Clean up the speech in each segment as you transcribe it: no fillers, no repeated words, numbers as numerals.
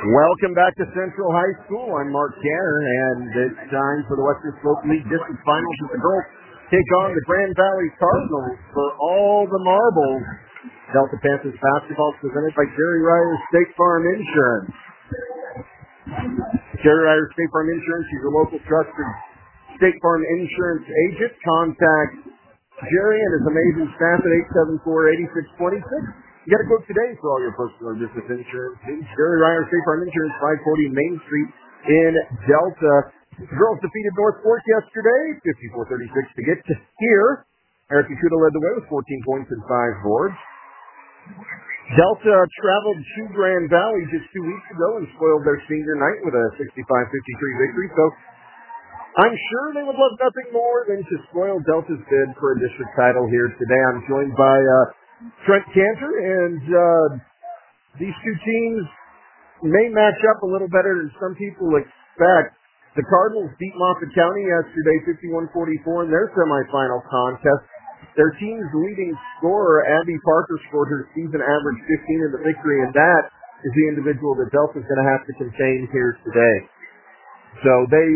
Welcome back to Central High School. I'm Mark Canner, and it's time for the Western Slope League District Finals as the girls take on the Grand Valley Cardinals for all the marbles. Delta Panthers basketball is presented by Jerry Ryder State Farm Insurance. Jerry Ryder State Farm Insurance is your local trusted State Farm Insurance agent. Contact Jerry and his amazing staff at 874-8626. You got to go today for all your personal or business insurance. Jerry Ryder State Farm Insurance, 540 Main Street in Delta. The girls defeated North Fork yesterday, 54-36 to get to here. Eric Yakuta led the way with 14 points and 5 boards. Delta traveled to Grand Valley just 2 weeks ago and spoiled their senior night with a 65-53 victory. So I'm sure they would love nothing more than to spoil Delta's bid for a district title here today. I'm joined by Trent Cantor, and these two teams may match up a little better than some people expect. The Cardinals beat Moffat County yesterday 51-44 in their semifinal contest. Their team's leading scorer, Abby Parker, scored her season average 15 in the victory, and that is the individual that Delta's going to have to contain here today. So they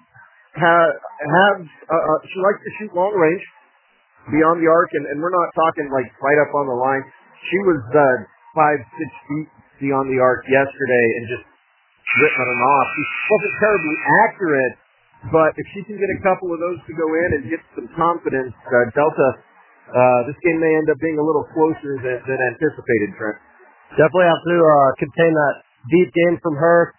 she likes to shoot long range beyond the arc, and we're not talking like right up on the line. She was 5-6 feet beyond the arc yesterday and just ripping them off. She wasn't terribly accurate, but if she can get a couple of those to go in and get some confidence, Delta, this game may end up being a little closer than anticipated, Trent. Definitely have to contain that deep game from her.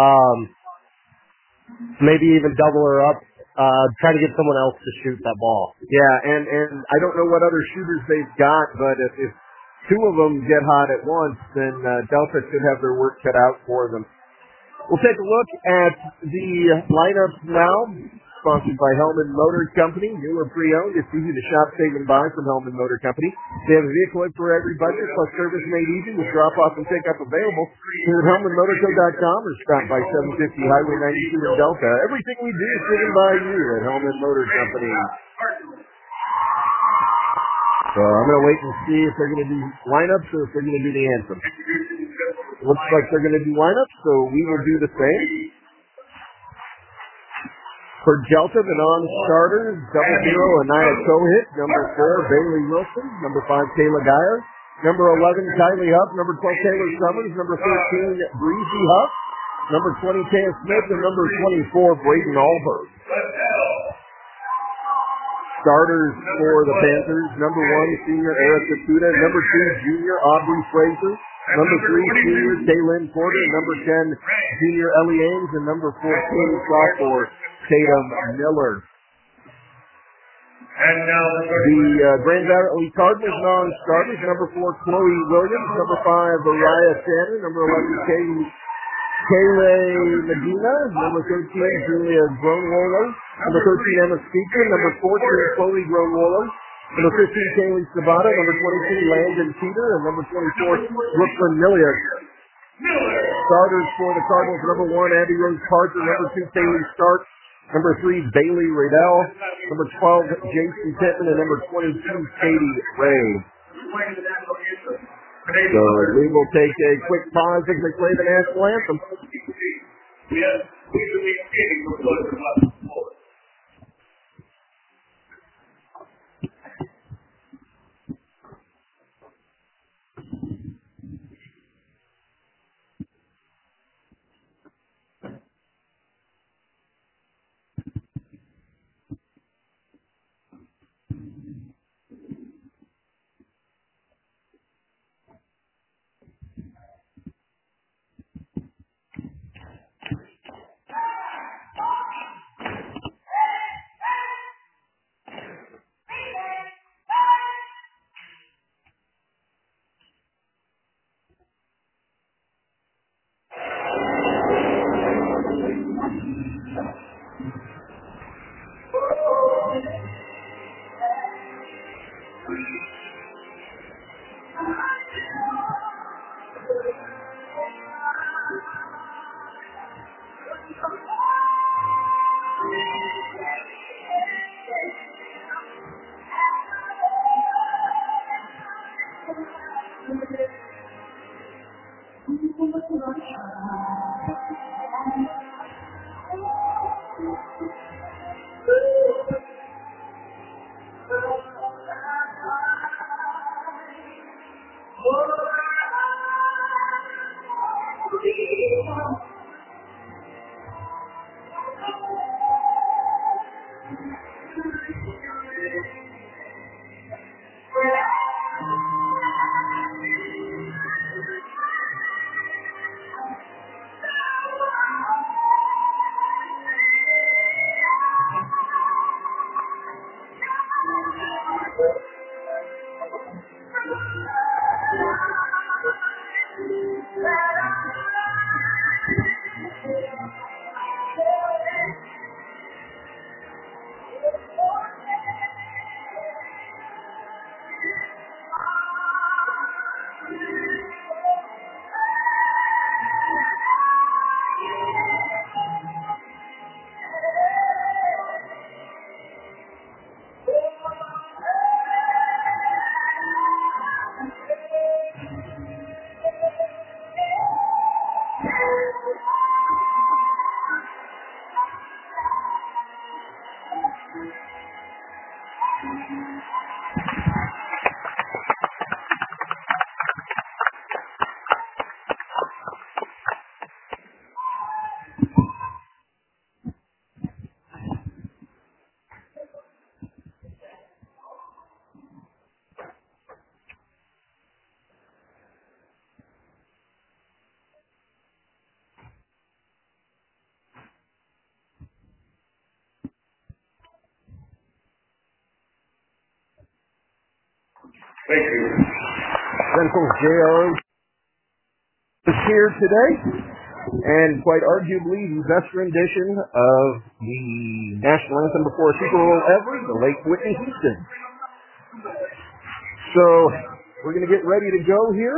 Maybe even double her up. Try to get someone else to shoot that ball. Yeah, and I don't know what other shooters they've got, but if two of them get hot at once, then Delta should have their work cut out for them. We'll take a look at the lineups now, sponsored by Hellman Motor Company. New or pre-owned, it's easy to shop, save, and buy from Hellman Motor Company. They have a vehicle for every budget, plus service made easy with drop-off and pick-up available. Visit HellmanMotorco.com or stop by 750 Highway 92 in Delta. Everything we do is driven by you at Hellman Motor Company. So I'm going to wait and see if they're going to do lineups or if they're going to do the anthem. Looks like they're going to do lineups, so we will do the same. For Delta, the non-starters, double zero, Anaya Kohit, number 4, Bailey Wilson, number 5, Kayla Geyer, number 11, Kylie Huff, number 12, Taylor Summers, number 13, Breezy Huff, number 20, Taya Smith, and number 24, Braden Allberg. Starters for the Panthers, number 1, senior Eric Yakuta, number 2, junior Aubrey Fraser, number 3, senior Kaylin Porter, number 10, junior Ellie Ames, and number 14, sophomore Tatum Miller. And now the Grand Valley Cardinals non-starters, number 4, Chloe Williams, number 5, Araya Tanner, number 11, Kayleigh Medina, number 13, Julia Gronwolo, number 13, Emma Speaker, number 14, Chloe Gronwolo, number 15, Kaylee Sabata, number 22, Landon Peter, and number 24, Brooklyn Milliard. Starters for the Cardinals, number 1, Abby Rose Parker, number 2, Kaylee Stark, number 3, Bailey Radell, number 12, Jason Pittman, and number 22, Katie Ray. So we will take a quick pause as they play the national anthem. Thank you. Central's JRO is here today, and quite arguably the best rendition of the national anthem before a Super Bowl ever, the late Whitney Houston. So we're going to get ready to go here.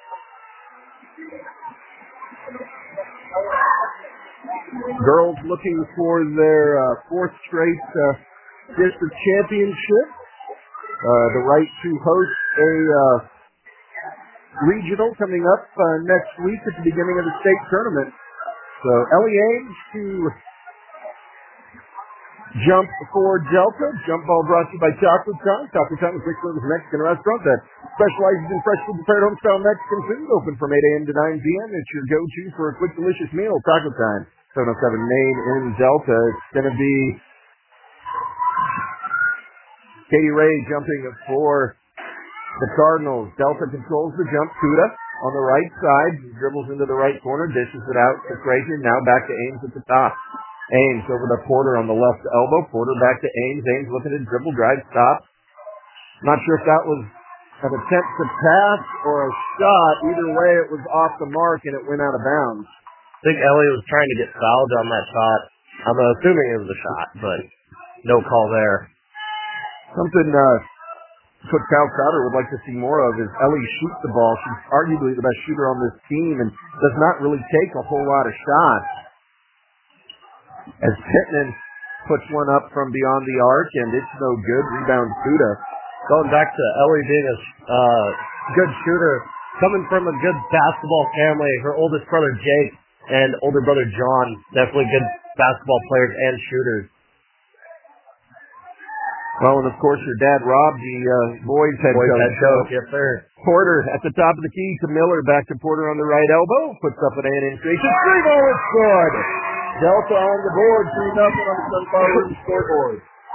Girls looking for their fourth straight district championship. The right to host a regional coming up next week at the beginning of the state tournament. So Ellie Ames to jump for Delta. Jump ball brought to you by Taco Time. Taco Time is a quick-service Mexican restaurant that specializes in freshly prepared home-style Mexican food. Open from 8 a.m. to 9 p.m. It's your go-to for a quick, delicious meal. Taco Time, 707 Main in Delta. It's going to be Katie Ray jumping for the Cardinals. Delta controls the jump. Kuda on the right side. Dribbles into the right corner. Dishes it out to Frazier. Now back to Ames at the top. Ames over to Porter on the left elbow. Porter back to Ames. Ames looking at dribble, drive, stop. Not sure if that was an attempt to pass or a shot. Either way, it was off the mark and it went out of bounds. I think Ellie was trying to get fouled on that shot. I'm assuming it was a shot, but no call there. Something Coach Cal Crowder would like to see more of is Ellie shoot the ball. She's arguably the best shooter on this team and does not really take a whole lot of shots. As Pittman puts one up from beyond the arc, and it's no good. Rebound Kuda. Going back to Ellie being a good shooter, coming from a good basketball family, her oldest brother Jake and older brother John, definitely good basketball players and shooters. Well, and of course, your dad, Rob, the boys head coach. Yes, sir. Porter at the top of the key to Miller. Back to Porter on the right elbow. Puts up an increase. Three ball is good. Delta on the board. 3-0 on the Sunflower scoreboard.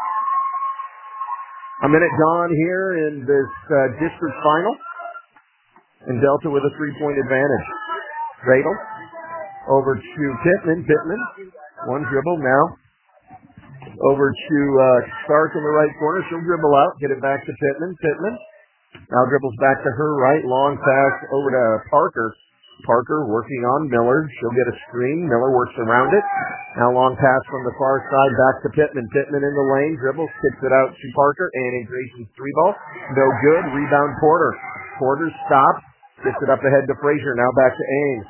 A minute gone here in this district final. And Delta with a 3-point advantage. Radel over to Pittman. Pittman. One dribble now. Over to Stark in the right corner. She'll dribble out. Get it back to Pittman. Pittman now dribbles back to her right. Long pass over to Parker. Parker working on Miller. She'll get a screen. Miller works around it. Now long pass from the far side back to Pittman. Pittman in the lane. Dribbles. Kicks it out to Parker. And Grayson's 3-ball. No good. Rebound Porter. Porter stops. Gets it up ahead to Frazier. Now back to Ames.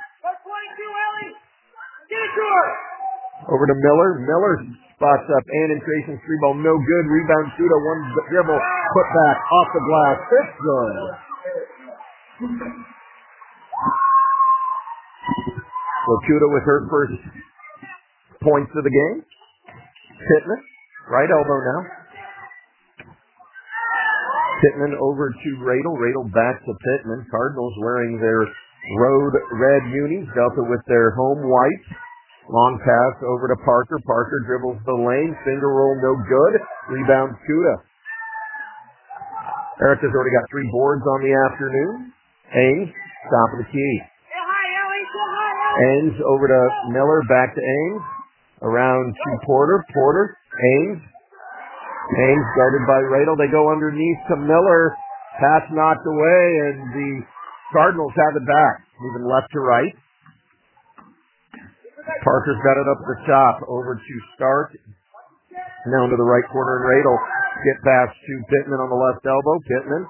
Over to Miller. Miller spots up Ann Grayson's 3-ball. No good. Rebound Kuda. One dribble. Put back off the glass. It's good. Locuta with her first points of the game. Pittman, right elbow now. Pittman over to Radel. Radel back to Pittman. Cardinals wearing their road red unis. Delta with their home white. Long pass over to Parker. Parker dribbles the lane. Finger roll no good. Rebound Cuda. Erica's already got 3 boards on the afternoon. Ames, top of the key. Ames over to Miller. Back to Ames. Around to Porter. Porter. Ames. Ames guarded by Radel. They go underneath to Miller. Pass knocked away, and the Cardinals have it back. Moving left to right. Parker's got it up at the top. Over to Stark. Now into the right corner, and Radel get pass to Pittman on the left elbow. Pittman.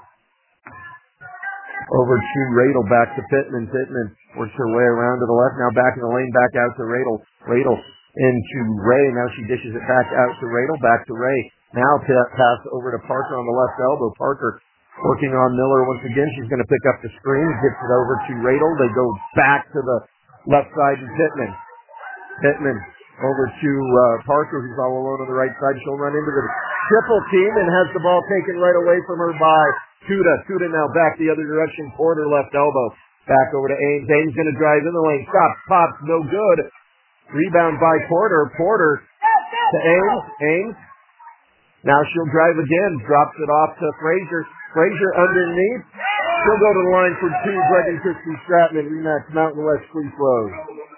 Over to Radel. Back to Pittman. Pittman works her way around to the left. Now back in the lane. Back out to Radel. Radel into Ray. Now she dishes it back out to Radel. Back to Ray. Now pass over to Parker on the left elbow. Parker working on Miller once again. She's going to pick up the screen. Gets it over to Radel. They go back to the left side to Pittman. Pittman over to Parker, who's all alone on the right side. She'll run into the triple team and has the ball taken right away from her by Cuda. Cuda now back the other direction. Porter left elbow. Back over to Ames. Ames going to drive in the lane. Stop. Pops. No good. Rebound by Porter. Porter to Ames. Ames. Now she'll drive again. Drops it off to Frazier. Frazier underneath. She'll go to the line for 2. Greg and Christy Stratman. Remax Mountain West free throws.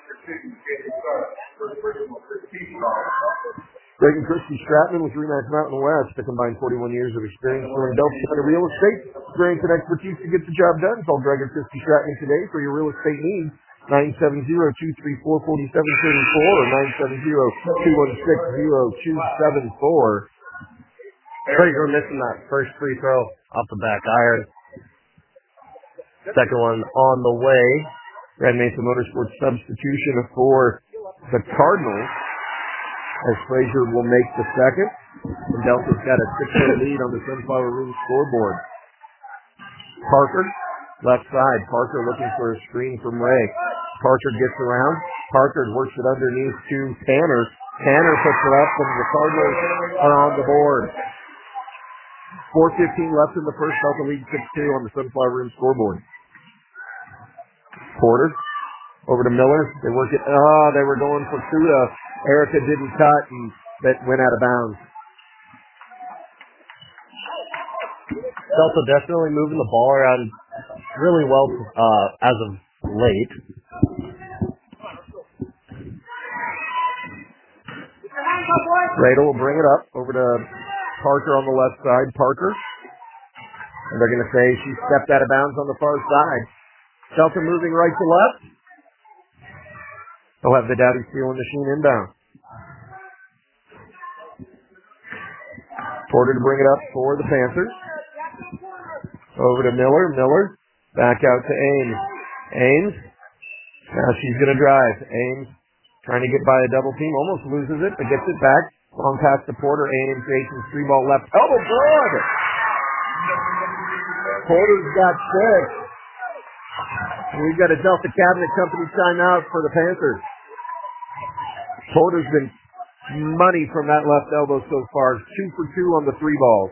Greg and Christy Stratman with Remax Mountain West. The combined 41 years of experience in Delta County real estate. Experience and expertise to get the job done. Call Greg and Christy Stratman today for your real estate needs. 970-234-4734 or 970-216-0274. Frazier missing that first free throw off the back iron. Second one on the way. Grand Mesa Motorsports substitution for the Cardinals as Frazier will make the second. And Delta's got a 6-point lead on the Sunflower Room scoreboard. Parker, left side. Parker looking for a screen from Ray. Parker gets around. Parker works it underneath to Tanner. Tanner puts it up, and the Cardinals are on the board. 4:15 left in the first. Delta lead 6-2 on the Sunflower Room scoreboard. Porter over to Miller. They work it. They were going for Cuda. Erica didn't cut, and that went out of bounds. Delta definitely moving the ball around really well as of late. Radel will bring it up over to Parker on the left side. Parker. And they're going to say she stepped out of bounds on the far side. Delta moving right to left. They'll have the Dowdy Stealing Machine inbound. Porter to bring it up for the Panthers. Over to Miller. Miller. Back out to Ames. Ames. Now she's going to drive. Ames trying to get by a double team. Almost loses it, but gets it back. Long pass to Porter. A&M creations 3-ball left. Elbow good. Porter's got 6. We've got a Delta Cabinet Company timeout for the Panthers. Porter's been money from that left elbow so far. 2 for 2 on the 3-balls.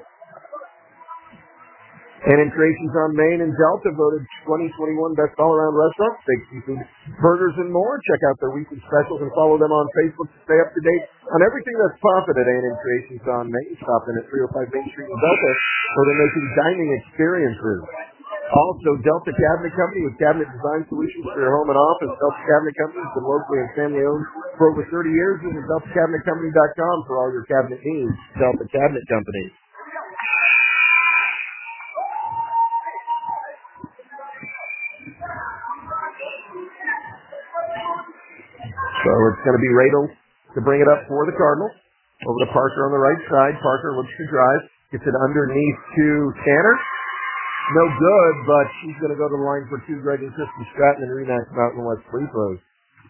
A&M Creations on Main and Delta voted 2021 Best All-Around Restaurant. Steak, seafood, burgers, and more. Check out their weekly specials and follow them on Facebook to stay up to date on everything that's popping at A&M Creations on Main. Stop in at 305 Main Street in Delta, where they're making dining experiences. Also, Delta Cabinet Company with cabinet design solutions for your home and office. Delta Cabinet Company has been locally and family owned for over 30 years. Visit DeltaCabinetCompany.com for all your cabinet needs. Delta Cabinet Company. So it's going to be Radel to bring it up for the Cardinals. Over to Parker on the right side. Parker looks to drive. Gets it underneath to Tanner. No good, but she's going to go to the line for 2. Greg and Christy Stratman and Remax Mountain West free throws.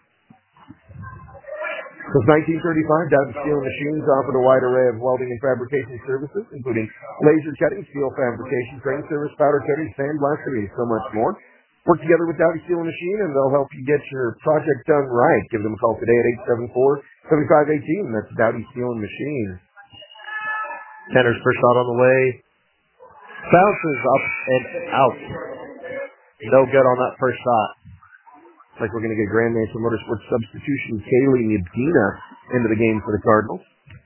Since 1935, Dowdy Steel Machines offered a wide array of welding and fabrication services, including laser cutting, steel fabrication, crane service, powder coating, sandblasting, and so much more. Work together with Dowdy Steel and Machine, and they'll help you get your project done right. Give them a call today at 874-7518. That's Dowdy Steel and Machine. Tanner's first shot on the way. Bounces up and out. No good on that first shot. Looks like we're going to get Grand Mesa Motorsports substitution Kaylee Medina into the game for the Cardinals.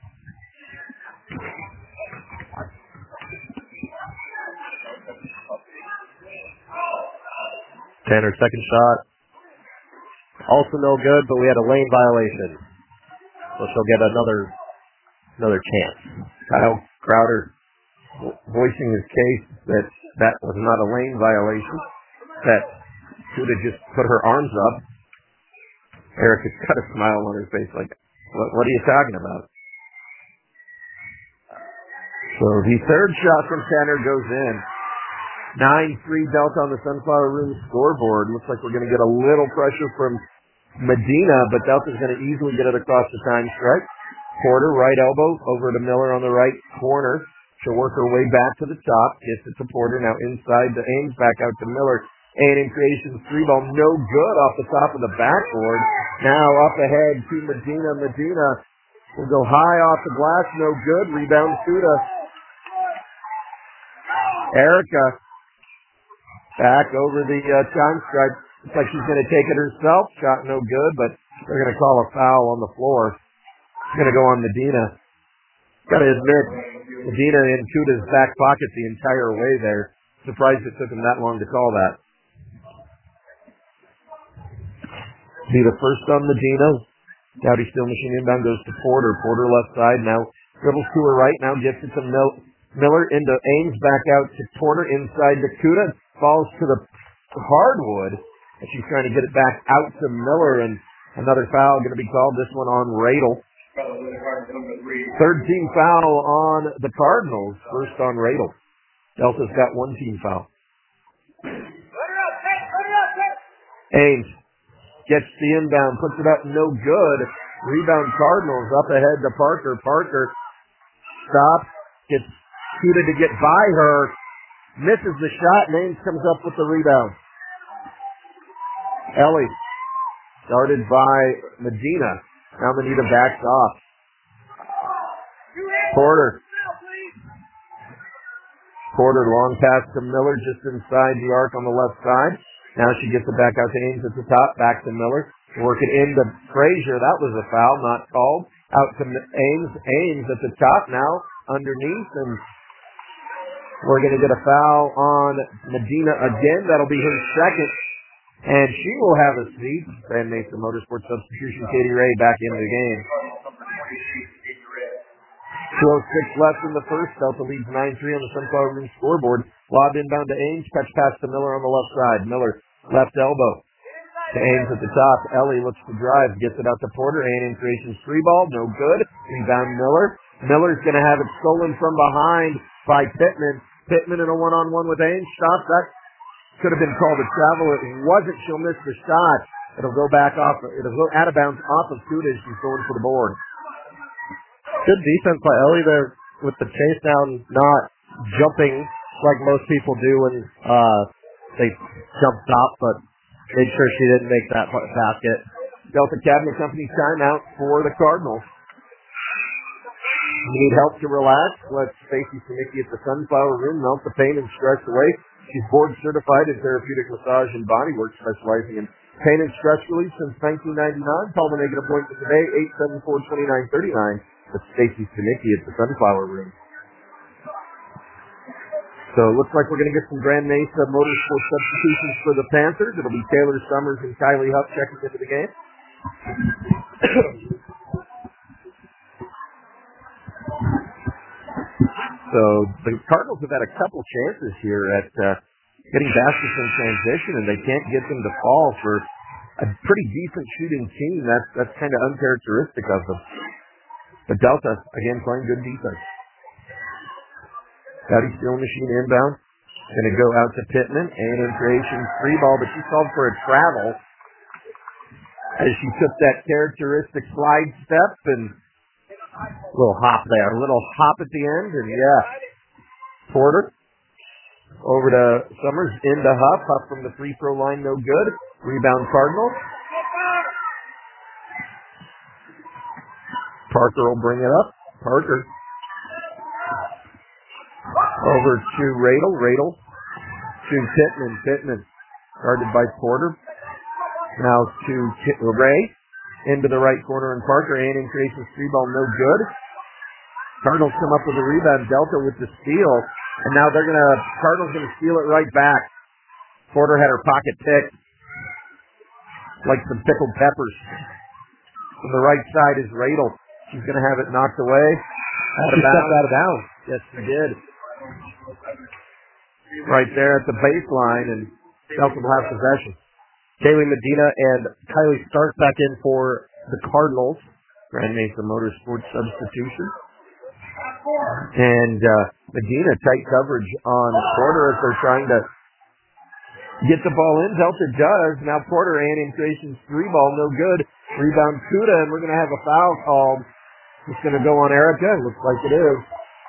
Tanner's second shot. Also no good, but we had a lane violation. So she'll get another chance. Kyle Crowder voicing his case that was not a lane violation, that Kuda just put her arms up. Erica's got a smile on her face like, what are you talking about? So the third shot from Tanner goes in. 9-3 Delta on the Sunflower Room scoreboard. Looks like we're going to get a little pressure from Medina, but Delta's going to easily get it across the time stripe. Porter, right elbow, over to Miller on the right corner. She'll work her way back to the top. Gets it to Porter, now inside the Ames, back out to Miller. A&M Creations 3-ball, no good off the top of the backboard. Now up ahead to Medina. Medina will go high off the glass, no good. Rebound Suda. Erica back over the time stripe. Looks like she's going to take it herself. Shot no good, but they're going to call a foul on the floor. It's going to go on Medina. Got to admit, Medina in Kuda's back pocket the entire way there. Surprised it took him that long to call that. Be the first on Medina. Dowdy Steel Machine inbound goes to Porter. Porter left side now. Dribbles to her right. Now gets it to Miller into Ames. Back out to Porter inside to Kuda. Falls to the hardwood. And she's trying to get it back out to Miller. And another foul going to be called. This one on Radel. Third team foul on the Cardinals. First on Radel. Delta's got one team foul. Ames gets the inbound, puts it up, no good. Rebound Cardinals up ahead to Parker. Parker stops, gets Kuda to get by her, misses the shot, and Ames comes up with the rebound. Ellie started by Medina. Now Medina backs off. Porter long pass to Miller just inside the arc on the left side. Now she gets it back out to Ames at the top, back to Miller. Work it into Frazier. That was a foul, not called. Out to Ames. Ames at the top now, underneath, and we're going to get a foul on Medina again. That'll be her second, and she will have a seat. Grand Mesa Motorsports substitution, Katie Ray back into the game. 2:06 left in the first. Delta leads 9-3 on the Sunflower Room scoreboard. Lob inbound to Ames. Catch pass to Miller on the left side. Miller, left elbow. To Ames at the top. Ellie looks to drive. Gets it out to Porter. A&M Creations 3-ball. No good. Rebound Miller. Miller's going to have it stolen from behind by Pittman. Pittman in a one-on-one with Ames. Stops. That could have been called a travel. It wasn't. She'll miss the shot. It'll go back off. It'll go out of bounds off of Kuda as she's going for the board. Good defense by Ellie there with the chase down, not jumping like most people do when they jump top, but made sure she didn't make that basket. Delta Cabinet Company timeout for the Cardinals. You need help to relax? Let Stacy Sinicki at the Sunflower Room melt the pain and stress away. She's board certified in therapeutic massage and bodywork, specializing in pain and stress relief since 1999. Call the negative appointment today, 874-2939. That's Stacy Sinicki at the Sunflower Room. So it looks like we're going to get some Grand Mesa Motorsports substitutions for the Panthers. It'll be Taylor Summers and Kylie Huff checking into the game. So the Cardinals have had a couple chances here at getting baskets in transition, and they can't get them to fall for a pretty decent shooting team. That's kind of uncharacteristic of them. But Delta, again, playing good defense. Dowdy Steel Machine inbound. Going to go out to Pittman. A&M Creations 3-ball, but she called for a travel as she took that characteristic slide step and a little hop there. A little hop at the end, and yeah. Porter Over to Summers, into Huff. Huff from the free throw line, no good. Rebound Cardinals. Parker will bring it up. Parker. Over to Radel. Radel to Pittman. Pittman guarded by Porter. Now to Ray. Into the right corner, and Parker. Anning creates a three ball, no good. Cardinals come up with a rebound. Delta with the steal. And now Cardinals going to steal it right back. Porter had her pocket picked. Like some pickled peppers. On the right side is Radel. She's going to have it knocked away. She stepped out of bounds. Yes, she did. Right there at the baseline, and Delta will have possession. Kaylee Medina and Kylie Stark back in for the Cardinals. Grand Mesa Motorsports substitution. And Medina tight coverage on Porter as they're trying to get the ball in. Delta does. Now Porter, Anning creations three ball, no good. Rebound Kuda, and we're going to have a foul called. It's going to go on Erica. It looks like it is.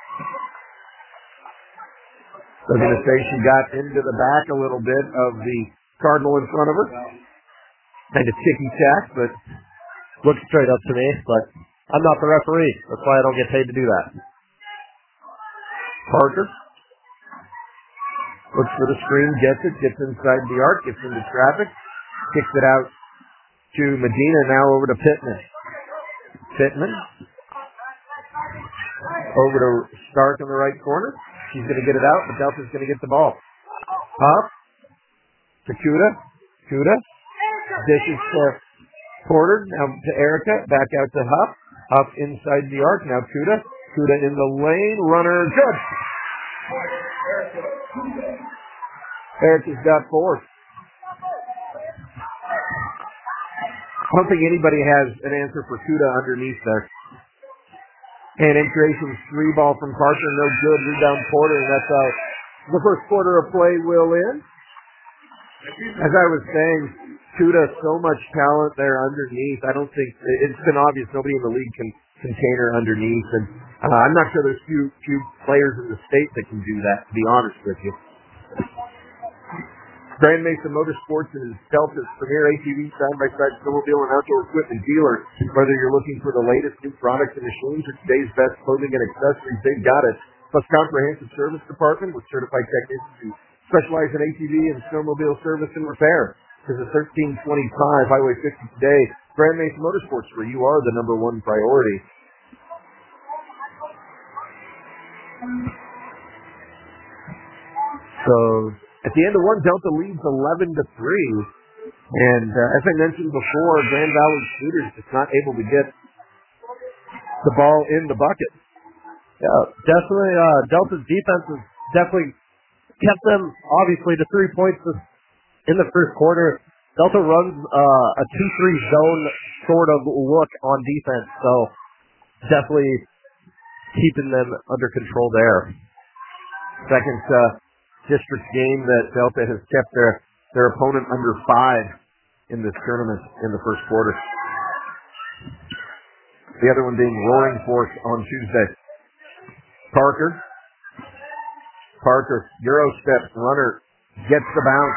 They're going to say she got into the back a little bit of the Cardinal in front of her. Kind of ticky-tack, but looks straight up to me, but I'm not the referee. That's why I don't get paid to do that. Parker looks for the screen, gets it, gets inside the arc, gets into traffic, kicks it out to Medina, now over to Pittman. Pittman over to Stark in the right corner. She's going to get it out, but Delta's going to get the ball. Up to Kuda. Kuda dishes to Porter, now to Erica, back out to Huff. Huff inside the arc, now Kuda. Kuda in the lane, runner, good. Erica's got four. I don't think anybody has an answer for Kuda underneath there. And in creation, three ball from Parker, no good. Rebound Porter, and that's how the first quarter of play will end. As I was saying, Kuda, so much talent there underneath. I don't think it's been obvious nobody in the league can contain her underneath, and I'm not sure there's few players in the state that can do that, to be honest with you. Grand Mesa Motorsports is Delta's premier ATV side-by-side snowmobile and outdoor equipment dealer. Whether you're looking for the latest new products and machines or today's best clothing and accessories, they've got it. Plus comprehensive service department with certified technicians who specialize in ATV and snowmobile service and repair. Visit 1325 Highway 50 today. Grand Mesa Motorsports, where you are the number one priority. So at the end of one, Delta leads 11-3. And as I mentioned before, Grand Valley Shooters just not able to get the ball in the bucket. Yeah, definitely. Delta's defense has definitely kept them, obviously, to 3 points in the first quarter. Delta runs a 2-3 zone sort of look on defense, so definitely keeping them under control there. Second district game that Delta has kept their opponent under 5 in this tournament in the first quarter. The other one being Roaring Fork on Tuesday. Parker, Euro step, runner, gets the bounce.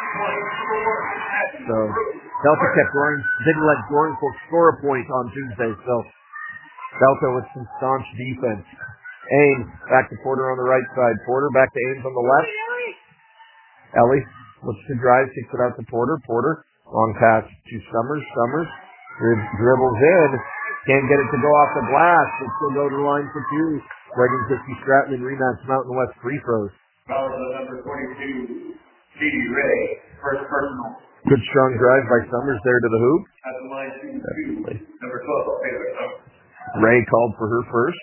So Delta kept didn't let Roaring Fork score a point on Tuesday, so Delta with some staunch defense. Ames back to Porter on the right side. Porter back to Ames on the left. Ellie looks to drive, kicks it out to Porter. Porter, long pass to Summers. Summers dribbles in. Can't get it to go off the glass. But still go to the line for two. Reagan Christie Stratton rematch Mountain West free throws. Foul on number 22, C.D. Ray, first personal. Good strong drive by Summers there to the hoop. At the line, number 12, Taylor Summers. Ray called for her first.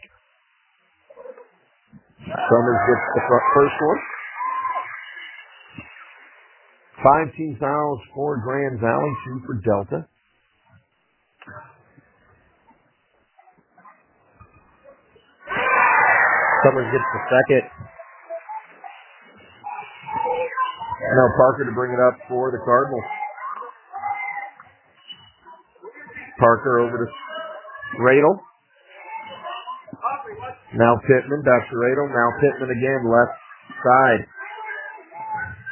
Summers gets the first one. 5 team fouls for Grand Valley, 2 for Delta. Summers gets the second. Now Parker to bring it up for the Cardinals. Parker over to Radel. Now Pittman, back to Radel. Now Pittman again, left side.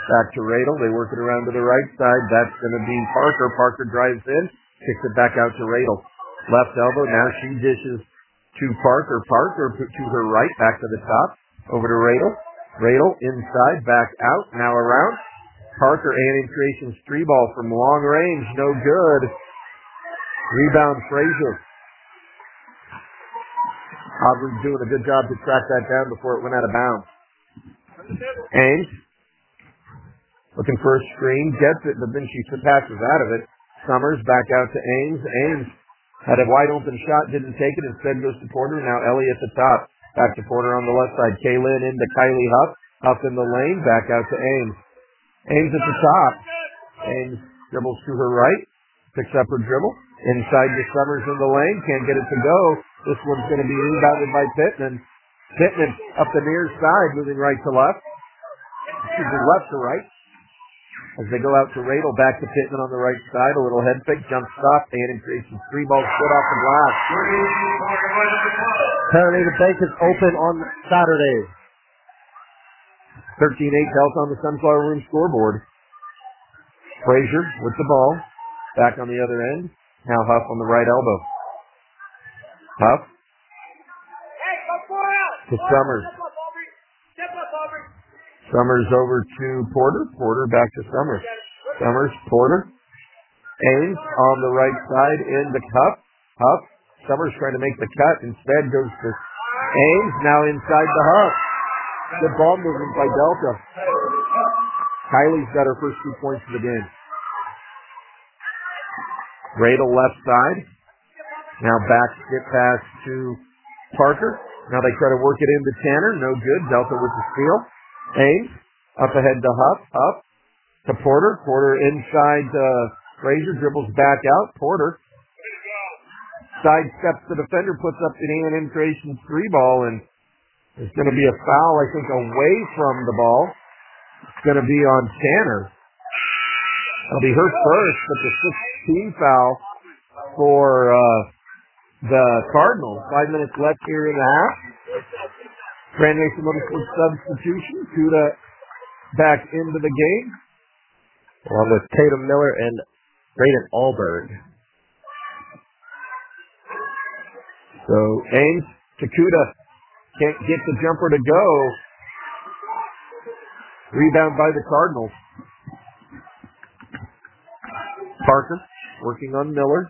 Back to Radel. They work it around to the right side. That's going to be Parker. Parker drives in. Kicks it back out to Radel. Left elbow. Now she dishes to Parker. Parker to her right. Back to the top. Over to Radel. Radel inside. Back out. Now around. Parker and creations 3-ball from long range. No good. Rebound Frazier. Aubrey's doing a good job to track that down before it went out of bounds. Ames. Looking for a screen. Gets it, but then she passes out of it. Summers back out to Ames. Ames had a wide open shot. Didn't take it. Instead goes to Porter. Now Ellie at the top. Back to Porter on the left side. Kaylin into Kylie Huff. Huff in the lane. Back out to Ames. Ames at the top. Ames dribbles to her right. Picks up her dribble. Inside to Summers in the lane. Can't get it to go. This one's going to be rebounded by Pittman. Pittman up the near side, moving right to left. Excuse me, left to right. As they go out to Radel, back to Pittman on the right side. A little head fake, jump stop, and creations 3-ball shot off the glass. Apparently the bank is open on Saturday. 13-8 Delta on the Sunflower Room scoreboard. Frazier with the ball. Back on the other end. Now Huff on the right elbow. Huff. To Summers. Summers over to Porter. Porter back to Summers. Summers, Porter. Ames on the right side into Huff. Huff. Summers trying to make the cut. Instead goes to Ames. Now inside the Huff. Good ball movement by Delta. Kylie's got her first 2 points of the game. Radel left side. Now back skip pass to Parker. Now they try to work it into Tanner. No good. Delta with the steal. Ames up ahead to Huff. Huff to Porter. Porter inside Frazier. Dribbles back out. Porter sidesteps the defender. Puts up the hand in creation 3-ball. And there's going to be a foul, I think, away from the ball. It's going to be on Tanner. It'll be her first, but the 16 foul for the Cardinals. 5 minutes left here in the half. Grand Nation Motorsports substitution. Kuda back into the game. Along with Tatum Miller and Brayden Alberg. So Ames to Kuda. Can't get the jumper to go. Rebound by the Cardinals. Parker working on Miller.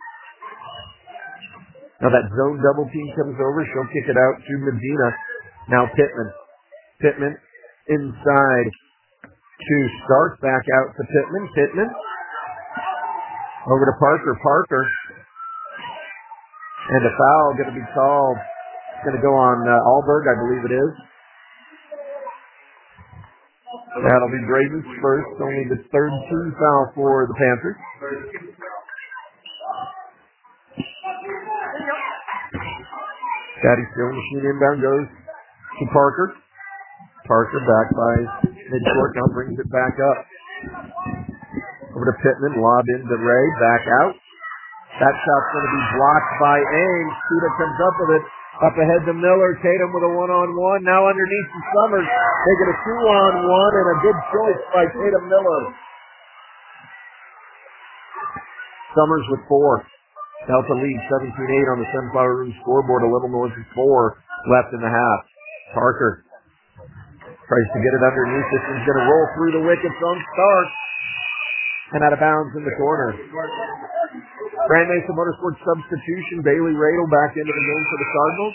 Now that zone double team comes over. She'll kick it out to Medina. Now Pittman. Pittman inside to Stark. Back out to Pittman. Pittman. Over to Parker. Parker. And a foul going to be called. It's going to go on Alberg, I believe it is. That'll be Braden's first. Only the third team foul for the Panthers. Caddy still machine inbound goes to Parker. Parker back by midcourt. Now brings it back up. Over to Pittman. Lob into Ray. Back out. That shot's going to be blocked by Ames. Kuda comes up with it. Up ahead to Miller. Tatum with a one-on-one. Now underneath to Summers. They get a two-on-one and a good choice by Tatum Miller. Summers with 4. Delta leads 17-8 on the Sunflower Room scoreboard. A little north of 4 left in the half. Parker tries to get it underneath. This one's going to roll through the wickets on Stark. And out of bounds in the corner. Grand Mesa Motorsports substitution. Bailey Radel back into the game for the Cardinals.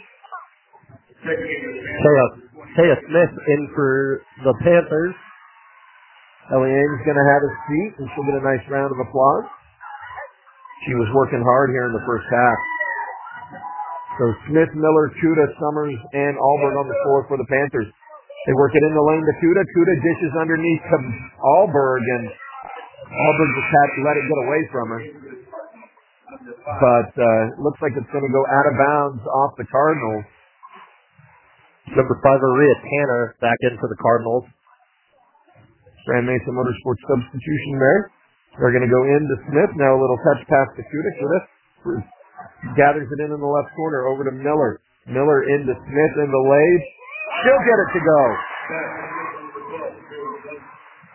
Taya Smith in for the Panthers. Ellie Ames going to have a seat, and she'll get a nice round of applause. She was working hard here in the first half. So Smith, Miller, Kuda, Summers, and Alberg on the floor for the Panthers. They work it in the lane to Kuda. Kuda dishes underneath to Alberg, and Alberg just had to let it get away from her. But looks like it's going to go out of bounds off the Cardinals. Number 5, Aria Tanner back in for the Cardinals. Grand Mesa Motorsports substitution there. They're going to go into Smith. Now a little touch pass to Kuda. Kuda gathers it in the left corner over to Miller. Miller into Smith in the lane. She'll get it to go.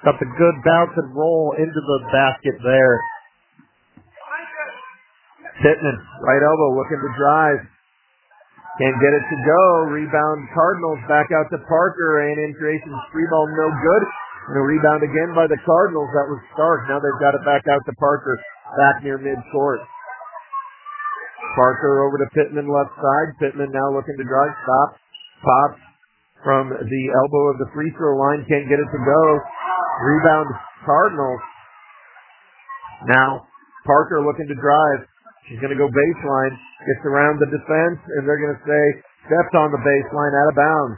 Got the good bounce and roll into the basket there. Pittman, right elbow, looking to drive. Can't get it to go. Rebound Cardinals, back out to Parker. A&M creations free ball, no good. And a rebound again by the Cardinals. That was Stark. Now they've got it back out to Parker, back near midcourt. Parker over to Pittman, left side. Pittman now looking to drive. Stop. Pops from the elbow of the free throw line. Can't get it to go. Rebound Cardinals. Now Parker looking to drive. She's going to go baseline. Gets around the defense, and they're going to say stepped on the baseline, out of bounds.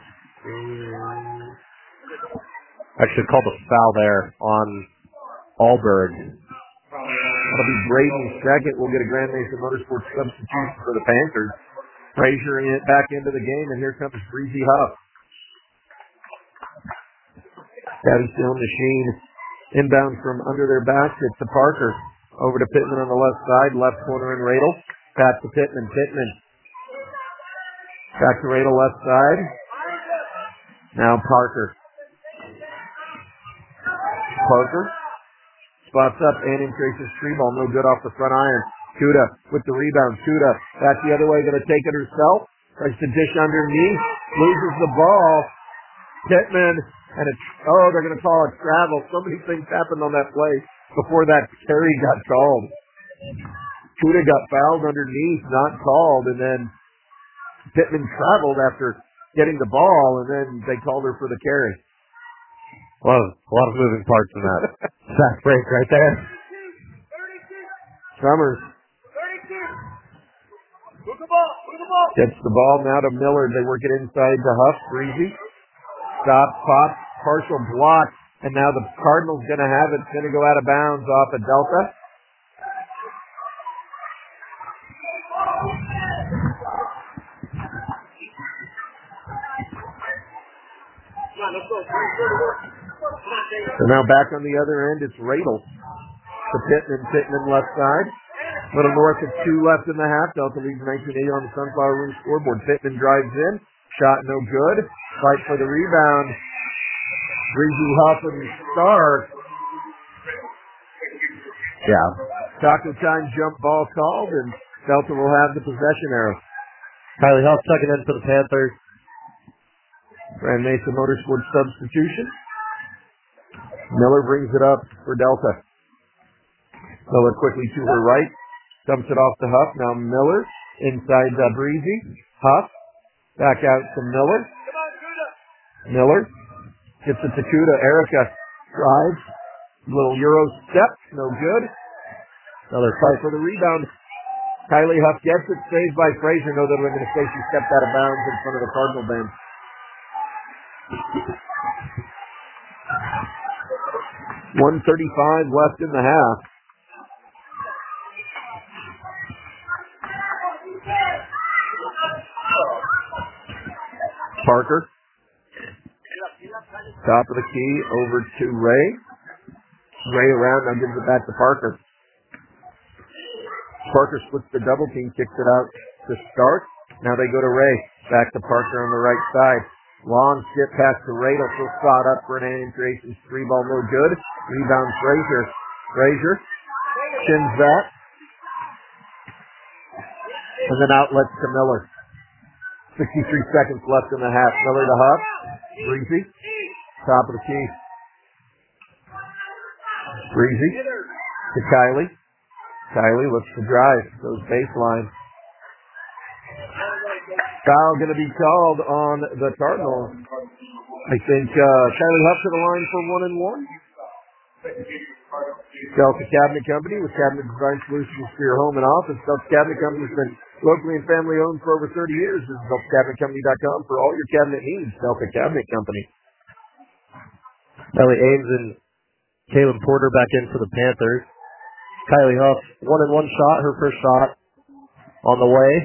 Actually called a foul there on Alberg. That'll be Braden's second. We'll get a Grand Mesa Motorsports substitution for the Panthers. Frazier back into the game, and here comes Breezy Huff. Caddy Stone Machine inbound from under their basket to Parker. Over to Pittman on the left side, left corner and Radel. Pass to Pittman. Pittman. Back to Radel, left side. Now Parker. Parker. Spots up and increases free ball. No good off the front iron. Kuda with the rebound. Kuda back the other way, going to take it herself. Tries to dish underneath. Loses the ball. Pittman. And they're going to call it travel. So many things happened on that play before that carry got called. Kuda got fouled underneath, not called, and then Pittman traveled after getting the ball, and then they called her for the carry. A lot of moving parts in that fast break right there. Summers gets the ball now to Miller. They work it inside to Huff. Breezy. Stop, pop, partial block. And now the Cardinals going to have it. It's going to go out of bounds off of Delta. So now back on the other end, it's Radel to Pittman. Pittman left side. A little north of 2 left in the half. Delta leads 19-8 on the Sunflower Room scoreboard. Pittman drives in. Shot no good. Fight for the rebound. Breezy Huff and Stark. Yeah. Taco time jump ball called, and Delta will have the possession arrow. Kylie Huff checking in for the Panthers. Grand Mesa Motorsports substitution. Miller brings it up for Delta. Miller quickly to her right. Dumps it off to Huff. Now Miller inside Breezy. Huff. Back out to Miller. Miller. Gets it to Kuda. Erica drives. Little Euro step. No good. Another fight for the rebound. Kylie Huff gets it. Saved by Frazier. No, they're going to say she stepped out of bounds in front of the Cardinal bench. .135 left in the half. Parker. Top of the key over to Ray. Ray around, now gives it back to Parker. Parker splits the double team, kicks it out to Stark. Now they go to Ray. Back to Parker on the right side. Long skip pass to Radel. Still spot up for an creations. Three ball, no good. Rebound Frazier. Frazier shins that. And then outlets to Miller. 63 seconds left in the half. Miller to Huff. Breezy. Top of the key. Breezy to Kylie. Kylie looks to drive. Goes baseline. Foul going to be called on the Cardinals. I think Kylie Huff to the line for 1-1. Delta Cabinet Company with cabinet design solutions for your home and office. Delta Cabinet Company has been locally and family owned for over 30 years. This is DeltaCabinetCompany.com for all your cabinet needs. Delta Cabinet Company. Ellie Ames and Caleb Porter back in for the Panthers. Kylie Huff, 1-1 shot, her first shot on the way.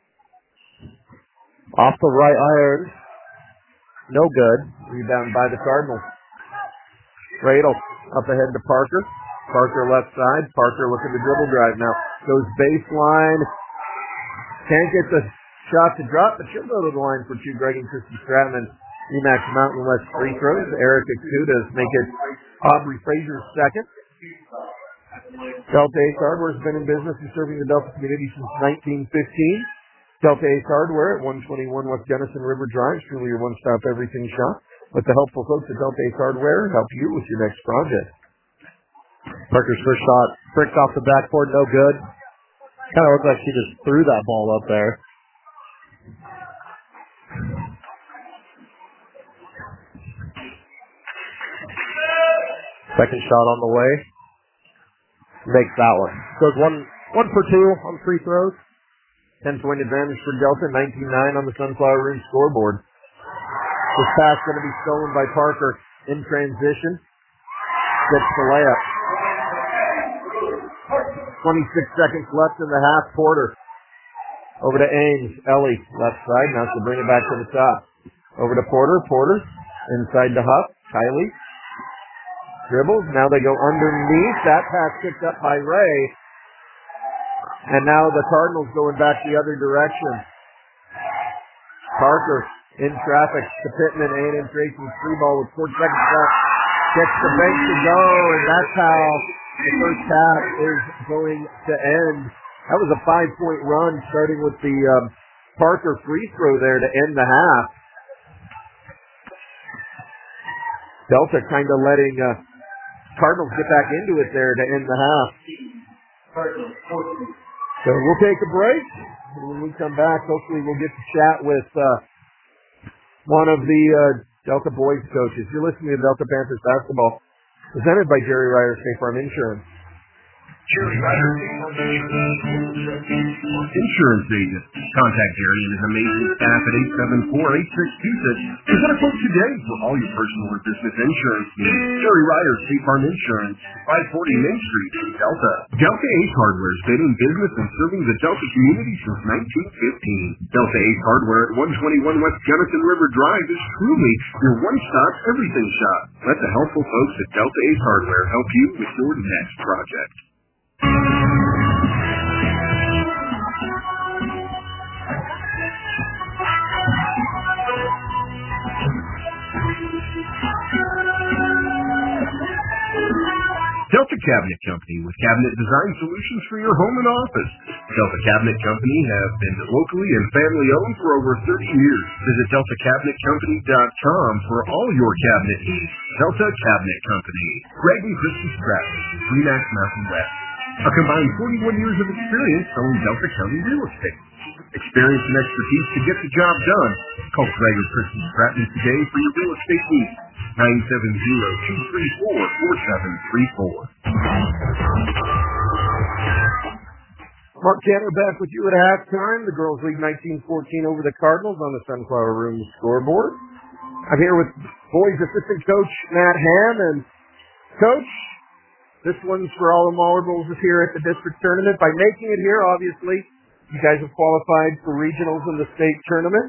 Off the right iron. No good. Rebound by the Cardinals. Radel up ahead to Parker. Parker left side. Parker looking to dribble drive now. Goes baseline. Can't get the shot to drop, but she'll go to the line for two. Greg and Kristen Stratman Remax Mountain West free throws. Erica Kudas make it Aubrey Fraser second. Delta Ace Hardware has been in business and serving the Delta community since 1915. Delta Ace Hardware at 121 West Gunnison River Drive, truly your one-stop everything shop. Let the helpful folks at Delta Ace Hardware help you with your next project. Parker's first shot bricked off the backboard, no good. Kind of looked like she just threw that ball up there. Second shot on the way. Makes that one. Goes one for two on free throws. 10-point advantage for Delta, 19-9 on the Sunflower Room scoreboard. This pass going to be stolen by Parker in transition. Gets the layup. 26 seconds left in the half. Porter. Over to Ames. Ellie, left side. Now she'll bring it back to the top. Over to Porter. Porter. Inside to Huff. Kylie. Dribbles. Now they go underneath. That pass picked up by Ray. And now the Cardinals going back the other direction. Parker in traffic to Pittman. A&M Tracy's free ball with 4 seconds left. Gets the bank to go. And that's how the first half is going to end. That was a 5-point run starting with the Parker free throw there to end the half. Delta kind of letting Cardinals get back into it there to end the half. So we'll take a break. And when we come back, hopefully we'll get to chat with one of the Delta boys coaches. You're listening to Delta Panthers basketball, presented by Jerry Ryder State Farm Insurance. Jerry Ryder Insurance Agent. Contact Jerry and his amazing staff at 874-8626. Get a quote today for all your personal or business insurance needs. Jerry Ryder State Farm Insurance, 540 Main Street in Delta. Delta Ace Hardware has been in business and serving the Delta community since 1915. Delta Ace Hardware at 121 West Gunnison River Drive is truly your one-stop everything shop. Let the helpful folks at Delta Ace Hardware help you with your next project. Delta Cabinet Company with cabinet design solutions for your home and office. Delta Cabinet Company have been locally and family owned for over 30 years. Visit DeltaCabinetCompany.com for all your cabinet needs. Delta Cabinet Company. Greg and Christy Stratton, Remax Mountain West. A combined 41 years of experience selling Delta County real estate. Experience and expertise to get the job done. Call Greg or Christy Stratton today for your real estate needs. 970-234-4734. Mark Canner back with you at halftime. The girls lead 19-14 over the Cardinals on the Sunflower Room scoreboard. I'm here with boys assistant coach Matt Ham. And Coach, this one's for all the Mauler Bulls here at the district tournament. By making it here, obviously, you guys have qualified for regionals in the state tournament.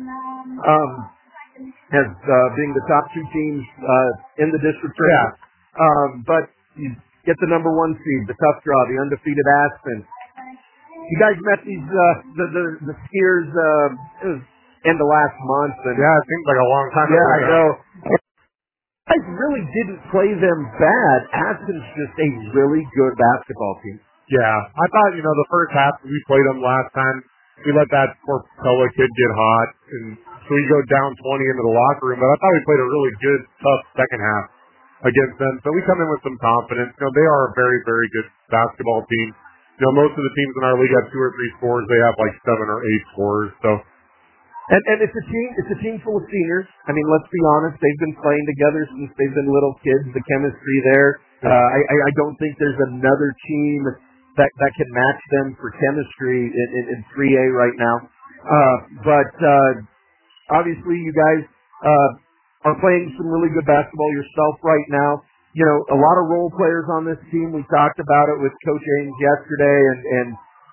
As being the top two teams in the district tournament. Yeah. But you get the number one seed, the tough draw, the undefeated Aspen. You guys met these the Skiers it was end of last month. And yeah, it seems like a long time ago. Yeah, I know. You guys really didn't play them bad. Aspen's just a really good basketball team. Yeah, I thought, the first half we played them last time, we let that Porpella kid get hot, and so we go down 20 into the locker room, but I thought we played a really good, tough second half against them. So we come in with some confidence. They are a very, very good basketball team. Most of the teams in our league have 2 or 3 scorers. They have like 7 or 8 scorers. So, and it's a team full of seniors. I mean, let's be honest. They've been playing together since they've been little kids. The chemistry there. I don't think there's another team that can match them for chemistry in 3A right now. But obviously, you guys are playing some really good basketball yourself right now. A lot of role players on this team. We talked about it with Coach Ames yesterday, and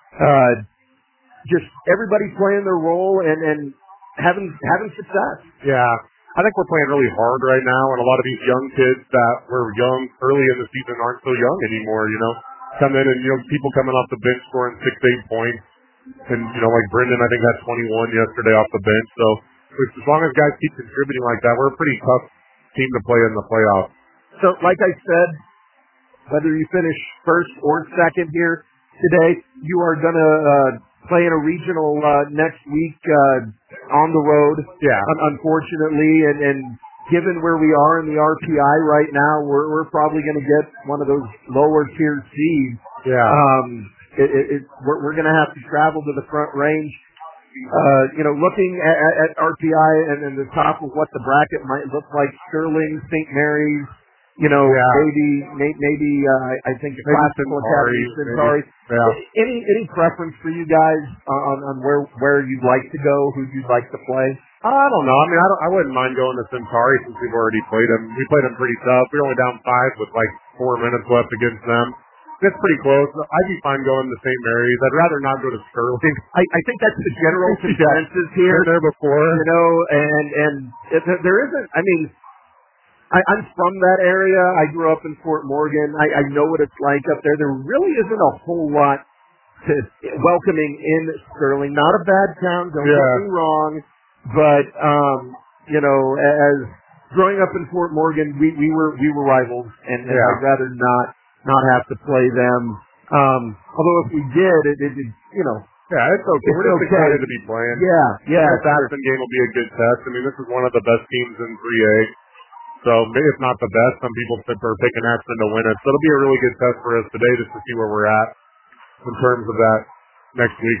just everybody playing their role and having success. Yeah, I think we're playing really hard right now, and a lot of these young kids that were young early in the season aren't so young anymore. Come in and people coming off the bench scoring 6-8 points, and like Brendan, I think got 21 yesterday off the bench. So which as long as guys keep contributing like that, we're a pretty tough team to play in the playoffs. So, like I said, whether you finish first or second here today, you are going to play in a regional next week on the road. Yeah. Unfortunately, and given where we are in the RPI right now, we're probably going to get one of those lower tier seeds. Yeah. We're going to have to travel to the Front Range. Looking at RPI and then the top of what the bracket might look like, Sterling, St. Mary's, maybe I think the Classical Academy, Centauri. Yeah. Any preference for you guys on where you'd like to go, who you'd like to play? I don't know. I mean, I wouldn't mind going to Centauri since we've already played them. We played them pretty tough. We were only down 5 with like 4 minutes left against them. It's pretty close. I'd be fine going to St. Mary's. I'd rather not go to Sterling. I think that's the general consensus here. Been there before. And there isn't, I mean, I'm from that area. I grew up in Fort Morgan. I know what it's like up there. There really isn't a whole lot to welcoming in Sterling. Not a bad town, don't get me wrong. But, as growing up in Fort Morgan, we were rivals, and I'd rather not have to play them. Although if we did, yeah, it's okay. We're just excited to be playing. Yeah. The Patterson game will be a good test. I mean, this is one of the best teams in 3A. So maybe if not the best, some people are picking Aspen to win it. So it'll be a really good test for us today just to see where we're at in terms of that next week.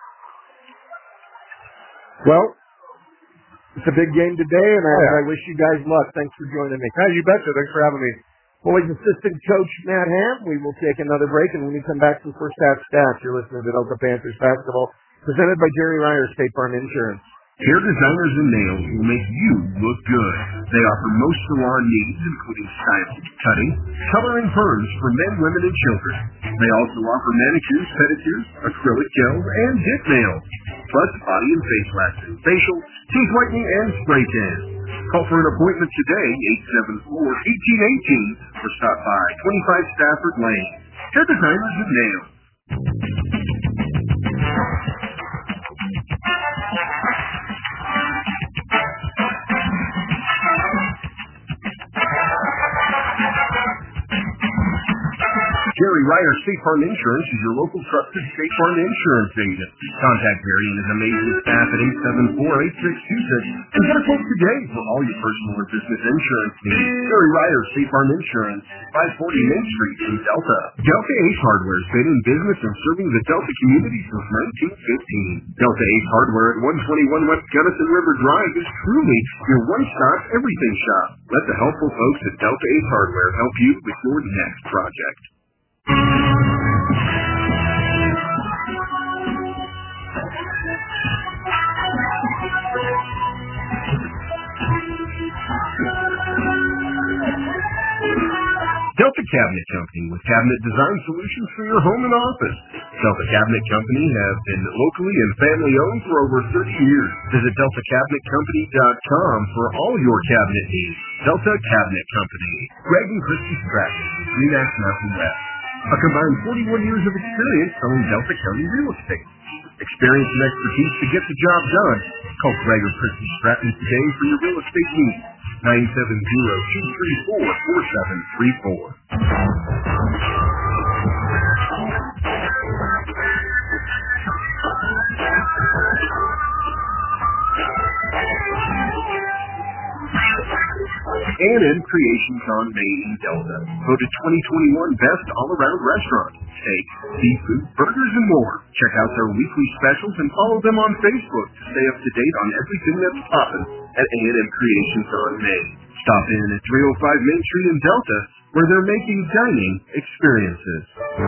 Well, it's a big game today, and I wish you guys luck. Thanks for joining me. Yeah, you betcha. Thanks for having me. Boys assistant coach Matt Ham. We will take another break, and when we come back to the first half stats, you're listening to Delta Panthers basketball, presented by Jerry Ryer, State Farm Insurance. Hair Designers and Nails will make you look good. They offer most salon needs, including styling, cutting, coloring perms for men, women, and children. They also offer manicures, pedicures, acrylic gels, and dip nails, plus body and face waxing, facial, teeth whitening, and spray tan. Call for an appointment today, 874-1818, or stop by 25 Stafford Lane. Hair Designers and Nails. Jerry Ryer State Farm Insurance is your local trusted State Farm Insurance agent. Contact Jerry and his amazing staff at 874-8626 and get a quote today for all your personal or business insurance needs. Jerry Ryer State Farm Insurance, 540 Main Street in Delta. Delta Ace Hardware has been in business and serving the Delta community since 1915. Delta Ace Hardware at 121 West Gunnison River Drive is truly your one-stop everything shop. Let the helpful folks at Delta Ace Hardware help you with your next project. Delta Cabinet Company with cabinet design solutions for your home and office. Delta Cabinet Company have been locally and family-owned for over 30 years. Visit DeltaCabinetCompany.com for all your cabinet needs. Delta Cabinet Company. Greg and Christy Stratton, Green Axe Mountain West. A combined 41 years of experience selling Delta County real estate. Experience and expertise to get the job done. Call Greg or Christy Stratton today for your real estate needs. 970-234-4734. A&M Creations on Main in Delta. Voted 2021 Best All-Around Restaurant. Steak, seafood, burgers, and more. Check out their weekly specials and follow them on Facebook to stay up to date on everything that's poppin' at A&M Creations on Main. Stop in at 305 Main Street in Delta, where they're making dining experiences.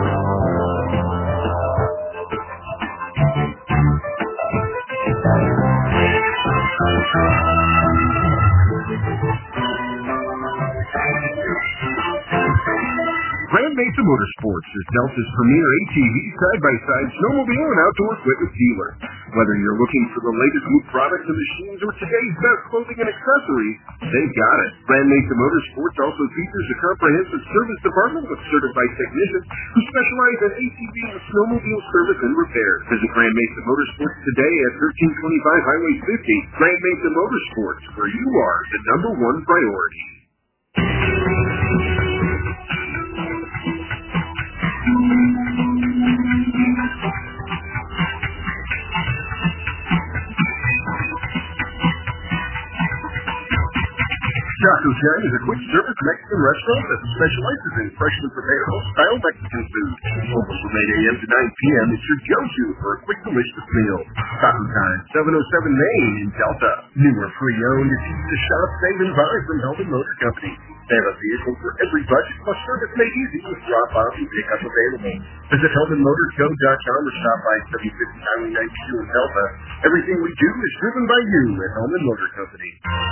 Grand Mesa Motorsports is Delta's premier ATV side-by-side snowmobile and outdoor equipment dealer. Whether you're looking for the latest new products and machines or today's best clothing and accessories, they've got it. Grand Mesa Motorsports also features a comprehensive service department with certified technicians who specialize in ATV and snowmobile service and repair. Visit Grand Mesa Motorsports today at 1325 Highway 50. Grand Mesa Motorsports, where you are the number one priority. Taco Shine is a quick-service Mexican restaurant that specializes in freshly prepared home-style Mexican food. Open from 8 a.m. to 9 p.m. It's your go-to for a quick, delicious meal. Taco Time, 707 Main in Delta. New or pre-owned, it's easy to shop, save, and buy from Hellman Motor Company. They have a vehicle for every budget, plus service made easy with drop-off and pick-up available. Visit HellmanMotorsCo.com or stop by 750 Highway 92 in Delta. Everything we do is driven by you at Hellman Motor Company.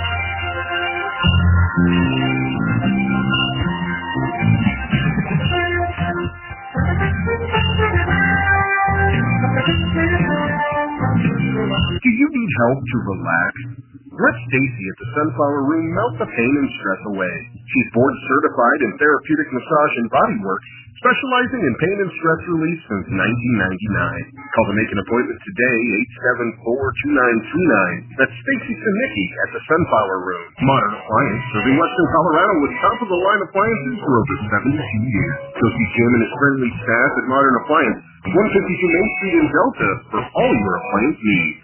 Do you need help to relax? Let Stacy at the Sunflower Room melt the pain and stress away. She's board certified in therapeutic massage and bodywork, specializing in pain and stress relief since 1999. Call to make an appointment today, 874-2929. That's Stacy Sinicki at the Sunflower Room. Modern Appliance, serving Western Colorado with top-of-the-line appliances for over 72 years. Go see Jim and his friendly staff at Modern Appliance, 152 Main Street in Delta, for all your appliance needs.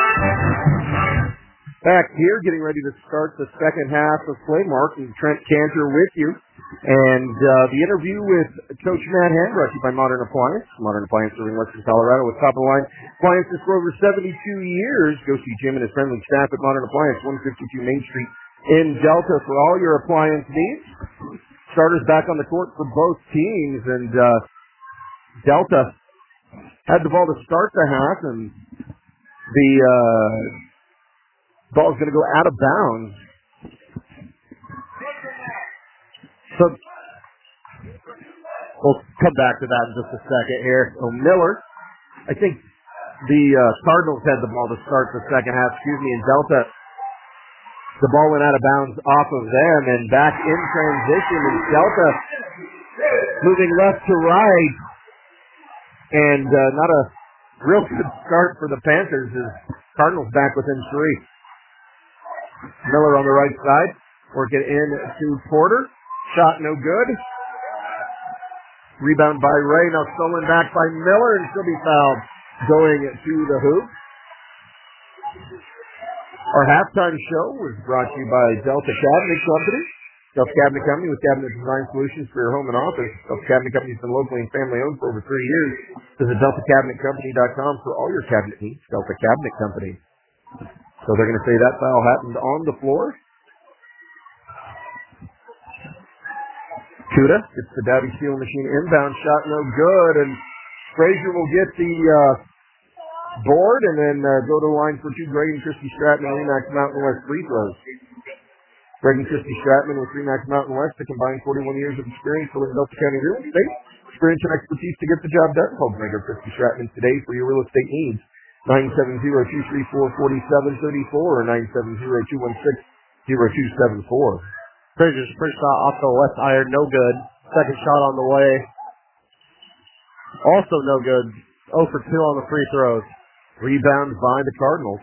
Back here, getting ready to start the second half of play. Mark and Trent Cantor with you. And the interview with Coach Matt Hand, brought to you by Modern Appliance. Modern Appliance serving Western Colorado with top-of-the-line appliances for over 72 years. Go see Jim and his friendly staff at Modern Appliance, 152 Main Street in Delta for all your appliance needs. Starters back on the court for both teams. And Delta had the ball to start the half, and the ball's going to go out of bounds. So we'll come back to that in just a second here. So Miller, I think the Cardinals had the ball to start the second half, and Delta, the ball went out of bounds off of them, and back in transition, and Delta moving left to right, and not a real good start for the Panthers as Cardinals back within 3. Miller on the right side, work it in to Porter. Shot no good. Rebound by Ray, now stolen back by Miller, and she'll be fouled going to the hoop. Our halftime show was brought to you by Delta Cabinet Company. Delta Cabinet Company with cabinet design solutions for your home and office. Delta Cabinet Company has been locally and family owned for over 3 years. Visit DeltaCabinetCompany.com for all your cabinet needs. Delta Cabinet Company. So they're going to say that foul happened on the floor. Kuda gets the Dabby Steel Machine inbound shot, no good, and Frazier will get the board and then go to the line for 2 Greg and Christy Stratman and Remax Mountain West free throws. Greg and Christy Stratman with Remax Mountain West, the combined 41 years of experience for Delta County real estate. Experience and expertise to get the job done. Call Greg or Christy Stratman today for your real estate needs. 970-234-4734 or 970-216-0274. Frazier's first shot off the left iron, no good. Second shot on the way, also no good. 0 for 2 on the free throws. Rebound by the Cardinals.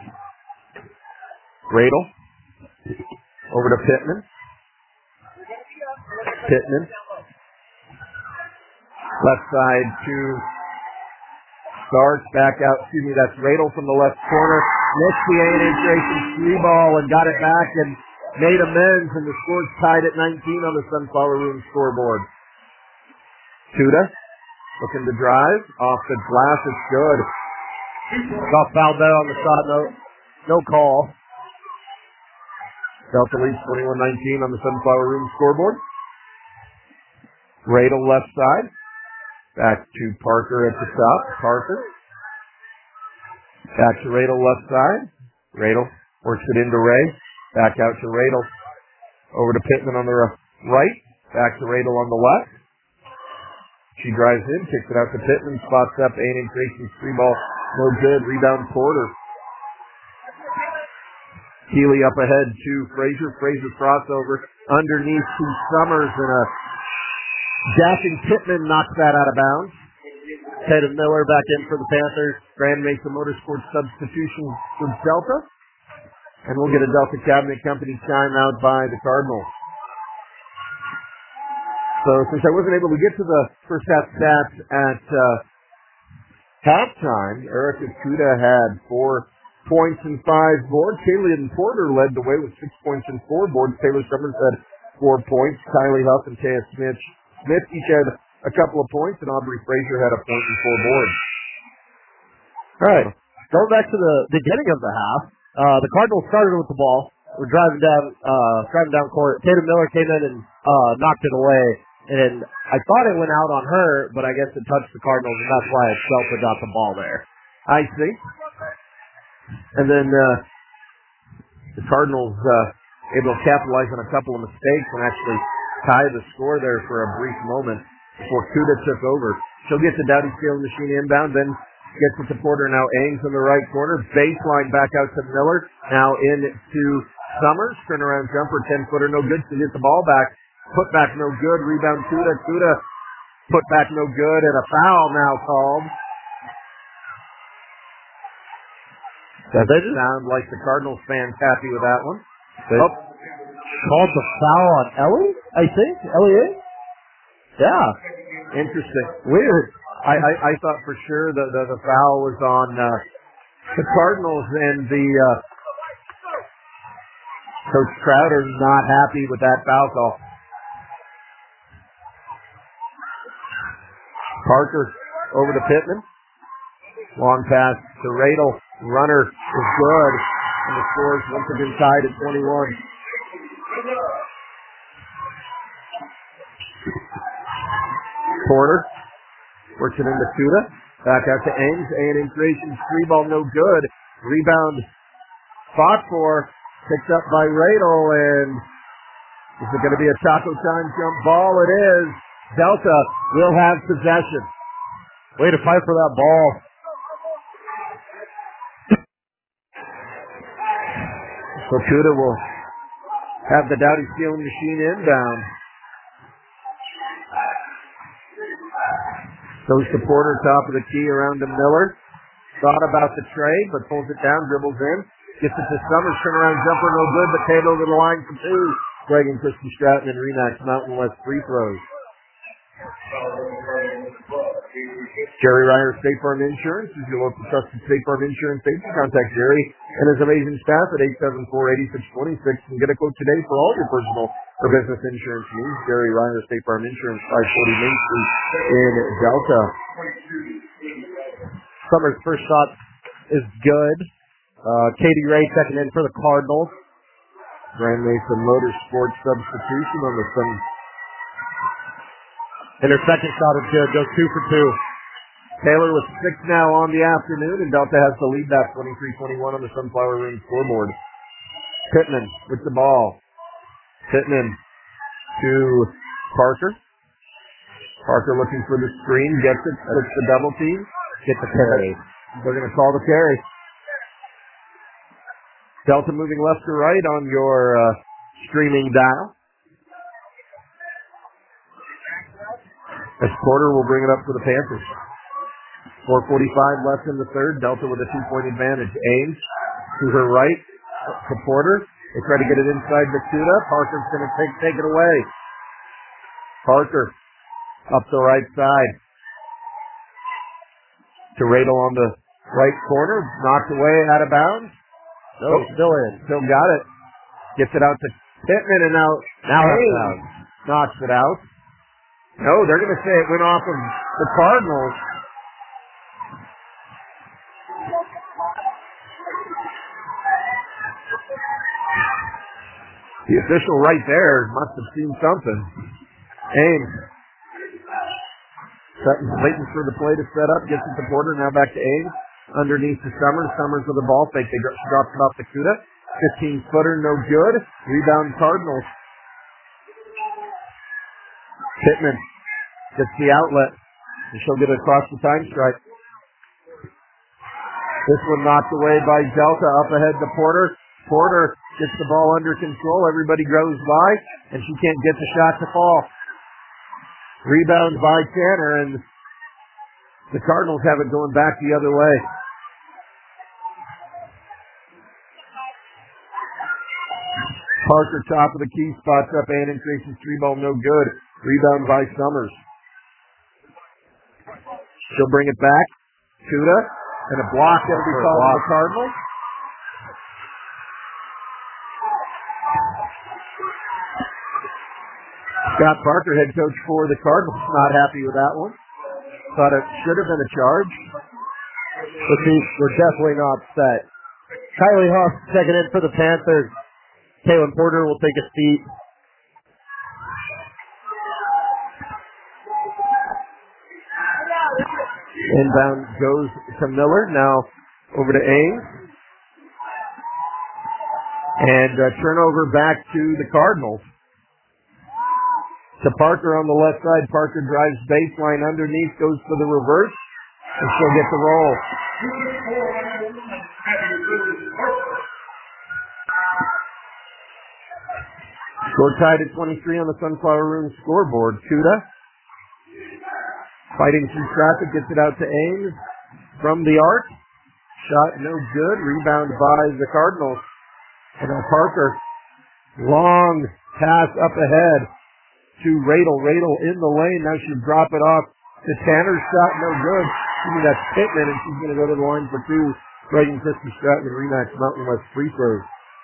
Radel over to Pittman. Pittman. Left side to Starks. Back out. That's Radel from the left corner. Missed the penetration 3 ball and got it back and made amends, and the score's tied at 19 on the Sunflower Room scoreboard. Kuda looking to drive. Off the glass, it's good. Got fouled there on the shot, no call. Delta leads 21-19 on the Sunflower Room scoreboard. Radel left side. Back to Parker at the top. Parker. Back to Radel left side. Radel works it into Ray. Back out to Radel. Over to Pittman on the right. Back to Radel on the left. She drives in, kicks it out to Pittman, spots up, Aiden Tracy's 3 ball No good. Rebound Porter. Keeley up ahead to Frazier. Frazier crossover underneath to Summers, and a dashing Pittman knocks that out of bounds. Tatum Miller back in for the Panthers. Grand Mesa Motorsports substitution for Delta. And we'll get a Delta Cabinet Company timeout by the Cardinals. So since I wasn't able to get to the first half stats at halftime, Erica Kuda had 4 points and 5 boards. Kaylee Porter led the way with 6 points and 4 boards. Taylor Summers had 4 points. Kylie Huff and Taya Smith each had a couple of points, and Aubrey Frazier had a point and 4 boards. All right. Going back to the beginning of the half, the Cardinals started with the ball. We're driving down court. Tatum Miller came in and knocked it away. And I thought it went out on her, but I guess it touched the Cardinals, and that's why Delta got the ball there. I see. And then the Cardinals able to capitalize on a couple of mistakes and actually tie the score there for a brief moment before Kuda took over. She'll get the Dowdy Stealing Machine inbound, then gets it to Porter. Now Ames in the right corner. Baseline back out to Miller. Now in to Summers. Turnaround jumper, 10-footer, no good. She gets the ball back. Put back no good. Rebound Kuda. Kuda put back no good. And a foul now called. Does it sound like the Cardinals fans happy with that one? Called the foul on Ellie, I think. Ellie? Yeah. Interesting. Weird. I thought for sure the foul was on the Cardinals, and the Coach Crowder not happy with that foul call. Parker over to Pittman. Long pass to Radel. Runner is good. And the scores once again tied at 21. Porter works it into Kuda. Back out to Ames. A&M Creations 3-ball no good. Rebound fought for. Picked up by Radel. And is it going to be a Taco Time jump ball? It is. Delta will have possession. Way to fight for that ball. So Kuda will have the Dowdy Stealing Machine inbound. Goes to Porter, top of the key, around to Miller. Thought about the trade, but pulls it down, dribbles in. Gets it to Summers, turnaround jumper, no good, but Taylor over the line for 2. Greg and Kristen Stratton and Remax Mountain West free throws. Jerry Ryer State Farm Insurance is your local trusted State Farm Insurance agent. Contact Jerry and his amazing staff at 874-8626 and get a quote today for all your personal or business insurance needs. Jerry Ryer State Farm Insurance, 540 Main Street in Delta. Summers' first shot is good. Katie Ray checking in for the Cardinals. Grand Mesa Motorsports substitution on the Sun. And her second shot is good. Goes 2 for 2. Taylor with 6 now on the afternoon, and Delta has the lead back 23-21 on the Sunflower Ring scoreboard. Pittman with the ball. Pittman to Parker. Parker looking for the screen, gets it, puts the double team. Gets the carry. They're going to call the carry. Delta moving left to right on your streaming dial. As Porter will bring it up for the Panthers. 4:45 left in the third. Delta with a 2-point advantage. Ames to her right to Porter. They try to get it inside Kuda. Parker's going to take it away. Parker up the right side. To Radel on the right corner. Knocked away, out of bounds. No, still in. Still got it. Gets it out to Pittman, and now Ames knocks it out. No, they're going to say it went off of the Cardinals. The official right there must have seen something. Ames. Sutton's waiting for the play to set up. Gets it to Porter. Now back to Ames. Underneath to Summers. Summers with the ball fake. They dropped it off to Kuda. 15-footer, no good. Rebound Cardinals. Pittman gets the outlet. And she'll get it across the time stripe. This one knocked away by Delta. Up ahead to Porter. Porter gets the ball under control. Everybody goes by, and she can't get the shot to fall. Rebound by Tanner, and the Cardinals have it going back the other way. Parker, top of the key, spots up and increases three ball, no good. Rebound by Summers. She'll bring it back. Tuda, and a block that'll be called for the Cardinals. Scott Parker, head coach for the Cardinals, not happy with that one. Thought it should have been a charge. But we're definitely not set. Kylie Huff checking in for the Panthers. Kaylin Porter will take a seat. Inbound goes to Miller. Now over to Ames. And turnover back to the Cardinals. To Parker on the left side. Parker drives baseline underneath, goes for the reverse, and she'll get the roll. Score tied at 23 on the Sunflower Room scoreboard. Tuda, fighting through traffic, gets it out to Ames from the arc. Shot no good. Rebound by the Cardinals. And now Parker, long pass up ahead to Radel. Radel in the lane. Now she'll drop it off to Tanner. Shot no good. That's Pittman, and she's going to go to the line for two. Reagan Christie Stratton rematch Mountain West free throws.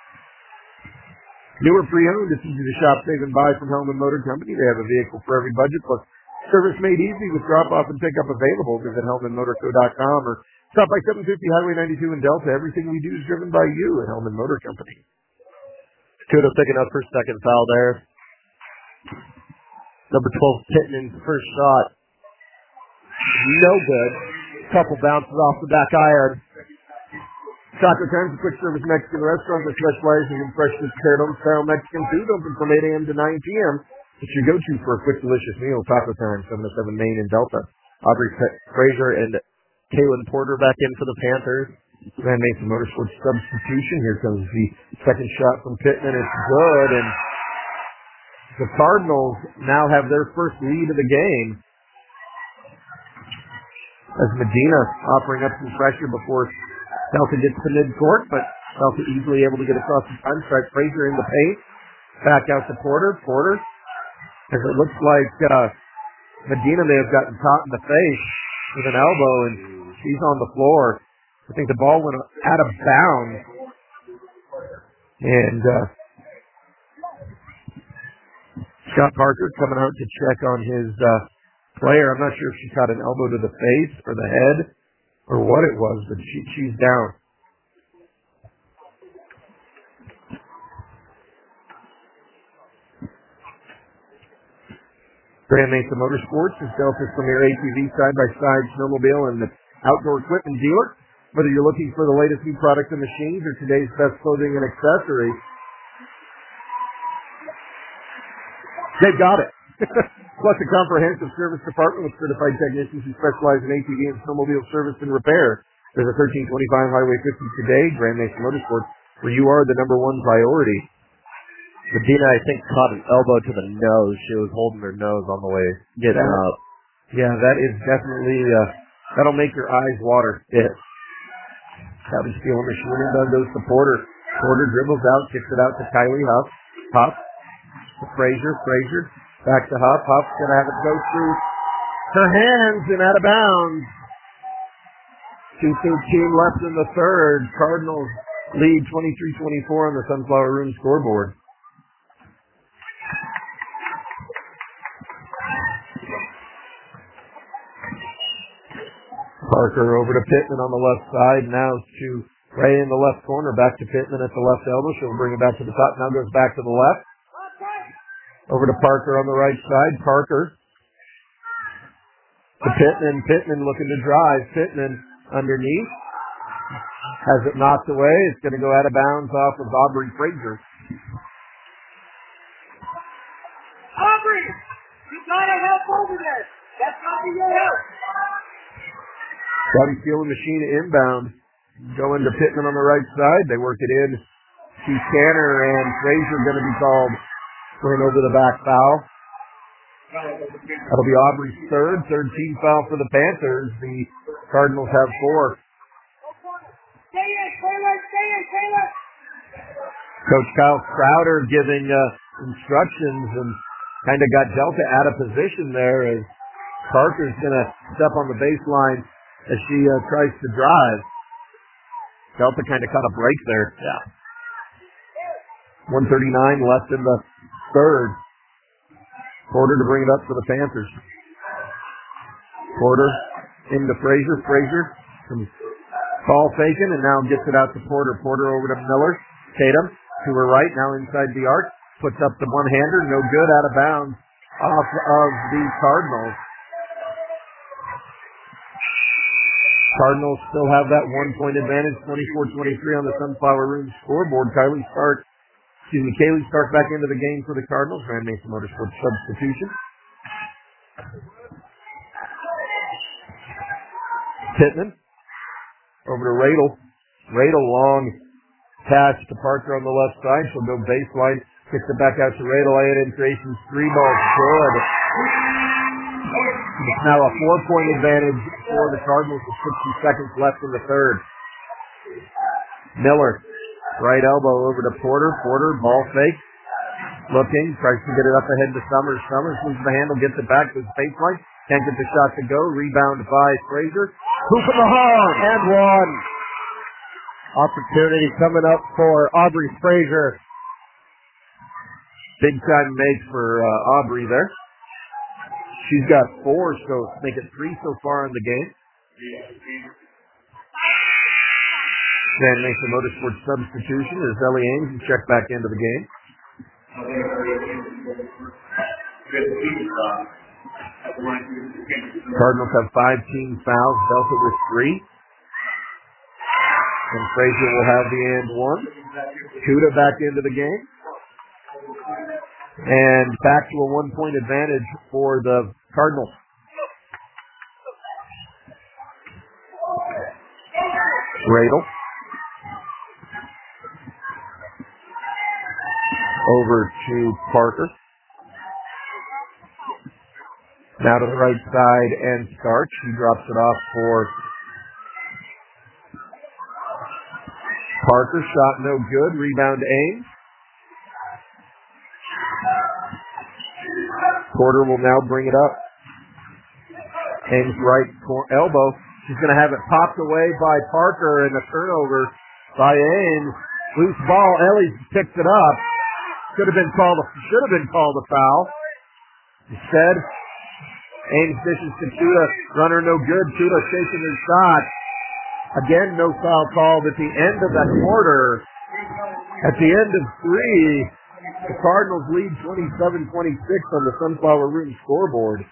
Newer pre-owned. It's easy to shop, save, and buy from Hellman Motor Company. They have a vehicle for every budget, plus service made easy with drop-off and pick-up available. Visit HellmanMotorco.com or stop by 750 Highway 92 in Delta. Everything we do is driven by you at Hellman Motor Company. Kudo picking up her second foul there. Number 12, Pittman's first shot. No good. Couple bounces off the back iron. Taco Time's a quick service Mexican restaurant that specializes in freshly prepared home-style Mexican food, open from 8 a.m. to 9 p.m. It's your go-to for a quick, delicious meal. Taco Time, 707 Main in Delta. Aubrey Frazier and Kaylin Porter back in for the Panthers. Van Mason Motorsports substitution. Here comes the second shot from Pittman. It's good, and the Cardinals now have their first lead of the game. As Medina offering up some pressure before Delta gets to midcourt, but Delta easily able to get across the time. Strike Frazier in the paint. Back out to Porter. Porter, as it looks like Medina may have gotten caught in the face with an elbow, and she's on the floor. I think the ball went out of bounds. And Scott Parker coming out to check on his player. I'm not sure if she caught an elbow to the face or the head or what it was, but she's down. Grand Mesa Motorsports is Delta's premier ATV side-by-side snowmobile and outdoor equipment dealer. Whether you're looking for the latest new products and machines or today's best clothing and accessories, they've got it. Plus a comprehensive service department with certified technicians who specialize in ATV and snowmobile service and repair. There's a 1325 Highway 50 today, Grand Mesa Motorsports, where you are the number one priority. Medina, I think, caught an elbow to the nose. She was holding her nose on the way getting up. Yeah, that is definitely, that'll make your eyes water. Yeah. Cowdy Steel Machine Inbound goes to Porter. Porter dribbles out, kicks it out to Kylie Huff. Huff to Frazier. Frazier back to Huff. Huff's going to have it go through her hands and out of bounds. 2:13 left in the third. Cardinals lead 23-24 on the Sunflower Room scoreboard. Parker over to Pittman on the left side. Now to Ray in the left corner. Back to Pittman at the left elbow. She'll bring it back to the top. Now goes back to the left. Over to Parker on the right side. Parker to Pittman. Pittman looking to drive. Pittman underneath. Has it knocked away. It's going to go out of bounds off of Aubrey Frazier. Aubrey, you gotta help over there. That's not your help. Cowdy Steel Machine inbound. Going to Pittman on the right side. They work it in to Tanner, and Frazier going to be called for an over-the-back foul. That'll be Aubrey's third team foul for the Panthers. The Cardinals have 4. Coach Kyle Crowder giving instructions and kind of got Delta out of position there as Parker's going to step on the baseline as she tries to drive. Delta kind of caught a break there. Yeah. 1:39 left in the third. Porter to bring it up for the Panthers. Porter into Frazier. Frazier from ball faking and now gets it out to Porter. Porter over to Miller. Tatum to her right, now inside the arc. Puts up the one-hander. No good, out of bounds off of the Cardinals. Cardinals still have that 1-point advantage, 24-23 on the Sunflower Room scoreboard. Kaylee Stark back into the game for the Cardinals. Grand Mesa Motorsports substitution. Pittman over to Radel. Radel long pass to Parker on the left side. She'll go baseline. Kicks it back out to Radel. A&M Creations 3 balls good. It's now a 4-point advantage for the Cardinals with 60 seconds left in the third. Miller, right elbow over to Porter. Porter, ball fake. Looking, tries to get it up ahead to Summers. Summers loses the handle, gets it back to his baseline. Can't get the shot to go. Rebound by Frazier. Hoop in the hole. And one. Opportunity coming up for Aubrey Frazier. Big time make for Aubrey there. She's got 4, so make it 3 so far in the game. Grand Mesa Motorsports substitution as Ellie Ames will check back into the game. Cardinals have 5 team fouls. Delta with 3. And Frazier will have the and 1. Kuda back into the game. And back to a 1-point advantage for the Cardinals. Radel. Over to Parker. Now to the right side and Stark. She drops it off for Parker. Shot no good. Rebound Ames. Porter will now bring it up. Ames right elbow. She's going to have it popped away by Parker and a turnover by Ames. Loose ball. Ellie picks it up. Should have been called a foul. Instead, Ames dishes to Tuda. Runner no good. Tuda chasing his shot. Again, no foul called at the end of that quarter. At the end of 3, the Cardinals lead 27-26 on the Sunflower Room scoreboard.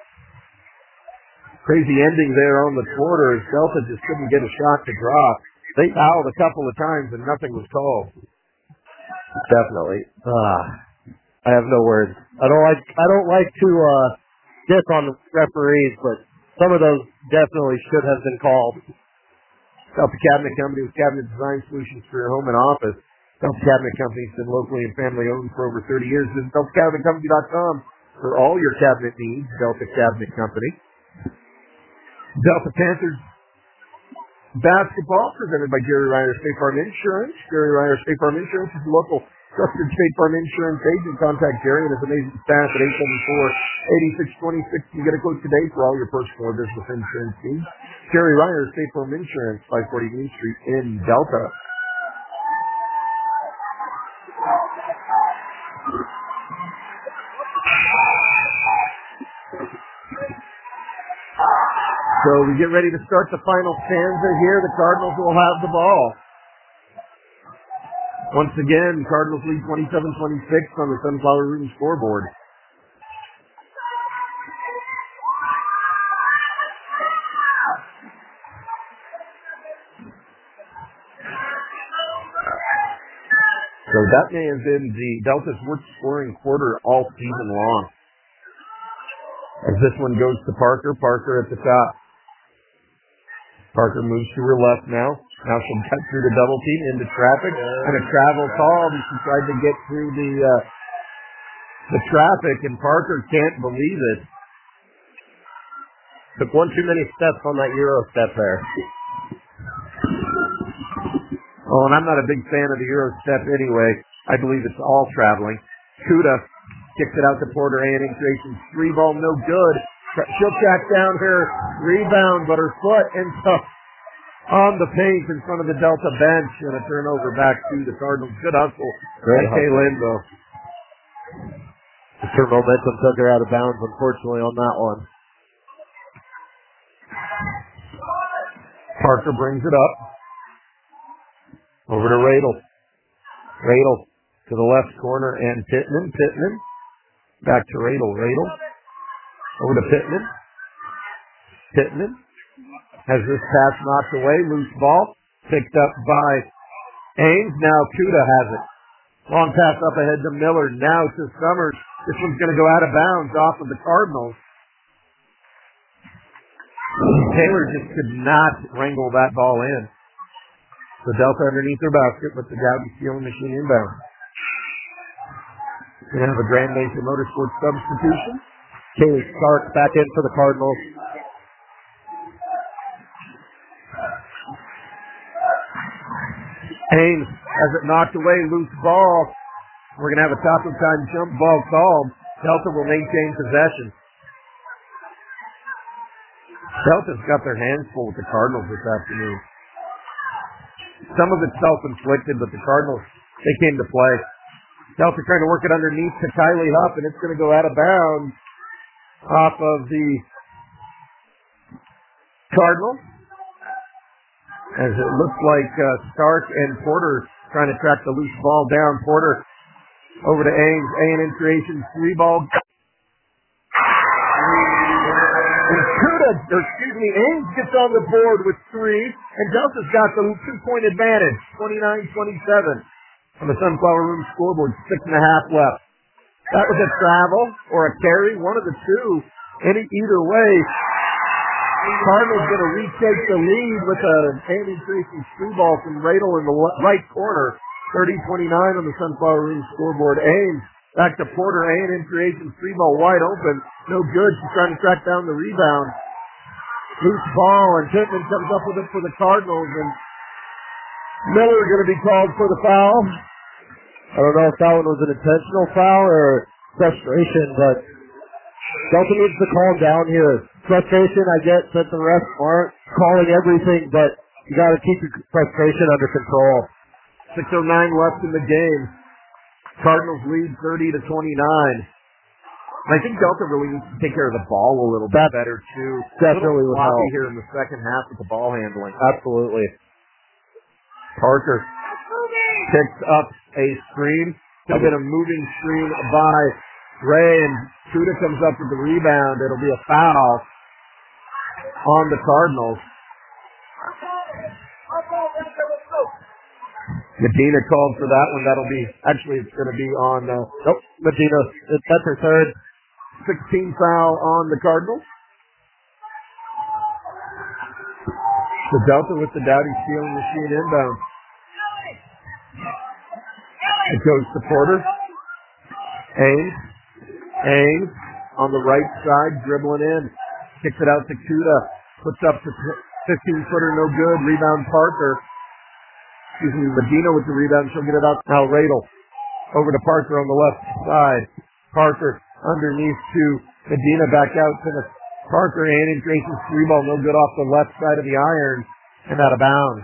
Crazy ending there on the quarter as Delta just couldn't get a shot to drop. They fouled a couple of times and nothing was called. Definitely. I have no words. I don't like to diss on the referees, but some of those definitely should have been called. Delta Cabinet Company with cabinet design solutions for your home and office. Delta Cabinet Company has been locally and family owned for over 30 years. Visit DeltaCabinetCompany.com for all your cabinet needs. Delta Cabinet Company. Delta Panthers basketball presented by Jerry Ryder State Farm Insurance. Jerry Ryder State Farm Insurance is a local trusted State Farm Insurance agent. Contact Jerry and his amazing staff at 874-8626. You get a quote today for all your personal or business insurance needs. Jerry Ryder State Farm Insurance, 540 Main Street in Delta. So we get ready to start the final stanza here. The Cardinals will have the ball. Once again, Cardinals lead 27-26 on the Sunflower Room scoreboard. So that may have been the Delta's worst scoring quarter all season long. As this one goes to Parker. Parker at the top. Parker moves to her left now. Now she'll cut through the double team into traffic and a travel call. She tried to get through the traffic, and Parker can't believe it. Took one too many steps on that Euro step there. Oh, and I'm not a big fan of the Euro step anyway. I believe it's all traveling. Kuda kicks it out to Porter. A&M creations 3-ball, no good. She'll track down her rebound, but her foot ends up on the paint in front of the Delta bench, and a turnover back to the Cardinals. Good hustle. Great by Kay Linville. Her momentum took her out of bounds, unfortunately, on that one. Parker brings it up. Over to Radel. Radel to the left corner, and Pittman. Pittman back to Radel. Radel over to Pittman. Pittman has this pass knocked away. Loose ball picked up by Ames. Now Kuda has it. Long pass up ahead to Miller. Now to Summers. This one's going to go out of bounds off of the Cardinals. Taylor just could not wrangle that ball in. So Delta underneath their basket with the Gowdy Stealing Machine inbound. We're going to have a Grand Mesa Motorsports substitution. Kaylee Stark back in for the Cardinals. Ames has it knocked away, loose ball. We're going to have a top of time jump ball called. Delta will maintain possession. Delta's got their hands full with the Cardinals this afternoon. Some of it's self-inflicted, but the Cardinals, they came to play. Delta trying to work it underneath to Kylie Huff, and it's going to go out of bounds off of the Cardinals. As it looks like Stark and Porter trying to track the loose ball down. Porter over to Ames. A&M creations 3-ball. Ames gets on the board with 3, and Delta's got the 2-point advantage, 29-27 on the Sunflower Room scoreboard, 6.5 left. That was a travel or a carry, one of the two. Either way, Cardinals going to retake the lead with a A&M creations 3-ball from Radel in the right corner, 30-29 on the Sunflower Room scoreboard. Ames back to Porter. A&M creations 3-ball wide open, no good. She's trying to track down the rebound. Loose ball, and Pittman comes up with it for the Cardinals, and Miller going to be called for the foul. I don't know if that one was an intentional foul or frustration, but Delta needs to calm down here. Frustration, I get that the refs aren't calling everything, but you got to keep your frustration under control. 6:09 left in the game. Cardinals lead 30-29. I think Delta really needs to take care of the ball a little bit better, too. Definitely would help here in the second half with the ball handling. Absolutely. Parker picks up a screen. Could have been a moving screen by Ray, and Kuda comes up with the rebound. It'll be a foul on the Cardinals. Medina called for that one. That'll be, actually, it's going to be on, Medina, that's her third. 16 foul on the Cardinals. The Delta with the Dowdy Stealing Machine inbound. It goes to Porter. Ames on the right side, dribbling in. Kicks it out to Kuda. Puts up to 15-footer, no good. Rebound Parker. Medina with the rebound. She'll get it out now. Radel over to Parker on the left side. Parker underneath to Medina, back out to the Parker. A&M creations 3-ball, no good off the left side of the iron and out of bounds.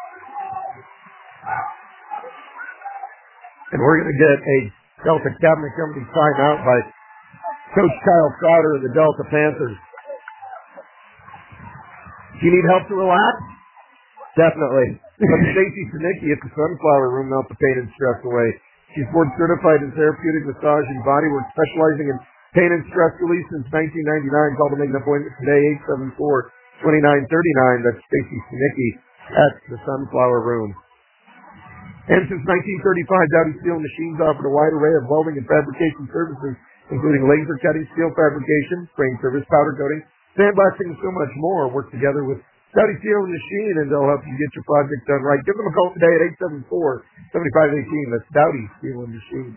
And we're going to get a Delta Cabinet Company timeout by Coach Kyle Crowder of the Delta Panthers. Do you need help to relax? Definitely. But Stacey Sinicki at the Sunflower Room melts the pain and stress away. She's board certified in therapeutic massage and bodywork, specializing in pain and stress relief since 1999. Call to make an appointment today, 874-2939. That's Stacey Sinicki at the Sunflower Room. And since 1935, Dowdy Steel Machines offered a wide array of welding and fabrication services, including laser cutting, steel fabrication, frame service, powder coating, sandblasting, and so much more. Work together with Dowdy Steel and Machine, and they'll help you get your project done right. Give them a call today at 874-7518. That's Dowdy Steel and Machine.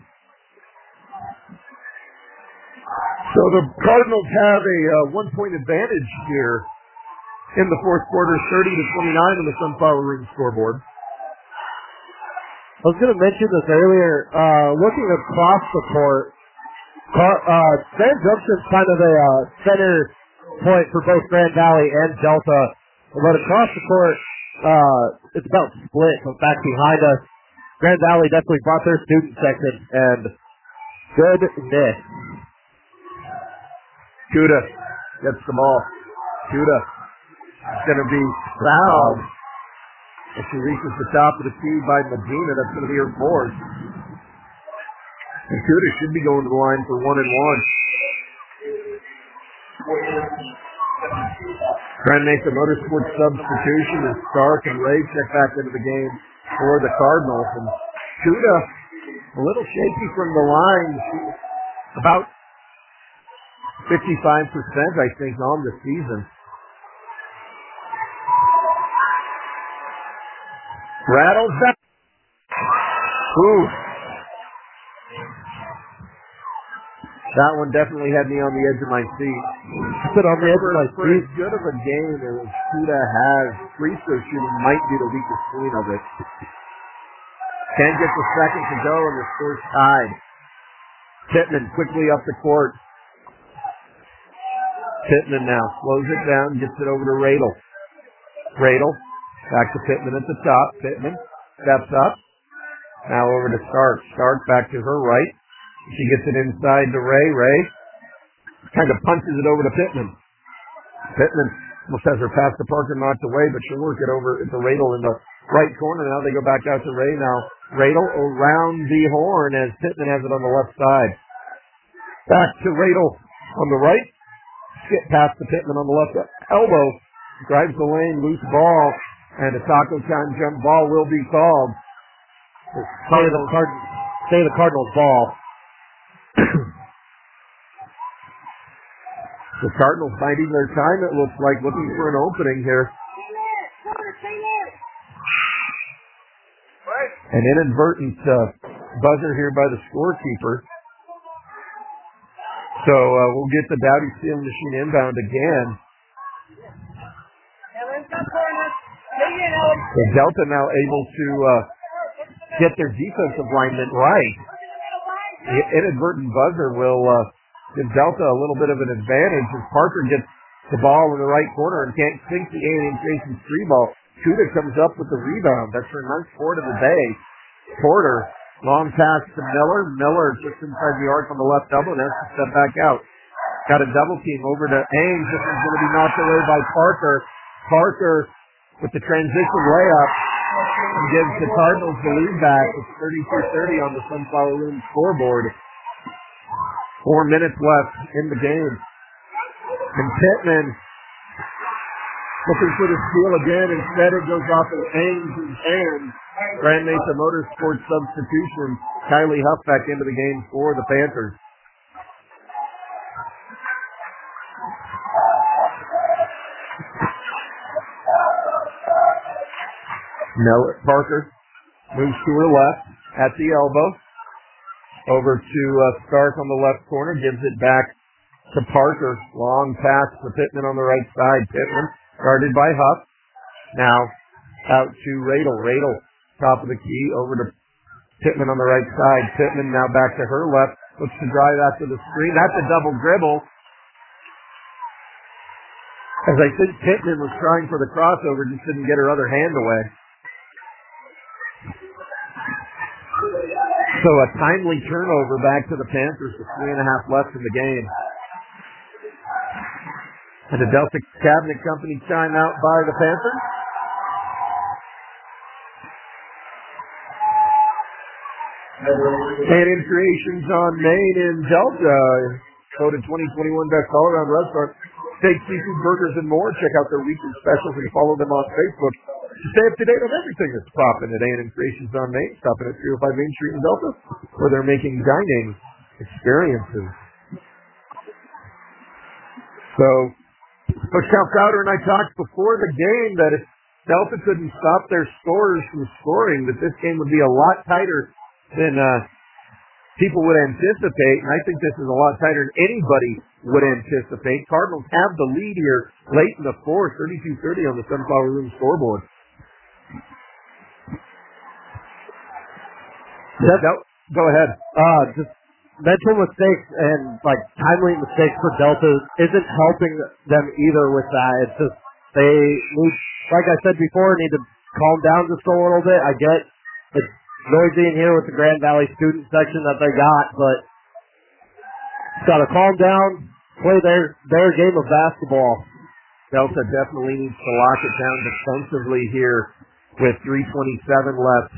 So the Cardinals have a 1-point advantage here in the fourth quarter, 30-29 on the Sunflower Room scoreboard. I was going to mention this earlier. Looking across the court, Grand Junction's kind of a center point for both Grand Valley and Delta. But across the court, it's about split. In fact, behind us, Grand Valley definitely brought their student section, and goodness. Kuda gets the ball. Kuda is going to be fouled. If she reaches the top of the key by Medina, that's going to be her fourth. And Kuda should be going to the line for 1-and-1. Grand Mesa Motorsports substitution as Stark and Ray check back into the game for the Cardinals. And Kuda, a little shaky from the line. About 55%, I think, on the season. Rattles that. Ooh. That one definitely had me on the edge of my seat. Put on the edge of my seat. For as good of a game as Kuda has, free throw shooting might be the weakest point of it. Can't get the second to go, and the score's tied. Pittman quickly up the court. Pittman now slows it down, gets it over to Radel. Radel back to Pittman at the top. Pittman steps up. Now over to Stark. Stark back to her right. She gets it inside to Ray. Ray kind of punches it over to Pittman. Pittman almost has her pass to Parker knocked away, but she'll work it over to Radel in the right corner. Now they go back out to Ray. Now Radel around the horn as Pittman has it on the left side. Back to Radel on the right. Skip past to Pittman on the left elbow. Drives the lane, loose ball, and a Taco Time jump ball will be called. Say the Cardinals ball. The Cardinals biding their time, it looks like, looking for an opening here. An inadvertent buzzer here by the scorekeeper. So we'll get the Dowdy Steel Machine inbound again. So Delta now able to get their defensive lineman right. The inadvertent buzzer will give Delta a little bit of an advantage as Parker gets the ball in the right corner and can't sink the A&M Jason's free ball. Kuda comes up with the rebound. That's her ninth board of the day. Porter, long pass to Miller. Miller just inside the arc on the left elbow and has to step back out. Got a double team over to Ames. This is going to be knocked away by Parker. Parker with the transition layup and gives the Cardinals the lead back. It's 32-30 on the Sunflower Room scoreboard. 4 minutes left in the game. And Pittman looking for the steal again. Instead, it goes off of Ames' hands. Grand Mesa Motorsports substitution. Kylie Huff back into the game for the Panthers. Miller, Parker moves to her left at the elbow. Over to Stark on the left corner. Gives it back to Parker. Long pass to Pittman on the right side. Pittman guarded by Huff. Now out to Radel. Radel, top of the key, over to Pittman on the right side. Pittman now back to her left. Looks to drive after the screen. That's a double dribble. As I think Pittman was trying for the crossover, just didn't get her other hand away. So a timely turnover back to the Panthers with 3.5 left in the game. And a Delta Cabinet Company timeout by the Panthers. A&M Creations on Main in Delta. Voted 2021 Best All-Around Restaurant. Steak, seafood, burgers, and more. Check out their weekly specials and follow them on Facebook to stay up to date on everything that's popping at A&M Creations on Main. Stopping at 305 Main Street in Delta, where they're making dining experiences. So Coach Cal Crowder and I talked before the game that if Delta couldn't stop their scorers from scoring, that this game would be a lot tighter than people would anticipate, and I think this is a lot tighter than anybody would anticipate. Cardinals have the lead here late in the fourth, 32-30 on the Sunflower Room scoreboard. Go ahead. Just mental mistakes and timely mistakes for Delta isn't helping them either with that. It's just they need, like I said before, need to calm down just a little bit. I get it's noisy in here with the Grand Valley student section that they got, but got to calm down, play their game of basketball. Delta definitely needs to lock it down defensively here with 3:27 left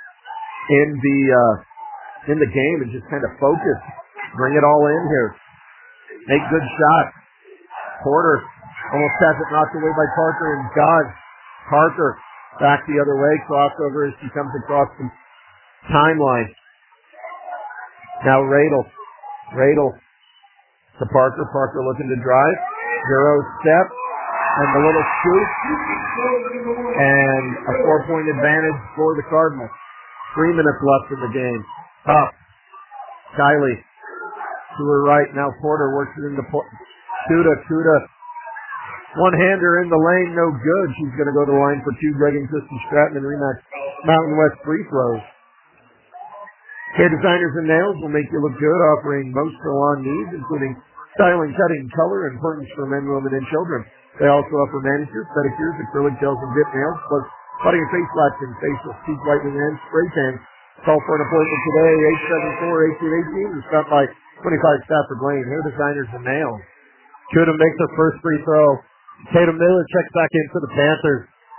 in the game and just kind of focus, bring it all in here. Make good shots. Porter almost has it knocked away by Parker and does. Parker back the other way, crossover as he comes across the timeline. Now Radel to Parker. Parker looking to drive. Euro step and the little scoop and a 4-point advantage for the Cardinals. 3 minutes left in the game. Up. Kylie to her right. Now Porter works it into Tuda. One-hander in the lane, no good. She's going to go to the line for two. Greg and Kristen Stratton and rematch Mountain West free throws. Hair Designers and Nails will make you look good, offering most salon needs, including styling, cutting, color, and perms for men, women, and children. They also offer manicures, pedicures, acrylic gels, and dip nails, plus body and face waxing, facial, teeth whitening, and spray tan. Call for an appointment today, 874-1818, and stop by 25 Stafford Lane. Hair Designers and Nails. Kuda makes her first free throw. Tatum Miller checks back in for the Panthers.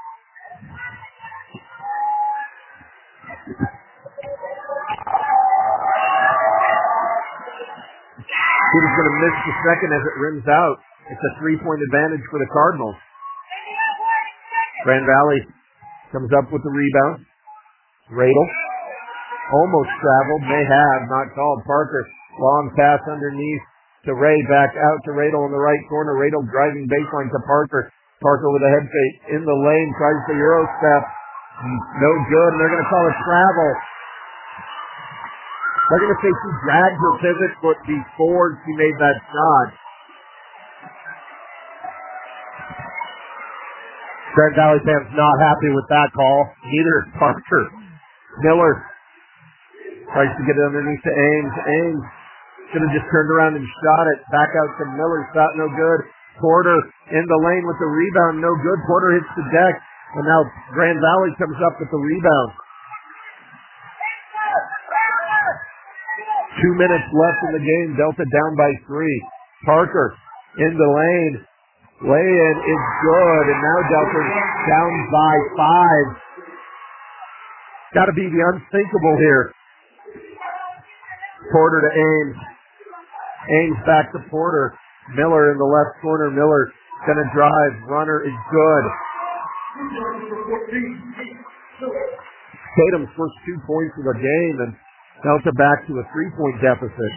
Kuda's going to miss the second as it rims out. It's a 3-point advantage for the Cardinals. Grand Valley comes up with the rebound. Radel almost traveled. May have not called. Parker, long pass underneath to Ray, back out to Radel in the right corner. Radel driving baseline to Parker. Parker with a head fake in the lane, tries the Euro step. No good, and they're going to call it travel. They're going to say she dragged her pivot foot before she made that shot. Grand Valley fans not happy with that call. Neither is Parker. Miller tries to get it underneath to Ames. Ames should have just turned around and shot it. Back out to Miller. Shot no good. Porter in the lane with the rebound. No good. Porter hits the deck. And now Grand Valley comes up with the rebound. 2 minutes left in the game. Delta down by 3. Parker in the lane. Lay-in is good. And now Delta's down by 5. Got to be the unthinkable here. Porter to Ames. Ames back to Porter. Miller in the left corner. Miller gonna drive. Runner is good. Tatum's first 2 points of the game, and Delta back to a 3-point deficit.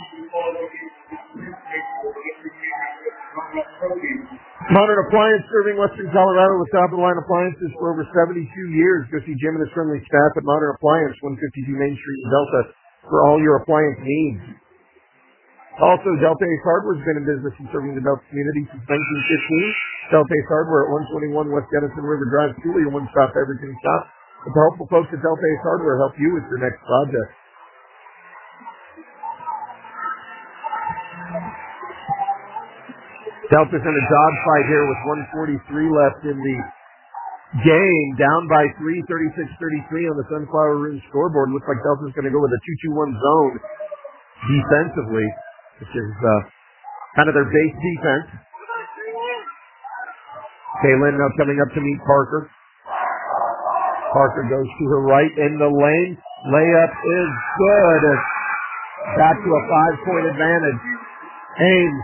Modern Appliance, serving Western Colorado with top-of-the-line appliances for over 72 years. Go see Jim and his friendly staff at Modern Appliance, 152 Main Street in Delta, for all your appliance needs. Also, Delta Ace Hardware has been in business and serving the Delta community since 1915. Delta Ace Hardware at 121 West Denison River Drive, School, your one-stop everything shop. With the helpful folks at Delta Ace Hardware help you with your next project. Delta's in a dogfight here with 1:43 left in the game. Down by 3, 36-33 on the Sunflower Room scoreboard. Looks like Delta's going to go with a 2-2-1 zone defensively, which is kind of their base defense. Kaylin now coming up to meet Parker. Parker goes to her right in the lane. Layup is good. Back to a 5-point advantage. Ames.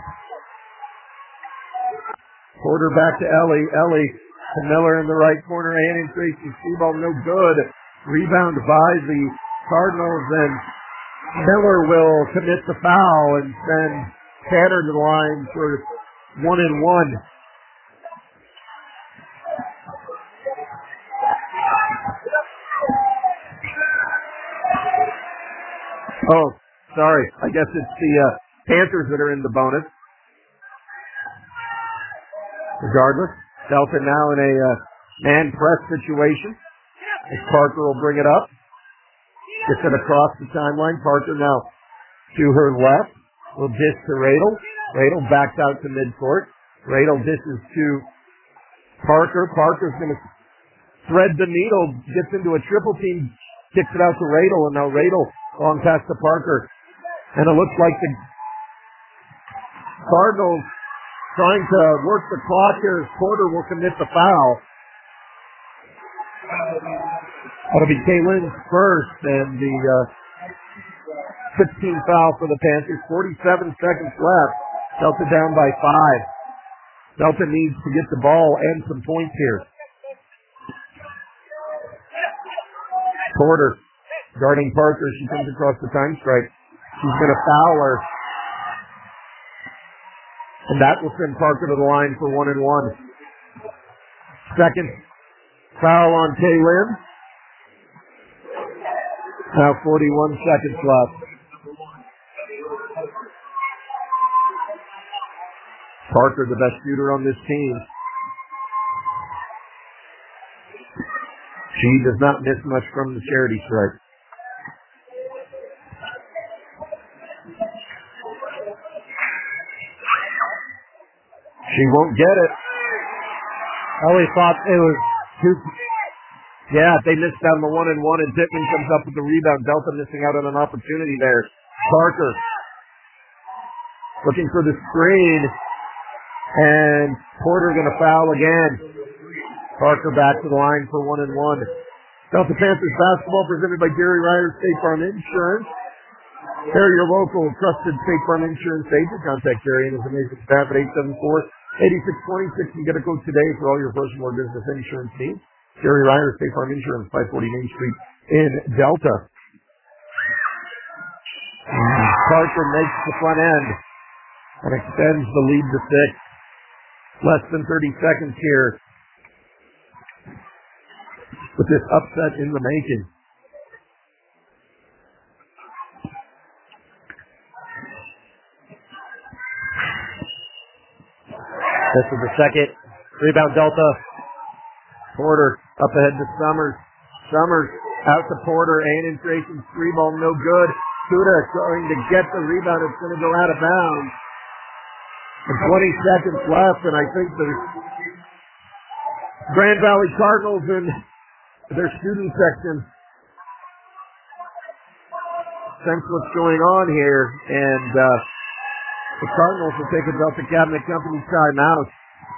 Porter back to Ellie. Ellie to Miller in the right corner. And Tracy Seaball, no good. Rebound by the Cardinals, and Miller will commit the foul and send Tanner to the line for 1-and-1. Oh, sorry. I guess it's the Panthers that are in the bonus. Regardless, Delta now in a man press situation. As Parker will bring it up. Gets it across the timeline. Parker now to her left. Will dish to Radel. Radel backs out to midcourt. Radel dishes to Parker. Parker's going to thread the needle. Gets into a triple team. Kicks it out to Radel. And now Radel long pass to Parker. And it looks like the Cardinals trying to work the clock here as Porter will commit the foul. That'll be Kaylin's first, and the 15 foul for the Panthers. 47 seconds left. Delta down by 5. Delta needs to get the ball and some points here. Porter guarding Parker. She comes across the time strike. She's going to foul her. And that will send Parker to the line for 1 and 1. Second foul on Kaylin. Now 41 seconds left. Parker, the best shooter on this team. She does not miss much from the charity stripe. She won't get it. Ellie thought it was too... Yeah, they missed on the 1 and 1, and Pittman comes up with the rebound. Delta missing out on an opportunity there. Parker looking for the screen, and Porter going to foul again. Parker back to the line for 1 and 1. Delta Panthers basketball presented by Gary Ryder State Farm Insurance. They're your local trusted State Farm Insurance agent. Contact Gary and his amazing staff at 874-8626. You get a quote today for all your personal or business insurance needs. Gary Ryder State Farm Insurance, 540 Main Street in Delta. Parker makes the front end and extends the lead to 6. Less than 30 seconds here with this upset in the making. This is the second rebound Delta. Porter up ahead to Summers. Summers out to Porter. Annentration's three ball no good. Kuda going to get the rebound. It's going to go out of bounds. And 20 seconds left, and I think the Grand Valley Cardinals and their student section sense what's going on here, and the Cardinals will take a Delta Cabinet Company timeout.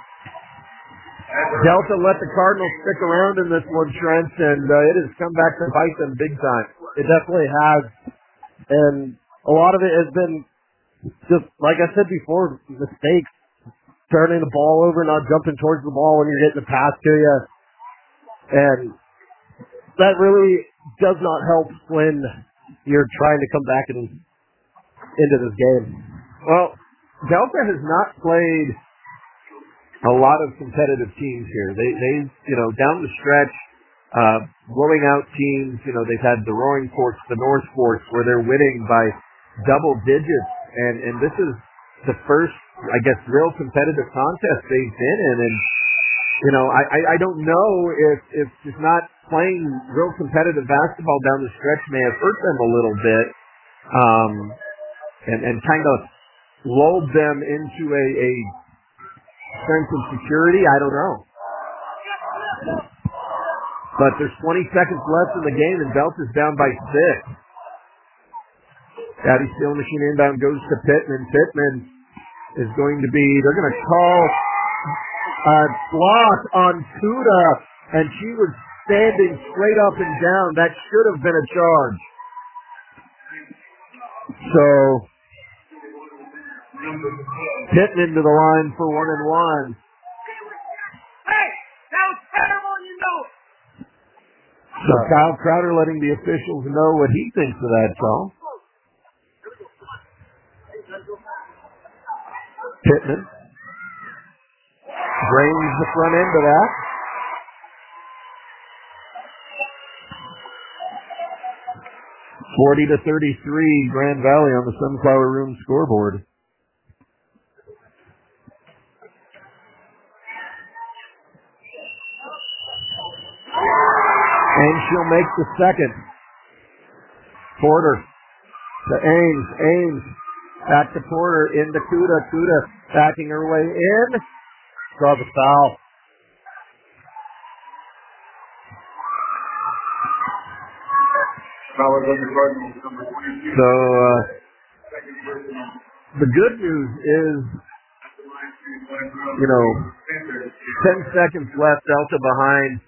Delta let the Cardinals stick around in this one, Trent, and it has come back to bite them big time. It definitely has, and a lot of it has been just, like I said before, mistakes. Turning the ball over, not jumping towards the ball when you're getting the pass to you. And that really does not help when you're trying to come back into this game. Well, Delta has not played a lot of competitive teams here. They down the stretch, blowing out teams. They've had the Roaring Forks, the North Forks, where they're winning by double digits. And this is the first, I guess, real competitive contest they've been in. And, I don't know if just not playing real competitive basketball down the stretch may have hurt them a little bit, and kind of lulled them into a sense of security. I don't know. But there's 20 seconds left in the game, and Delta's down by 6. Daddy Steel Machine inbound goes to Pittman. Pittman is going to be, they're going to call a block on Kuda, and she was standing straight up and down. That should have been a charge. So, Pittman to the line for 1 and 1. Hey, that was terrible, you know. So Kyle Crowder letting the officials know what he thinks of that call. Pittman drains the front end of that. 40-33, Grand Valley on the Sunflower Room scoreboard. And she'll make the second. Porter to Ames. Ames back to Porter, into Kuda. Kuda backing her way in. Saw the foul. So, the good news is, 10 seconds left, Delta behind,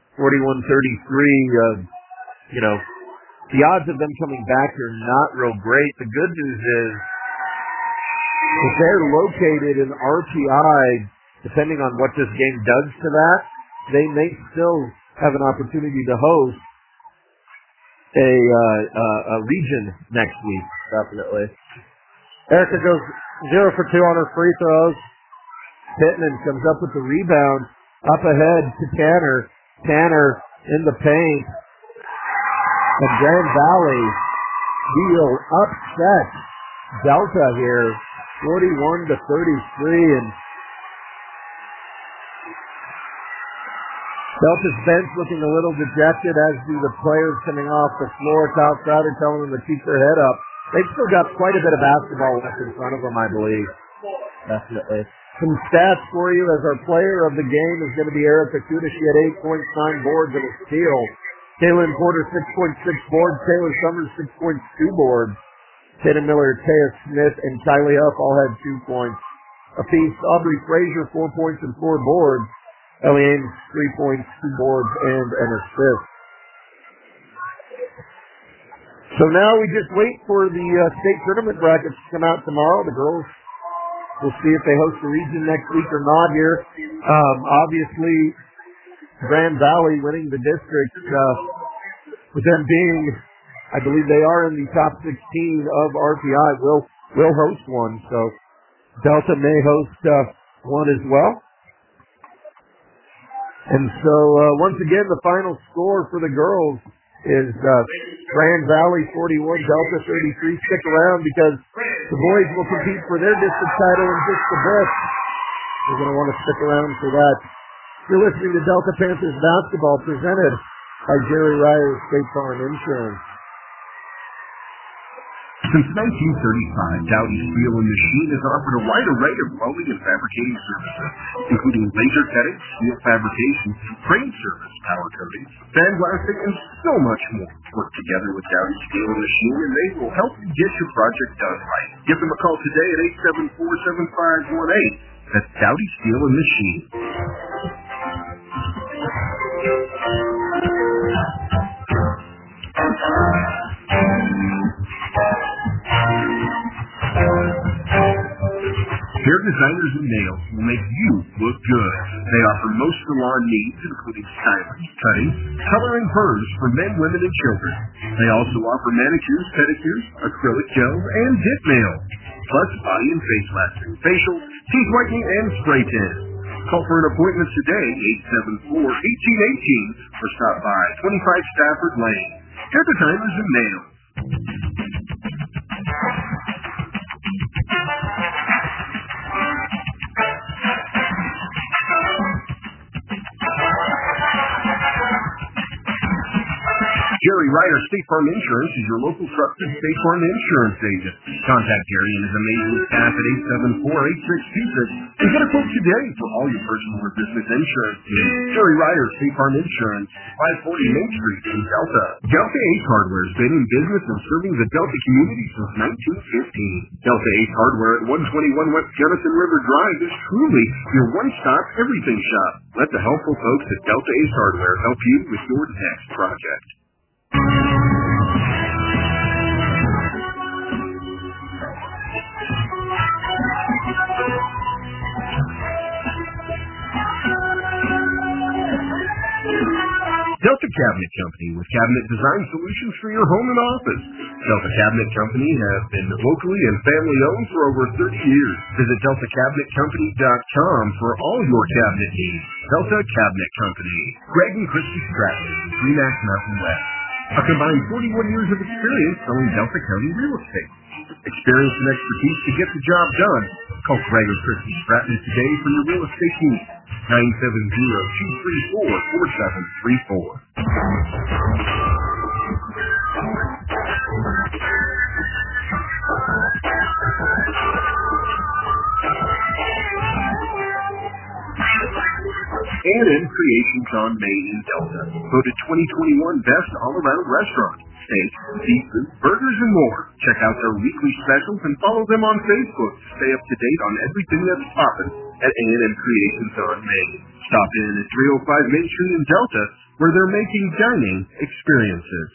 41-33. The odds of them coming back are not real great. The good news is, if they're located in RPI, depending on what this game does to that, they may still have an opportunity to host a region next week. Definitely. Erica goes 0 for 2 on her free throws. Pittman comes up with the rebound. Up ahead to Tanner. Tanner in the paint. And Grand Valley deal upset Delta here. 41-33. And Delta's bench looking a little dejected, as do the players coming off the floor. Kyle Crowder telling them to keep their head up. They've still got quite a bit of basketball left in front of them, I believe. Definitely. Some stats for you, as our player of the game is going to be Erica Kuda. She had 8 points, 9 boards, and a steal. Kaylin Porter, 6.6 boards. Taylor Summers, 6.2 boards. Tatum Miller, Taya Smith, and Kylie Huff all had 2 points apiece. Aubrey Frazier, 4 points and 4 boards. Ellie Ames, 3 points, 2 boards, and an assist. So now we just wait for the state tournament brackets to come out tomorrow. The girls will see if they host the region next week or not here. Obviously, Grand Valley winning the district, with them being, I believe they are in the top 16 of RPI, will host one. So Delta may host one as well. And so, once again, the final score for the girls is Grand Valley 41, Delta 33. Stick around because the boys will compete for their district title in just a bit. You're going to want to stick around for that. You're listening to Delta Panthers basketball presented by Jerry Ryer State Farm Insurance. Since 1935, Dowdy Steel and Machine has offered a wide array of welding and fabricating services, including laser cutting, steel fabrication, crane service, power coating, sandblasting, and so much more. Work together with Dowdy Steel and Machine, and they will help you get your project done right. Give them a call today at 874-7518. That's Dowdy Steel and Machine. Hair Designers and Nails will make you look good. They offer most salon needs, including styling, cutting, coloring furs for men, women, and children. They also offer manicures, pedicures, acrylic gels, and dip nails, plus body and face lasting, facial, teeth whitening, and spray tan. Call for an appointment today, 874-1818, or stop by 25 Stafford Lane. Hair Designers and Nails. Jerry Ryder State Farm Insurance is your local trusted State Farm Insurance agent. Contact Jerry and his amazing staff at 874-8626 and get a quote today for all your personal or business insurance needs. Jerry Ryder State Farm Insurance, 540 Main Street in Delta. Delta Ace Hardware has been in business and serving the Delta community since 1915. Delta Ace Hardware at 121 West Gunnison River Drive is truly your one-stop everything shop. Let the helpful folks at Delta Ace Hardware help you with your next project. Delta Cabinet Company with cabinet design solutions for your home and office. Delta Cabinet Company has been locally and family owned for over 30 years. Visit DeltaCabinetCompany.com for all your cabinet needs. Delta Cabinet Company. Greg and Christy Stratton, Remax Mountain West. A combined 41 years of experience selling Delta County real estate. Experience and expertise to get the job done. Call Greg or Christy Stratton today for your real estate needs. 970-234-4734. A&M Creations on Main in Delta. Voted 2021 Best All-Around Restaurant. Steak, seafood, burgers, and more. Check out their weekly specials and follow them on Facebook to stay up to date on everything that's popping at A&M Creations on Main. Stop in at 305 Main Street in Delta, where they're making dining experiences.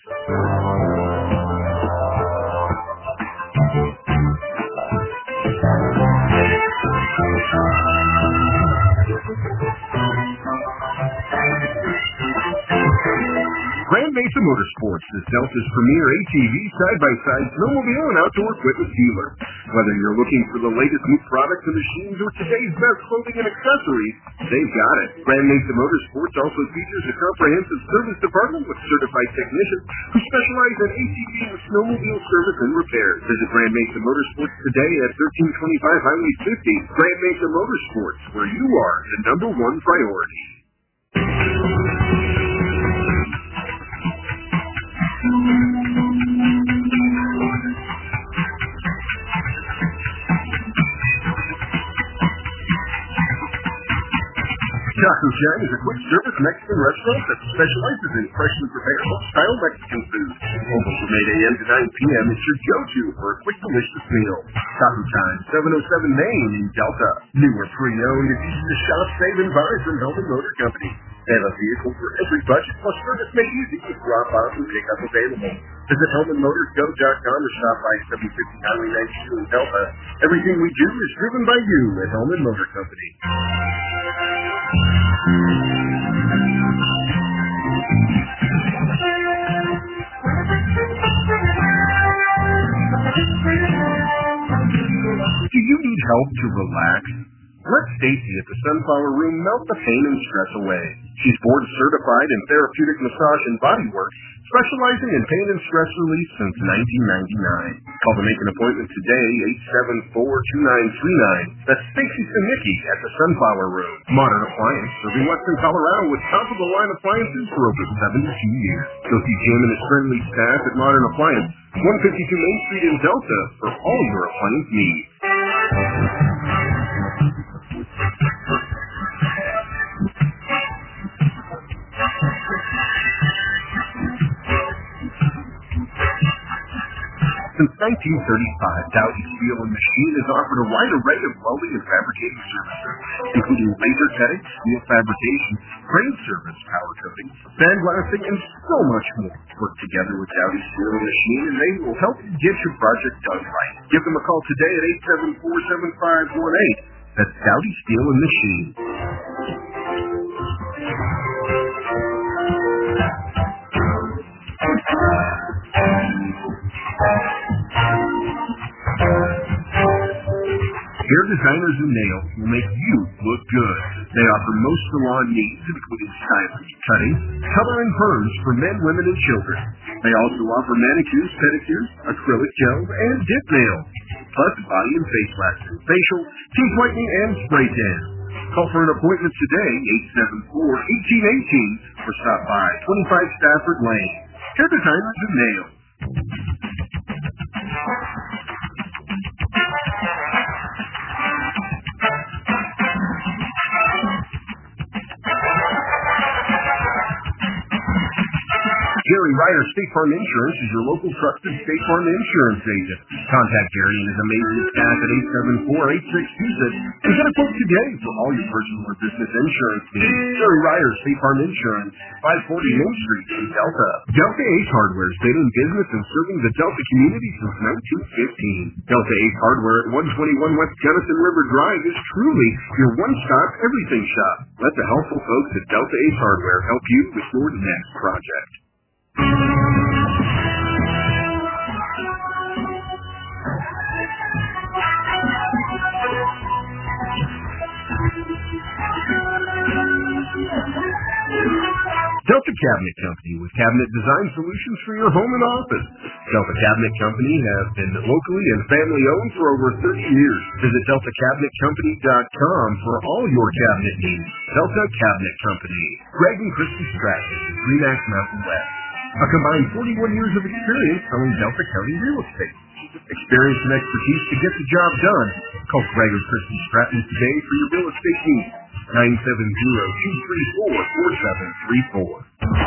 Grand Mesa Motorsports is Delta's premier ATV, side-by-side, snowmobile, and outdoor equipment dealer. Whether you're looking for the latest new products and machines or today's best clothing and accessories, they've got it. Grand Mesa Motorsports also features a comprehensive service department with certified technicians who specialize in ATV and snowmobile service and repairs. Visit Grand Mesa Motorsports today at 1325 Highway 50. Grand Mesa Motorsports, where you are the #1 priority. Taco Shine is a quick-service Mexican restaurant that specializes in freshly prepared home-style Mexican food. Open from 8 a.m. to 9 p.m. It's your go-to for a quick, delicious meal. Taco Time, 707 Main in Delta. New or pre-owned, it's easy to shop, save, and buy from Hellman Motor Company. They have a vehicle for every budget, plus service made easy with drop-off and pick-up available. Visit HellmanMotorsGo.com or stop by 750 Highway 92 in Delta. Everything we do is driven by you at Hellman Motor Company. Do you need help to relax? Let Stacy at the Sunflower Room melt the pain and stress away. She's board certified in therapeutic massage and body work, specializing in pain and stress relief since 1999. Call to make an appointment today, 874-2939. That's Stacy Sinicki at the Sunflower Room. Modern Appliance, serving Western Colorado with top-of-the-line appliances for over 72 years. Go see Jim and his friendly staff at Modern Appliance, 152 Main Street in Delta, for all your appliance needs. Since 1935, Dowdy Steel and Machine has offered a wide array of welding and fabricating services, including laser cutting, steel fabrication, crane service, power coating, sandblasting, and so much more. Work together with Dowdy Steel and Machine, and they will help you get your project done right. Give them a call today at 874-7518. That's Dowdy Steel and Machine. Hair Designers and Nails will make you look good. They offer most salon needs, including styling, cutting, color, and perms for men, women, and children. They also offer manicures, pedicures, acrylic gels, and dip nails, plus body and face waxing, facial, teeth whitening, and spray tan. Call for an appointment today, 874-1818, or stop by 25 Stafford Lane. Hair Designers and Nails. Jerry Ryder State Farm Insurance is your local trusted State Farm insurance agent. Contact Jerry and his amazing staff at 874-8626 and get a quote today for all your personal or business insurance needs. Jerry Ryder State Farm Insurance, 540 Main Street in Delta. Delta Ace Hardware has been in business and serving the Delta community since 1915. Delta Ace Hardware at 121 West Gunnison River Drive is truly your one-stop everything shop. Let the helpful folks at Delta Ace Hardware help you with your next project. Delta Cabinet Company with cabinet design solutions for your home and office. Delta Cabinet Company has been locally and family owned for over 30 years. Visit DeltaCabinetCompany.com for all your cabinet needs. Delta Cabinet Company. Greg and Christy Stratton, Remax Mountain West. A combined 41 years of experience selling Delta County real estate. Experience and expertise to get the job done. Call Greg and Christy Stratton today for your real estate needs. 970-234-4734.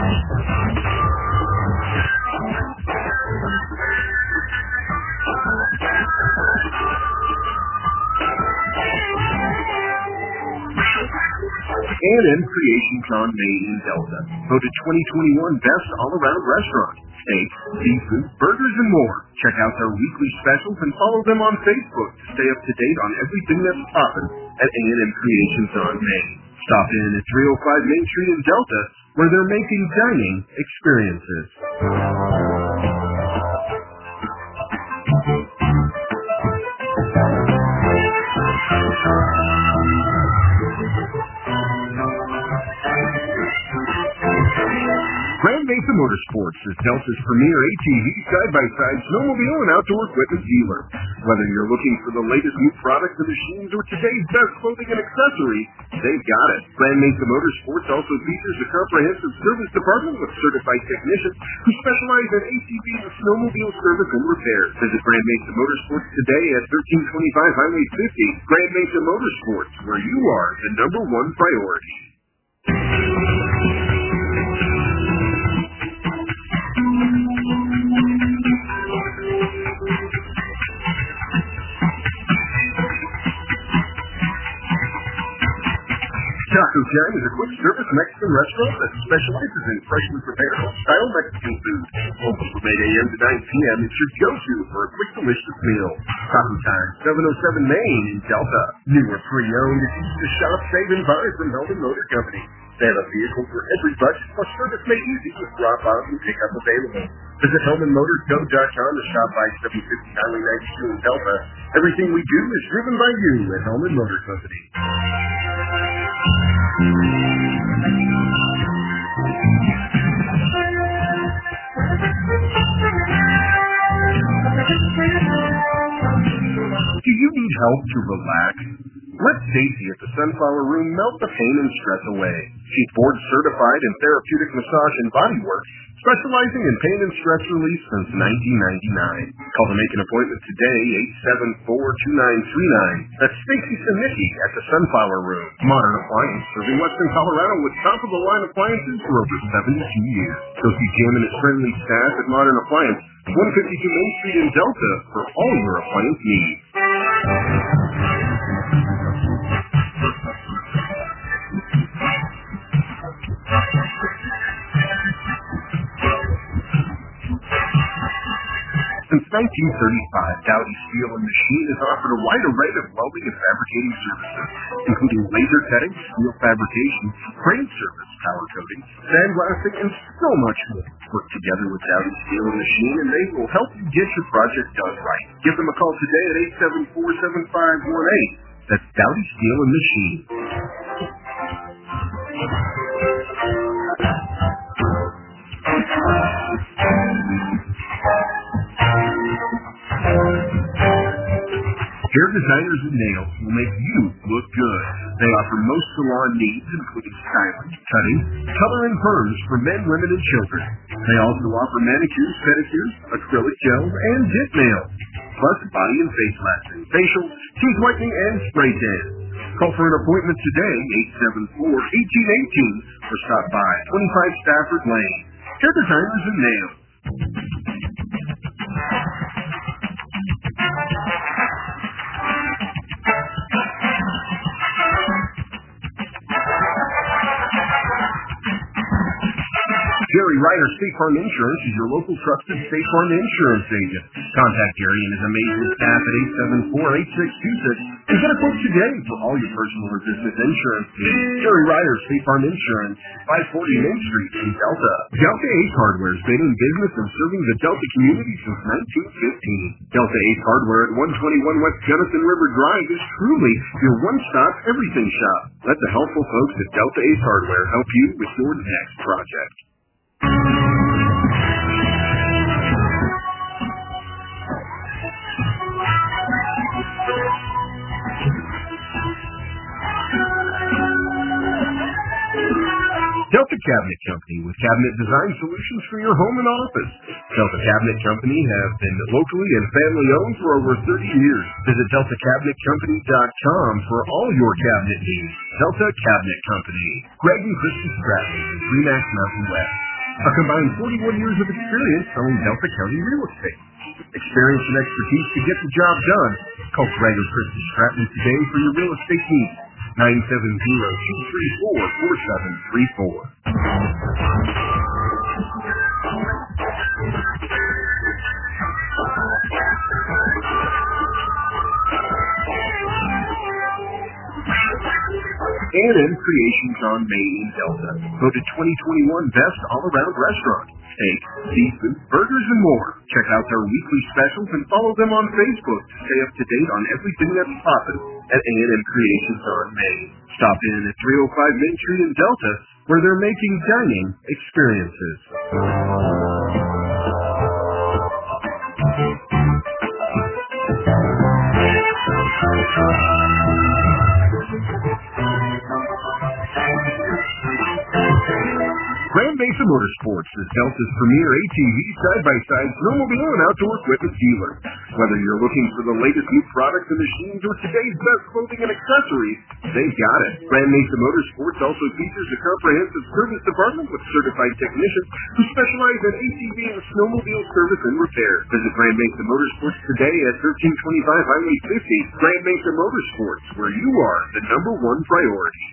A&M Creations on Main in Delta. Voted 2021 Best All-Around Restaurant. Steak, seafood, burgers, and more. Check out their weekly specials and follow them on Facebook to stay up to date on everything that's poppin' at A&M Creations on Main. Stop in at 305 Main Street in Delta, where they're making dining experiences. Grand Mesa Motorsports is Delta's premier ATV, side-by-side, snowmobile, and outdoor equipment dealer. Whether you're looking for the latest new products and machines or today's best clothing and accessories, they've got it. Grand Mesa Motorsports also features a comprehensive service department with certified technicians who specialize in ATV and snowmobile service and repair. Visit Grand Mesa Motorsports today at 1325 Highway 50. Grand Mesa Motorsports, where you are the number one priority. Taco Time is a quick-service Mexican restaurant that specializes in freshly prepared home-style Mexican food. Open from 8 a.m. to 9 p.m., it's your go-to for a quick, delicious meal. Taco Time, 707 Main in Delta. New or pre-owned, it's easy to shop, save, and buy from Hellman Motor Company. They have a vehicle for every budget, plus service made easy with drop-off and pick-up available. Visit HellmanMotorsGo.com to shop by 750 Highway 92 in Delta. Everything we do is driven by you at Hellman Motor Company. Do you need help to relax? Let Stacy at the Sunflower Room melt the pain and stress away. She's board certified in therapeutic massage and body work, specializing in pain and stress relief since 1999. Call to make an appointment today, 874-2939. That's Stacy Sinicki at the Sunflower Room. Modern Appliance, serving Western Colorado with top-of-the-line appliances for over 72 years. Go see Jim and his friendly staff at Modern Appliance, 152 Main Street in Delta, for all your appliance needs. Since 1935, Dowdy Steel and Machine has offered a wide array of welding and fabricating services, including laser cutting, steel fabrication, crane service, power coating, sandblasting, and so much more. Work together with Dowdy Steel and Machine, and they will help you get your project done right. Give them a call today at 874-7518. That's Dowdy Steel and Machine. Hair Designers and Nails will make you look good. They offer most salon needs, including styling, cutting, color, and perms for men, women, and children. They also offer manicures, pedicures, acrylic gels, and dip nails, plus body and face waxing, facial, teeth whitening, and spray tan. Call for an appointment today, 874-1818, or stop by 25 Stafford Lane. Hair Designers and Nails. Jerry Jerry Ryder State Farm Insurance is your local trusted State Farm Insurance agent. Contact Jerry and his amazing staff at 874-8626 and get a quote today for all your personal or business insurance needs. Jerry Ryder State Farm Insurance, 540 Main Street in Delta. Delta Ace Hardware has been in business and serving the Delta community since 1915. Delta Ace Hardware at 121 West Jonathan River Drive is truly your one-stop everything shop. Let the helpful folks at Delta Ace Hardware help you with your next project. Delta Cabinet Company with cabinet design solutions for your home and office. Delta Cabinet Company have been locally and family-owned for over 30 years. Visit DeltaCabinetCompany.com for all your cabinet needs. Delta Cabinet Company. Greg and Christy Stratton and Remax Mountain West. A combined 41 years of experience selling Delta County real estate. Experience and expertise to get the job done. Call Greg and Christy Stratton today for your real estate needs. 970-234-4734. A&M Creations on Main in Delta, voted 2021 Best All-Around Restaurant. Steak, seafood, burgers, and more. Check out their weekly specials and follow them on Facebook to stay up to date on everything that's poppin' at A&M Creations on Main. Stop in at 305 Main Street in Delta, where they're making dining experiences. Grand Mesa Motorsports is Delta's premier ATV, side-by-side, snowmobile, and outdoor equipment dealer. Whether you're looking for the latest new products and machines or today's best clothing and accessories, they've got it. Grand Mesa Motorsports also features a comprehensive service department with certified technicians who specialize in ATV and snowmobile service and repair. Visit Grand Mesa Motorsports today at 1325 Highway 50. Grand Mesa Motorsports, where you are the #1 priority.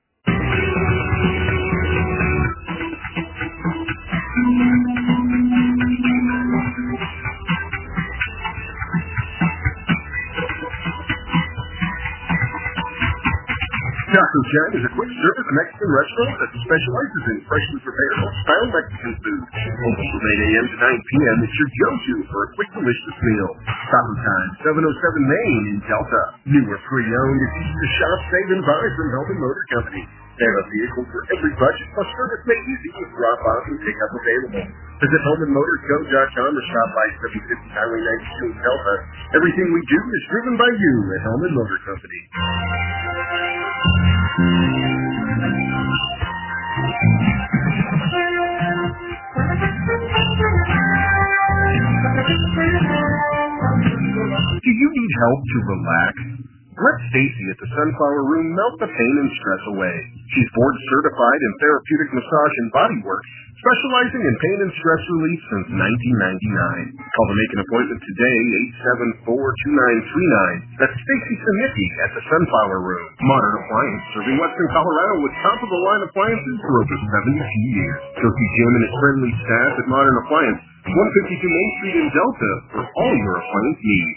Taco Chan is a quick service Mexican restaurant that specializes in freshly prepared old-style Mexican food. Open from 8 a.m. to 9 p.m. It's your go-to for a quick, delicious meal. Taco Time, 707 Main in Delta. New or pre-owned, it's easy to shop, save, and buy from Hellman Motor Company. They have a vehicle for every budget, plus service made easy with drop-off and pick-up available. Visit HellmanMotorsCo.com or stop by 750 Highway 92 in Delta. Everything we do is driven by you at Hellman Motor Company. Do you need help to relax? Let Stacy at the Sunflower Room melt the pain and stress away. She's board certified in therapeutic massage and body work, specializing in pain and stress relief since 1999. Call to make an appointment today, 874-2939. That's Stacy Sinicki at the Sunflower Room. Modern Appliance, serving Western Colorado with top-of-the-line appliances for over 72 years. Go see Jim and his friendly staff at Modern Appliance, 152 Main Street in Delta, for all your appliance needs.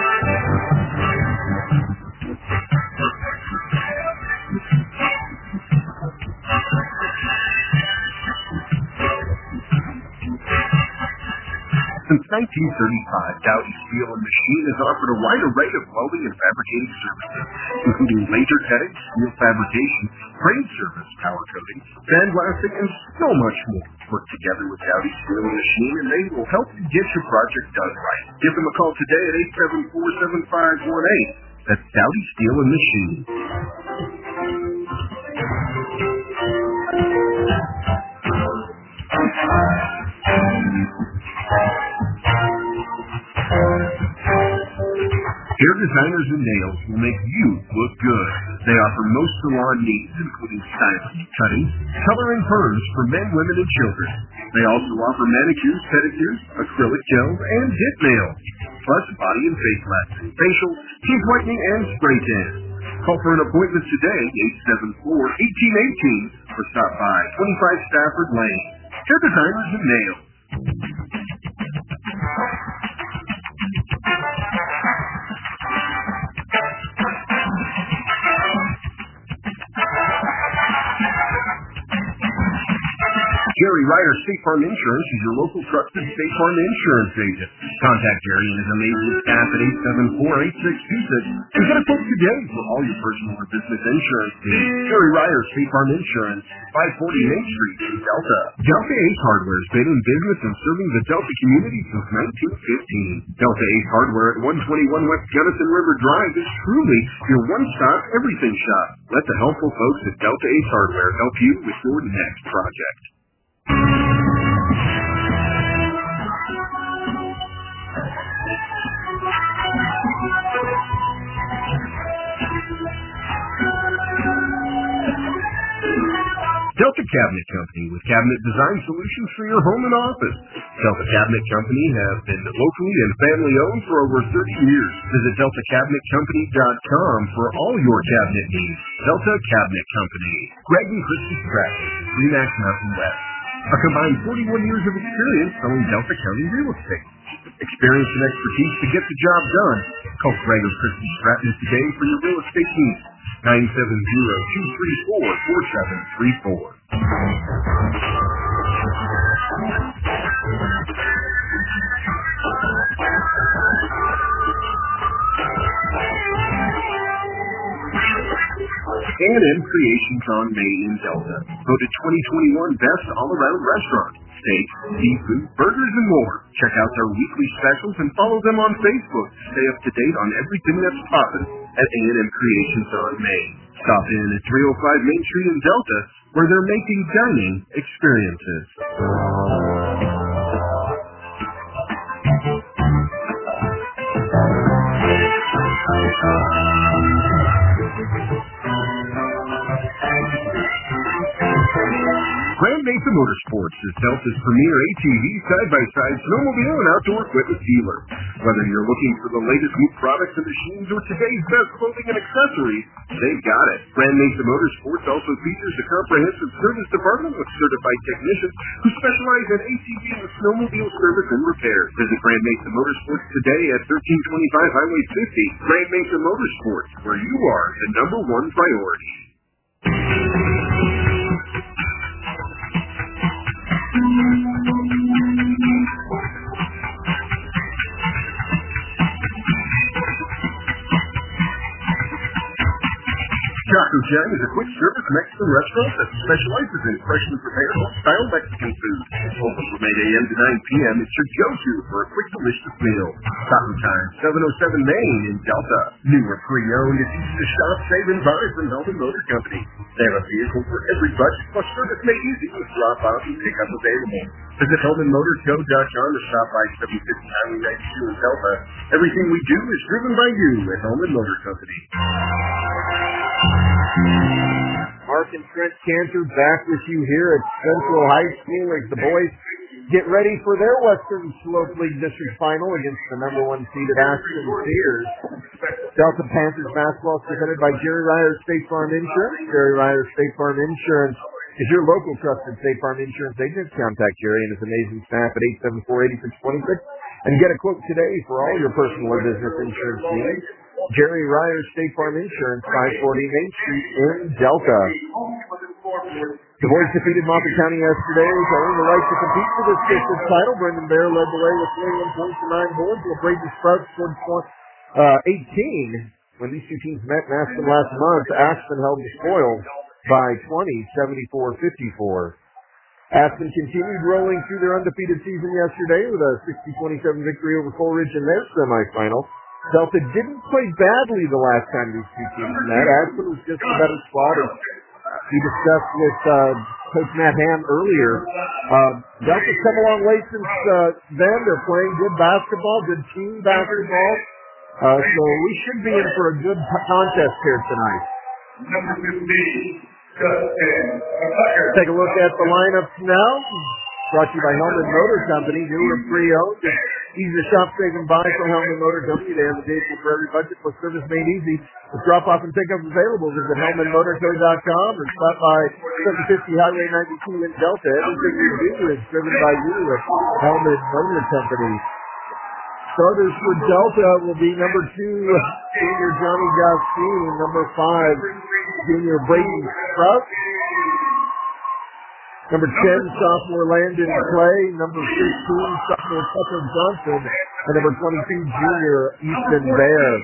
Since 1935, Dowdy Steel and Machine has offered a wide array of welding and fabricating services, including laser cutting, steel fabrication, frame service, power coating, sandblasting, and so much more. Work together with Dowdy Steel and Machine, and they will help you get your project done right. Give them a call today at 874-7518. That's Dowdy Steel and Machine. Hair Designers and Nails will make you look good. They offer most salon needs, including styling, cutting, color, and perms for men, women, and children. They also offer manicures, pedicures, acrylic gels, and dip nails, plus body and face waxing, facial, teeth whitening, and spray tan. Call for an appointment today, 874-1818, or stop by 25 Stafford Lane. They're designers and nails. Jerry Ryder State Farm Insurance is your local trusted State Farm insurance agent. Contact Jerry and his amazing staff at 874-8626 and get a quote today for all your personal or business insurance needs. Jerry Ryder State Farm Insurance, 540 Main Street in Delta. Delta Ace Hardware has been in business and serving the Delta community since 1915. Delta Ace Hardware at 121 West Gunnison River Drive is truly your one-stop everything shop. Let the helpful folks at Delta Ace Hardware help you with your next project. Delta Cabinet Company with cabinet design solutions for your home and office. Delta Cabinet Company has been locally and family owned for over 30 years. Visit DeltaCabinetCompany.com for all your cabinet needs. Delta Cabinet Company. Greg and Christy Stratton, Remax Mountain West. A combined 41 years of experience selling Delta County real estate. Experience and expertise to get the job done. Call Greg or Christy Stratton today for your real estate needs. 970-234-4734. A&M Creations on Main in Delta. Voted 2021 Best All-Around Restaurant. Steak, seafood, burgers, and more. Check out their weekly specials and follow them on Facebook to stay up to date on everything that's poppin' at A&M Creations on Main. Stop in at 305 Main Street in Delta, where they're making dining experiences. Grand Mesa Motorsports is Delta's premier ATV, side-by-side, snowmobile, and outdoor equipment dealer. Whether you're looking for the latest new products and machines or today's best clothing and accessories, they've got it. Grand Mesa Motorsports also features a comprehensive service department with certified technicians who specialize in ATV and snowmobile service and repair. Visit Grand Mesa Motorsports today at 1325 Highway 50. Grand Mesa Motorsports, where you are the #1 priority. Taco Jam is a quick-service Mexican restaurant that specializes in freshly prepared home-style Mexican food. Open from 8 a.m. to 9 p.m., it's your go-to for a quick, delicious meal. Taco Time, 707 Main in Delta. New or pre-owned, it's easy to shop, save, and buy from Hellman Motor Company. They have a vehicle for every budget, plus service made easy with drop-off and pick-up available. Visit HellmanMotorsCo.com or stop by 750 Highway 92 in Delta. Everything we do is driven by you at Hellman Motor Company. Mark and Trent Cantor back with you here at Central High School as the boys get ready for their Western Slope League District Final against the #1 seeded Aspen Sears. Delta Panthers basketball is presented by Jerry Ryder State Farm Insurance. Jerry Ryder State Farm Insurance is your local trusted State Farm Insurance agent. Contact Jerry and his amazing staff at 874-8626 and get a quote today for all your personal or business insurance needs. Jerry Ryder State Farm Insurance, 540 Main Street in Delta. The boys defeated Moffett County yesterday, earning the right to compete for this district title. Brendan Bear led the way with 21 points and 9 boards, while Brady Sprouts scored 18. When these two teams met in Aspen last month, Aspen held the spoils by 20, 74-54. Aspen continued rolling through their undefeated season yesterday with a 60-27 victory over Coleridge in their semifinal. Delta didn't play badly the last time these two teams met. Aspen was just a better squad, as we discussed with Coach Matt Ham earlier. Delta's come a long way since then. They're playing good basketball, good team basketball. So we should be in for a good contest here tonight. Number 15, Justin. Take a look at the lineups now. Brought to you by Hellman Motor Company, new and pre-owned. Easy to shop, save, and buy from Hellman Motor Company. They have a vehicle for every budget plus service made easy. With drop-off and pickup available, visit HellmanMotorCo.com or stop by 750 Highway 92 in Delta. Everything we do is driven by you at Hellman Motor Company. Starters for Delta will be number 2, Junior Johnny Gossine, number 5, Junior Braden Sprout, number 10, sophomore Landon Clay, number 15, sophomore Tucker Johnson, and number 22, junior Easton Bear.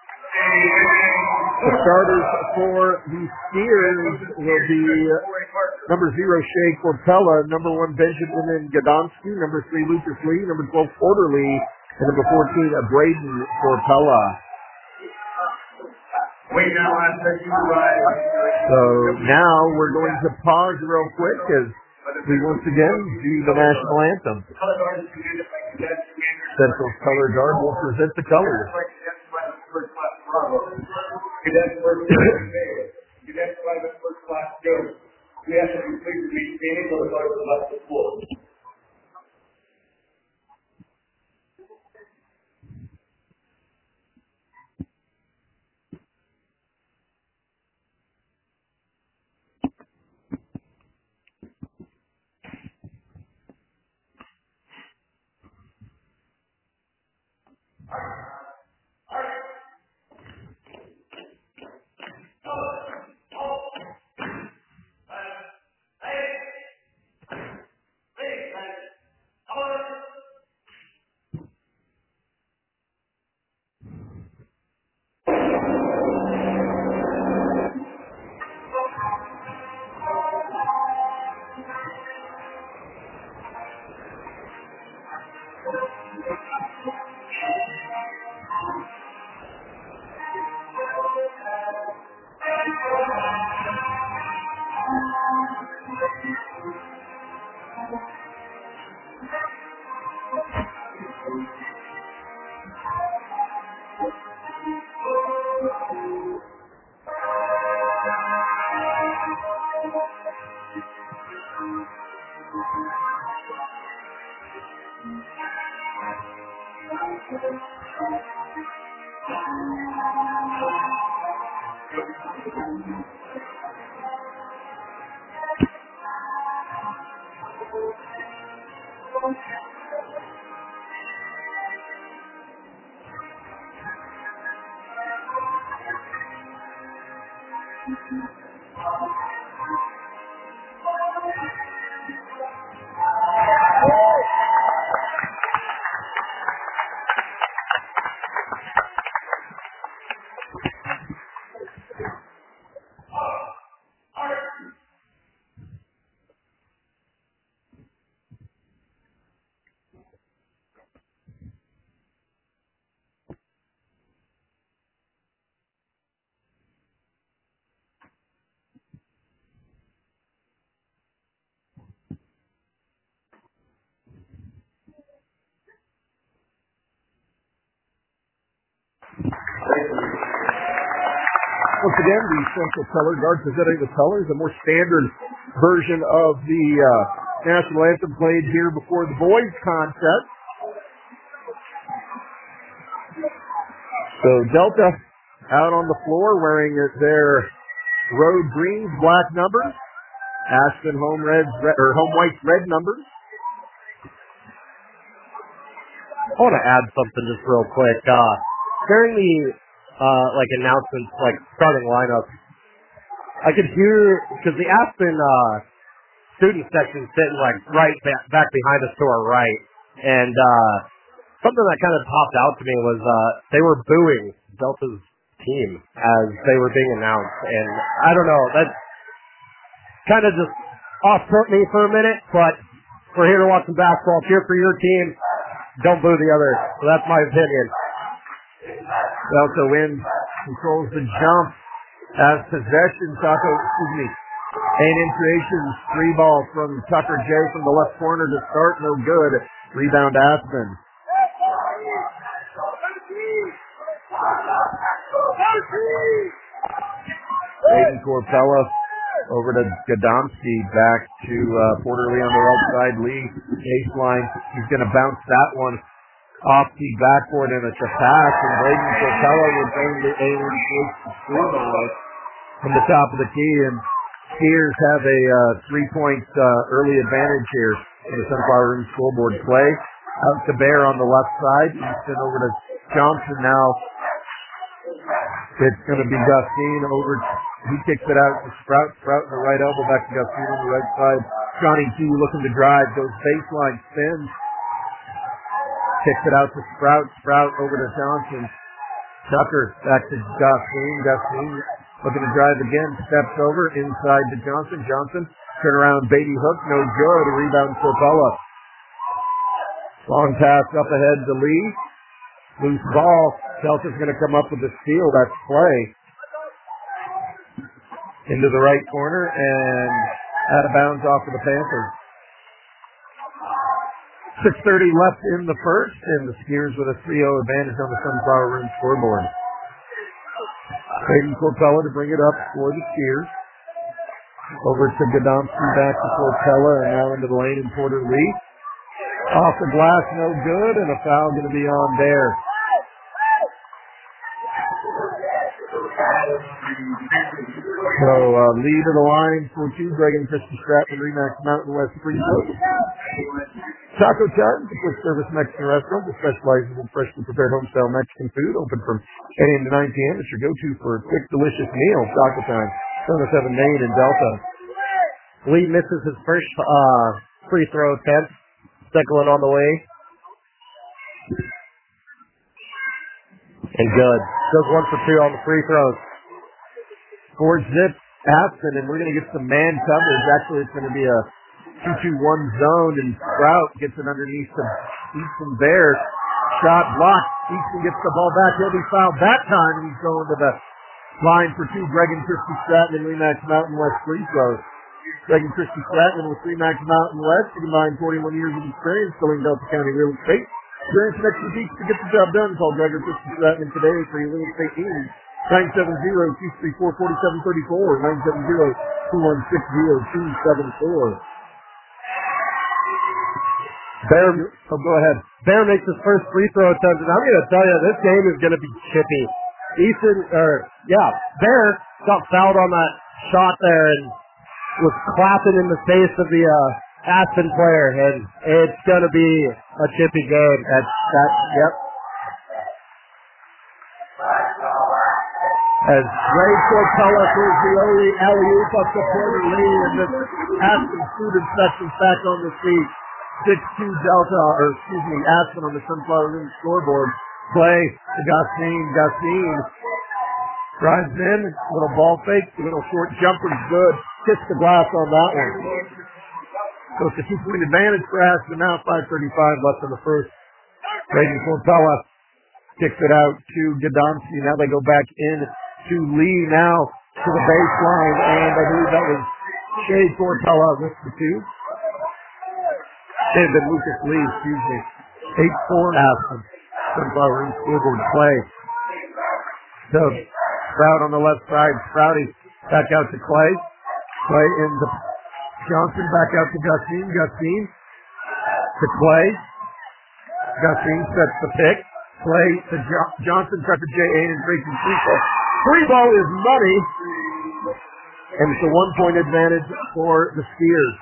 The starters for the Steers will be number 0, Shea Corpella, number 1, Benjamin Gadomski, number 3, Lucas Lee, number 12, Porter Lee, and number 14, Braden Corpella. So now we're going to pause real quick as we once again do the national anthem. Central's color guard will present the colors. Cadets first class goes. We have to complete the meeting or the guards left the floor. Once again, the Central Color Guard presenting the colors, a more standard version of the national anthem played here before the boys contest. So Delta out on the floor wearing their road greens, black numbers. Aspen home white red numbers. I want to add something just real quick. During the announcements, starting lineup, I could hear, because the Aspen student section sitting right back behind us to our right, and something that kind of popped out to me was they were booing Delta's team as they were being announced, and I don't know, that kind of just off-put me for a minute, but we're here to watch some basketball, cheer for your team, don't boo the other. So that's my opinion. Delta wins, controls the jump as possession. A&M Creations 3-ball from Tucker J from the left corner to start, no good. Rebound Aspen. Aiden Corpella over to Gadomski, back to Porter Lee on the right side. Lee, baseline. He's going to bounce that one off the backboard, and it's a pass, and Braden Portella will bring the Alien Schwartz to score from the top of the key, and Skiers have a 3-point early advantage here in the Sunflower Room scoreboard. Play out to Bear on the left side. Easton over to Johnson now. It's going to be Gustine over. He kicks it out to Sprout. Sprout in the right elbow, back to Gustine on the right side. Johnny G looking to drive. Goes baseline, spins. Kicks it out to Sprout. Sprout over to Johnson. Tucker back to Gustine. Gustine looking to drive again. Steps over inside to Johnson. Johnson turn around. Beatty hook. No good. A rebound for Bella. Long pass up ahead to Lee. Loose ball. Delta's going to come up with a steal. That's play. Into the right corner and out of bounds off of the Panthers. 6:30 left in the first, and the Skiers with a 3-0 advantage on the Sunflower Room scoreboard. Clayton Portella to bring it up for the Skiers. Over to Gadomski, back to Portella, and now into the lane in Porter Lee. Off the glass, no good, and a foul going to be on there. So, lead of the line for two, Greg and Christy Stratton, Remax Mountain West free throw. Taco Time, the quick service Mexican restaurant that specializes in freshly prepared home-style Mexican food, open from 8 a.m. to 9 p.m. It's your go-to for a quick, delicious meal. Taco Time, 707 Main in Delta. Lee misses his first free throw attempt. Second one on the way. And good. Goes 1 for 2 on the free throws. For Zip Aspen, and we're going to get some man coverage. Actually, it's going to be a 2-2-1 zone, and Sprout gets it underneath to Easton Bear. Shot blocked. Easton gets the ball back. He'll be fouled that time, and he's going to the line for two. Greg and Christy Stratton and Remax Mountain West free throws. Greg and Christy Stratton with Remax Mountain West, combined 41 years of experience selling Delta County real estate. Experience and expertise to get the job done. Call Greg or Christy Stratton today for your real estate needs. 970-234-4734, 970-216-0274. Bear, go ahead. Bear makes his first free throw attempt, and I'm going to tell you, this game is going to be chippy. Bear got fouled on that shot there and was clapping in the face of the Aspen player, and it's going to be a chippy game. As Ray Portella throws the alley-oop up to Porter Lee, and this Aspen student sessions back on the feet. 6-2 Aspen on the Sunflower Room scoreboard. Play to Gustine. Drives in, little ball fake, a little short jumper, good. Hits the glass on that one. So it's a 2-point advantage for Aspen now, 5:35 left in the first. Braden Portella kicks it out to Gadomski. Now they go back in to Lee now to the baseline, and I believe that was Shea Portella with the two. It had been Lucas Lee, 8-4 Aspen. Sunflower Room scoreboard play. So Sprout on the left side. Sprouty back out to Clay. Clay into Johnson, back out to Gustine. Gustine to Clay. Gustine sets the pick. Clay to Johnson, Tucker J. and Grayson Cecil. Free ball is money. And it's a 1-point advantage for the Steers.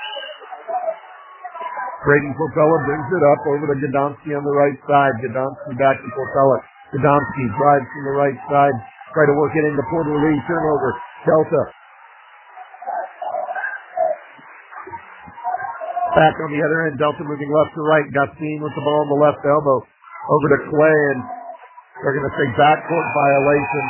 Braden Portella brings it up over to Gadomski on the right side. Gadomski back to Portella. Gadomski drives from the right side. Try to work it into Porter Lee. Turnover. Delta. Back on the other end. Delta moving left to right. Gustine with the ball on the left elbow. Over to Clay, and they're going to say backcourt violation.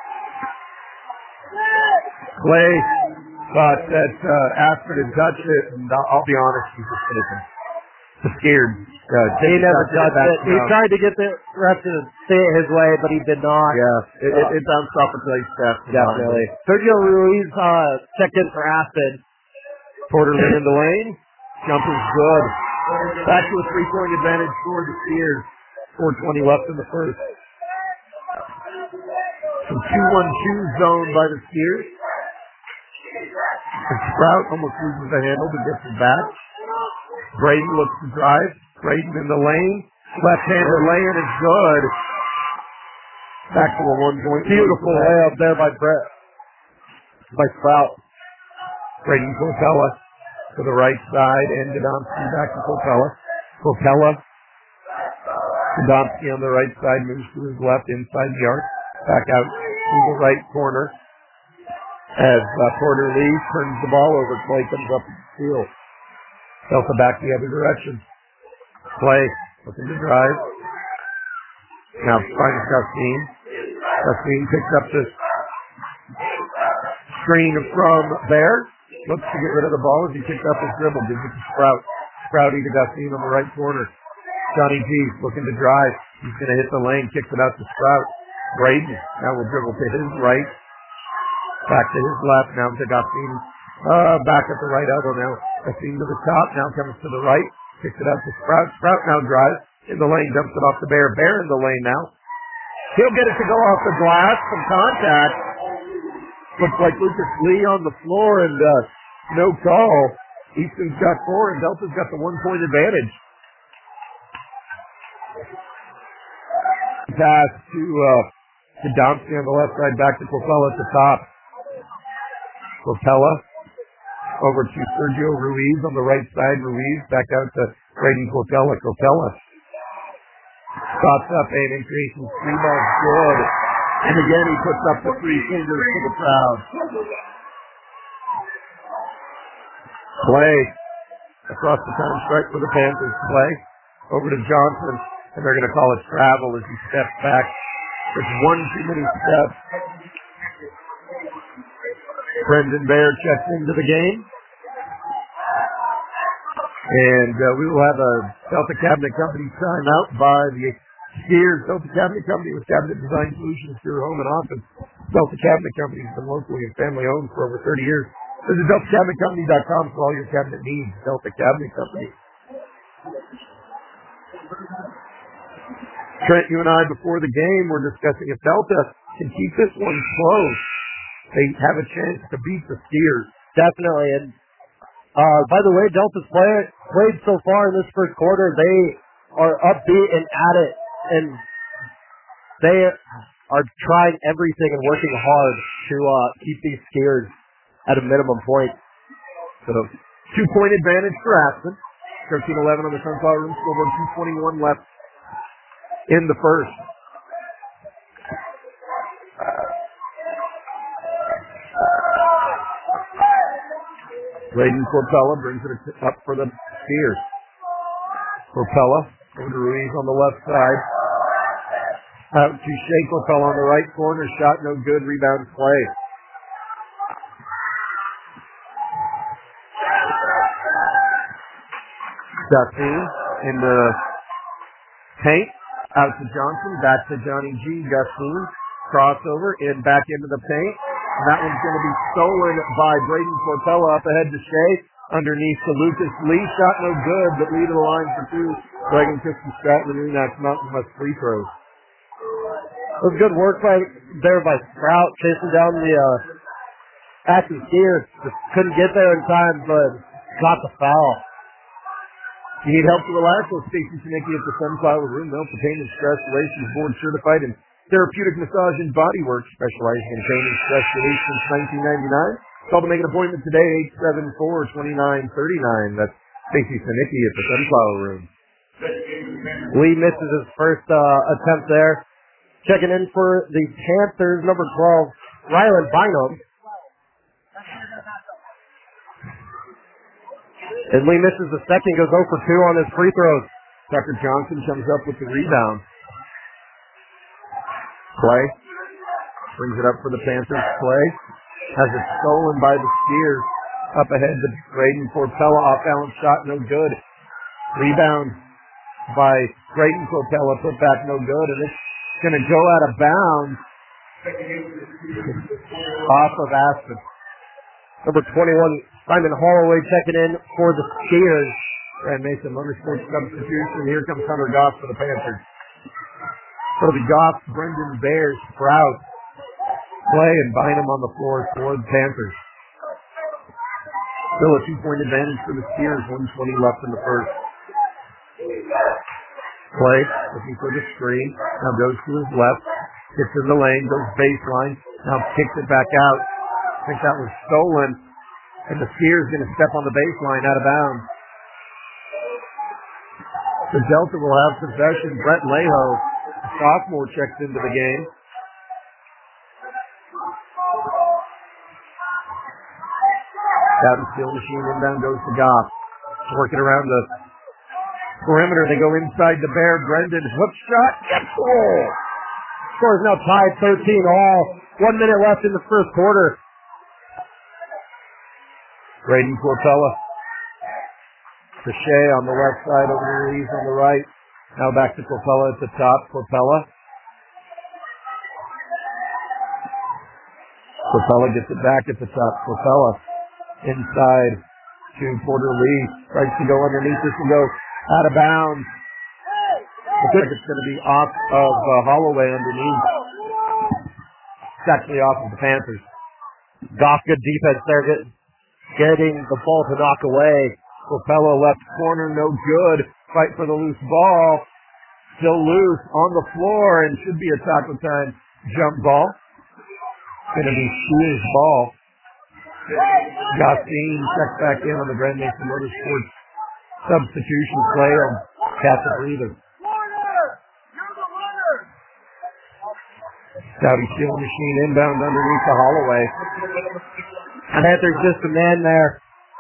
Clay thought that Aspen had touched it, and I'll be honest, he's mistaken. Scared. He never touched it. He tried to get the ref to say it his way, but he did not. Yeah, it bounced off the play step. Definitely. Sergio Ruiz checked in for Aspen. Porter Lee in the lane. Jumper's good. Back to a 3-point advantage for the Steers. 4:20 left in the first. Some 2-1-2 zone by the Steers. And Sprout almost loses the handle but gets it back. Braden looks to drive. Braden in the lane. Left-handed lay-in is good. Back to a 1-point. Beautiful layup there by Sprout. Braden Corpella to the right side, and Godomsky back to Corpella. Corpella. Godomsky on the right side moves to his left inside the arc. Back out to the right corner. As Porter Lee turns the ball over, Clay comes up the field. Delta back the other direction. Clay looking to drive. Now finds Gustine. Gustine picks up this screen from Bear. Looks to get rid of the ball as he picks up his dribble. Gives it to Sprout. Sprouty to Gustine on the right corner. Johnny G looking to drive. He's going to hit the lane. Kicks it out to Sprout. Braden now will dribble to his right. Back to his left. Now to Gustine. Back at the right elbow now. Gustine to the top. Now comes to the right. Kicks it out to Sprout. Sprout now drives in the lane. Dumps it off to Bear. Bear in the lane now. He'll get it to go off the glass. Some contact. Looks like Lucas Lee on the floor and no call. Easton's got 4 and Delta's got the 1-point advantage. Pass to Domsky on the left side, back to Corpella at the top. Corpella over to Sergio Ruiz on the right side. Ruiz back out to Braden Corpella. Corpella spots up and increases 3 balls good. And again, he puts up the 3 fingers for the crowd. Clay across the time strike for the Panthers. Clay over to Johnson, and they're going to call it travel as he steps back. There's 1 too many steps. Brendan Bear checks into the game. And we will have a Delta Cabinet Company timeout by the Sears Delta Cabinet Company with cabinet design solutions for your home and office. Delta Cabinet Company has been locally and family owned for over 30 years. Visit DeltaCabinetCompany.com for all your cabinet needs. Delta Cabinet Company. Trent, you and I before the game were discussing if Delta can keep this one close, they have a chance to beat the Steers. Definitely. And by the way, Delta's played so far in this first quarter. They are upbeat and at it, and they are trying everything and working hard to keep these Steers at a minimum point. So 2-point advantage for Aspen. 13-11 on the Sunflower Room scoreboard. 2:21 left in the first. Braden Corpella brings it up for the Steers. Corpella over to Ruiz on the left side. Out to Shea Corpella on the right corner. Shot no good. Rebound Clay. Gustine in the paint. Out to Johnson. Back to Johnny G. Gustine. Crossover. Back into the paint. And that one's going to be stolen by Braden Corpella up ahead to Shea. Underneath to Lucas Lee. Shot no good, but lead to the line for 2. Dragon Christian Stratton and that's Mountain West free throws. It was good work there by Sprout, chasing down the active Steers. Just couldn't get there in time, but got the foul. If you need help to relax, well, Stacey Sinicki at the Sunflower Room. They'll Pain and Stress Relief is board certified in therapeutic massage and bodywork, specializing in pain and stress relief since 1999. Call to make an appointment today, 874-2939. That's Stacey Sinicki at the Sunflower Room. Lee misses his first attempt there. Checking in for the Panthers, number 12, Rylan Bynum. And Lee misses the second, goes 0 for 2 on his free throws. Tucker Johnson comes up with the rebound. Clay brings it up for the Panthers. Clay has it stolen by the Steers. Up ahead to Braden Corpella. Off balance shot, no good. Rebound by Braden Corpella. Put back, no good. And it's going to go out of bounds off of Aspen. Number 21, Simon Holloway checking in for the Steers. And Mason Motorsports substitution. Here comes Hunter Goff for the Panthers. So the Goff, Brendan Bear, Sprout, Clay, and Bynum on the floor for the Panthers. Still a 2-point advantage for the Steers. 1:20 left in the first. Play, looking for the screen. Now goes to his left. Gets in the lane, goes baseline. Now kicks it back out. I think that was stolen. And the Steers going to step on the baseline out of bounds. The Delta will have possession. Brett Leho, a sophomore, checks into the game. That Steel Machine inbound goes to Goff. Working around the perimeter. They go inside the Bear. Brendan, hook shot. Yes, goal. Score is now tied 13-all. 1 minute left in the first quarter. Braden Corpella. To Shea on the left side, over to Reeves on the right. Now back to Corpella at the top. Corpella gets it back at the top. Corpella inside to Porter Lee. Tries to go underneath. This will go out of bounds. Looks like it's going to be off of Holloway underneath. It's actually off of the Panthers. Goff, good defense there, getting the ball to knock away. Corpella left corner, no good. Fight for the loose ball. Still loose on the floor and should be a tackle time jump ball. Going to be Steers' ball. Gossine checks back in on the Grand Mason Motorsports substitution play on catch a breather. Saudi Steel Machine inbound underneath the Holloway. And there's just a man there.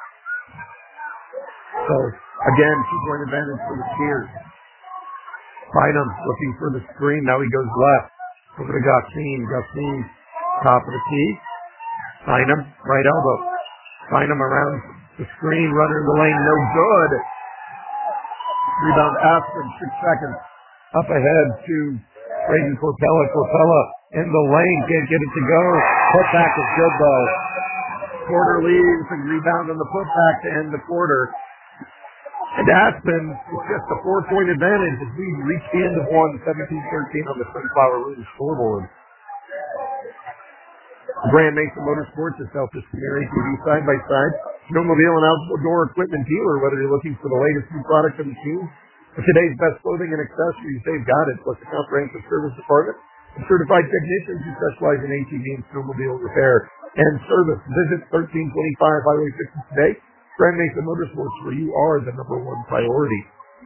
So, again, 2-point advantage for the Steers. Bynum looking for the screen. Now he goes left. Over to Gossine. Gossine, top of the key. Bynum, right elbow. Bynum around the screen. Runner in the lane, no good. Rebound Aspen, 6 seconds. Up ahead to Braden Corpella. Corpella in the lane, can't get it to go. Putback is good, though. Porter leaves and rebound on the putback to end the quarter. And Aspen is just a 4-point advantage as we reach the end of one, 17-13 on the Sunflower Room scoreboard. Grand Mason Motorsports is Selfish Canary TV side-by-side. Snowmobile and outdoor equipment dealer, whether you're looking for the latest new products and machines, or today's best clothing and accessories, they've got it, plus a comprehensive service department and certified technicians who specialize in ATV and snowmobile repair and service. Visit 1325 Highway 50 today. Grand Mason Motorsports, where you are the #1 priority.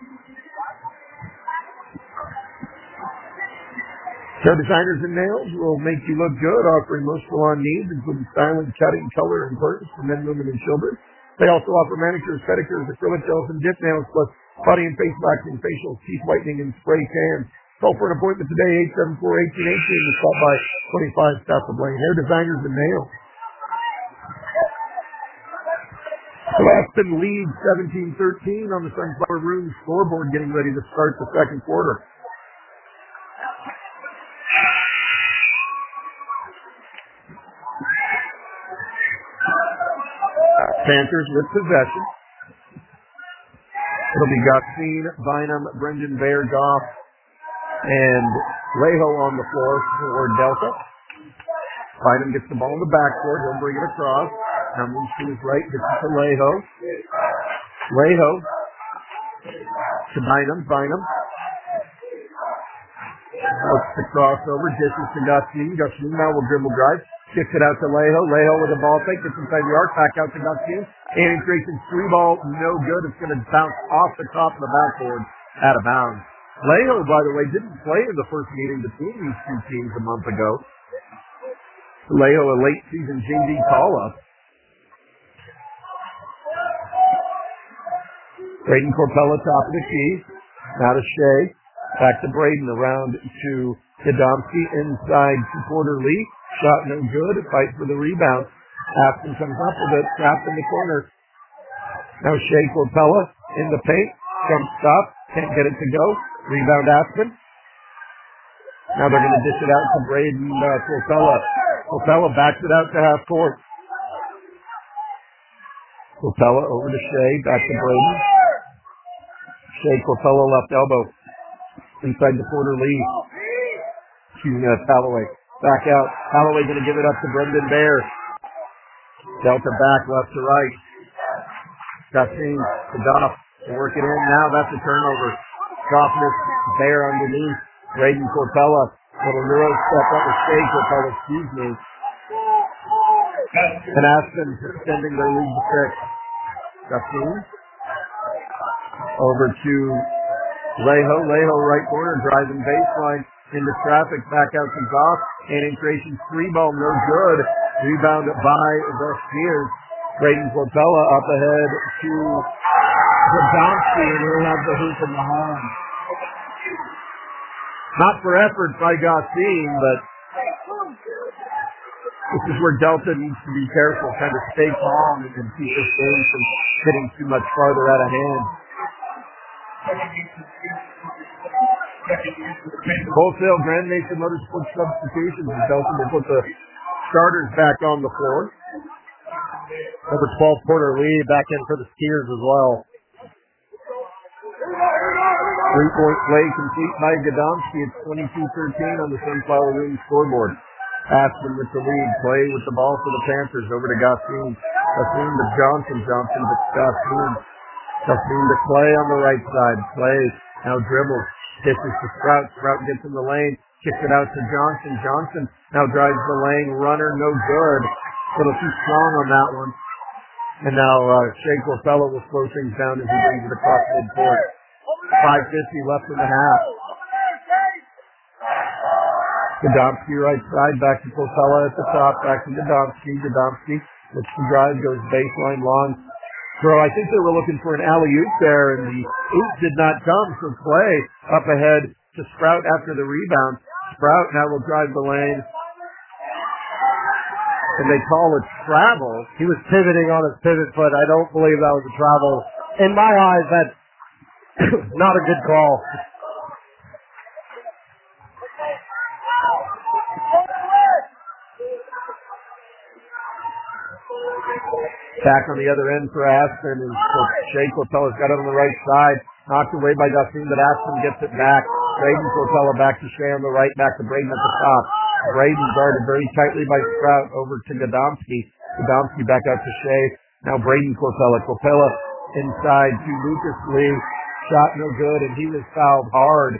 Hair Designers and Nails will make you look good, offering most salon needs, including styling, cutting, color, and burns for men, women, and children. They also offer manicures, pedicures, acrylic gels, and dip nails, plus body and face waxing, facials, teeth whitening, and spray tans. Call for an appointment today, 874-1818, and stop by 25 South of Lane. Hair Designers and Nails. So Aspen leads 17-13 on the Sunflower Room scoreboard, getting ready to start the second quarter. Panthers with possession. It'll be Gossine, Bynum, Brendan Bear, Goff, and Leho on the floor for Delta. Bynum gets the ball in the backcourt. He'll bring it across. Now moves to his right, gets it to Leho. Leho to Bynum. Bynum looks to crossover. Dishes to Gossine. Gossine now will dribble drive. Kicks it out to Leho. Leho with a ball fake. Gets inside the arc. Back out to Gossine. Annie-Grayson's 3-ball. No good. It's going to bounce off the top of the backboard out of bounds. Leho, by the way, didn't play in the first meeting between these two teams a month ago. Leho, a late season JV call-up. Braden Corpella, top of the key. Now to Shea. Back to Braden, around to Gadomski. Inside to Porter Lee. Shot no good. Fight for the rebound. Aspen comes up with it. Trapped in the corner. Now Shea Corpella in the paint. Jump stop. Can't get it to go. Rebound Aspen. Now they're going to dish it out to Braden Corpella. Corpella backs it out to half court. Corpella over to Shea. Back to Braden. Shea Corpella left elbow. Inside to Porter Lee. Excuse me, that's Holloway. Back out. Holloway going to give it up to Brendan Bear. Delta back left to right. Gosteen to Goff to work it in. Now that's a turnover. Goff missed Bear underneath. Braden Corpella. Little Euro step. That was Shea Corpella, excuse me. And Aspen extending their lead to 6. Gosteen. Over to Leho. Leho right corner. Driving baseline. Into traffic. Back out to Goff. And in creation. 3-ball. No good. Rebound by the Spears. Braden Corpella up ahead to Zadomski, and he'll have the hoop in the home. Not for effort by Gosteen, but this is where Delta needs to be careful, kind of stay calm and keep this game from getting too much farther out of hand. Wholesale Grand Nation Motorsports substitutions as Delta will put the starters back on the floor. Number 12, Porter Lee, back in for the Skiers as well. 3-point play complete by Gadomski. It's 22-13 on the Sunflower Room scoreboard. Aspen with the lead. Play with the ball for the Panthers. Over to Gosteen. Gosteen to Johnson. Johnson to Gosteen. Gosteen to Clay on the right side. Clay now dribbles. Kisses to Sprout. Sprout gets in the lane. Kicks it out to Johnson. Johnson now drives the lane. Runner, no good. A little too strong on that one. And now Shea Corpella will slow things down as he brings it across midcourt. 5:50 left in the half. Gadomski right side. Back to Corpella at the top. Back to Gadomski. Gadomski looks to drive. Goes baseline long. Throw. I think they were looking for an alley-oop there, and the oop did not come. So Clay up ahead to Sprout after the rebound. Sprout now will drive the lane. And they call it travel. He was pivoting on his pivot foot. I don't believe that was a travel. In my eyes, that's not a good call. Back on the other end for Aspen. And Shea Corpella's got it on the right side. Knocked away by Gosteen, but Aspen gets it back. Braden Corpella back to Shea on the right. Back to Braden at the top. Braden guarded very tightly by Sprout over to Gadomski. Gadomski back out to Shea. Now Braden Corpella. Corpella inside to Lucas Lee. Shot no good, and he was fouled hard.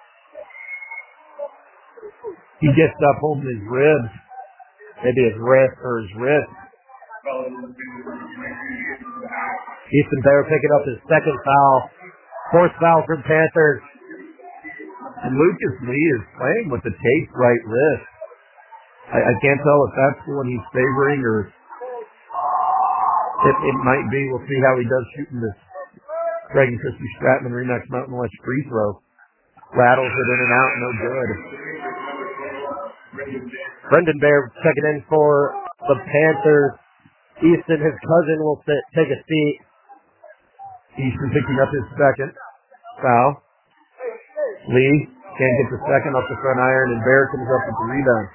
He gets up holding his ribs. Maybe his wrist or his wrist. Ethan Bear picking up his second foul. Fourth foul for Panthers. And Lucas Lee is playing with the taped right wrist. I can't tell if that's the one he's favoring or it might be. We'll see how he does shooting this Greg and Christy Stratman Remax Mountain West free throw. Rattles it in and out, no good. Brendan Bear checking in for the Panthers. Easton, his cousin, will take a seat. Easton picking up his second foul. Lee can't get the second off the front iron, and Bear comes up with the rebound.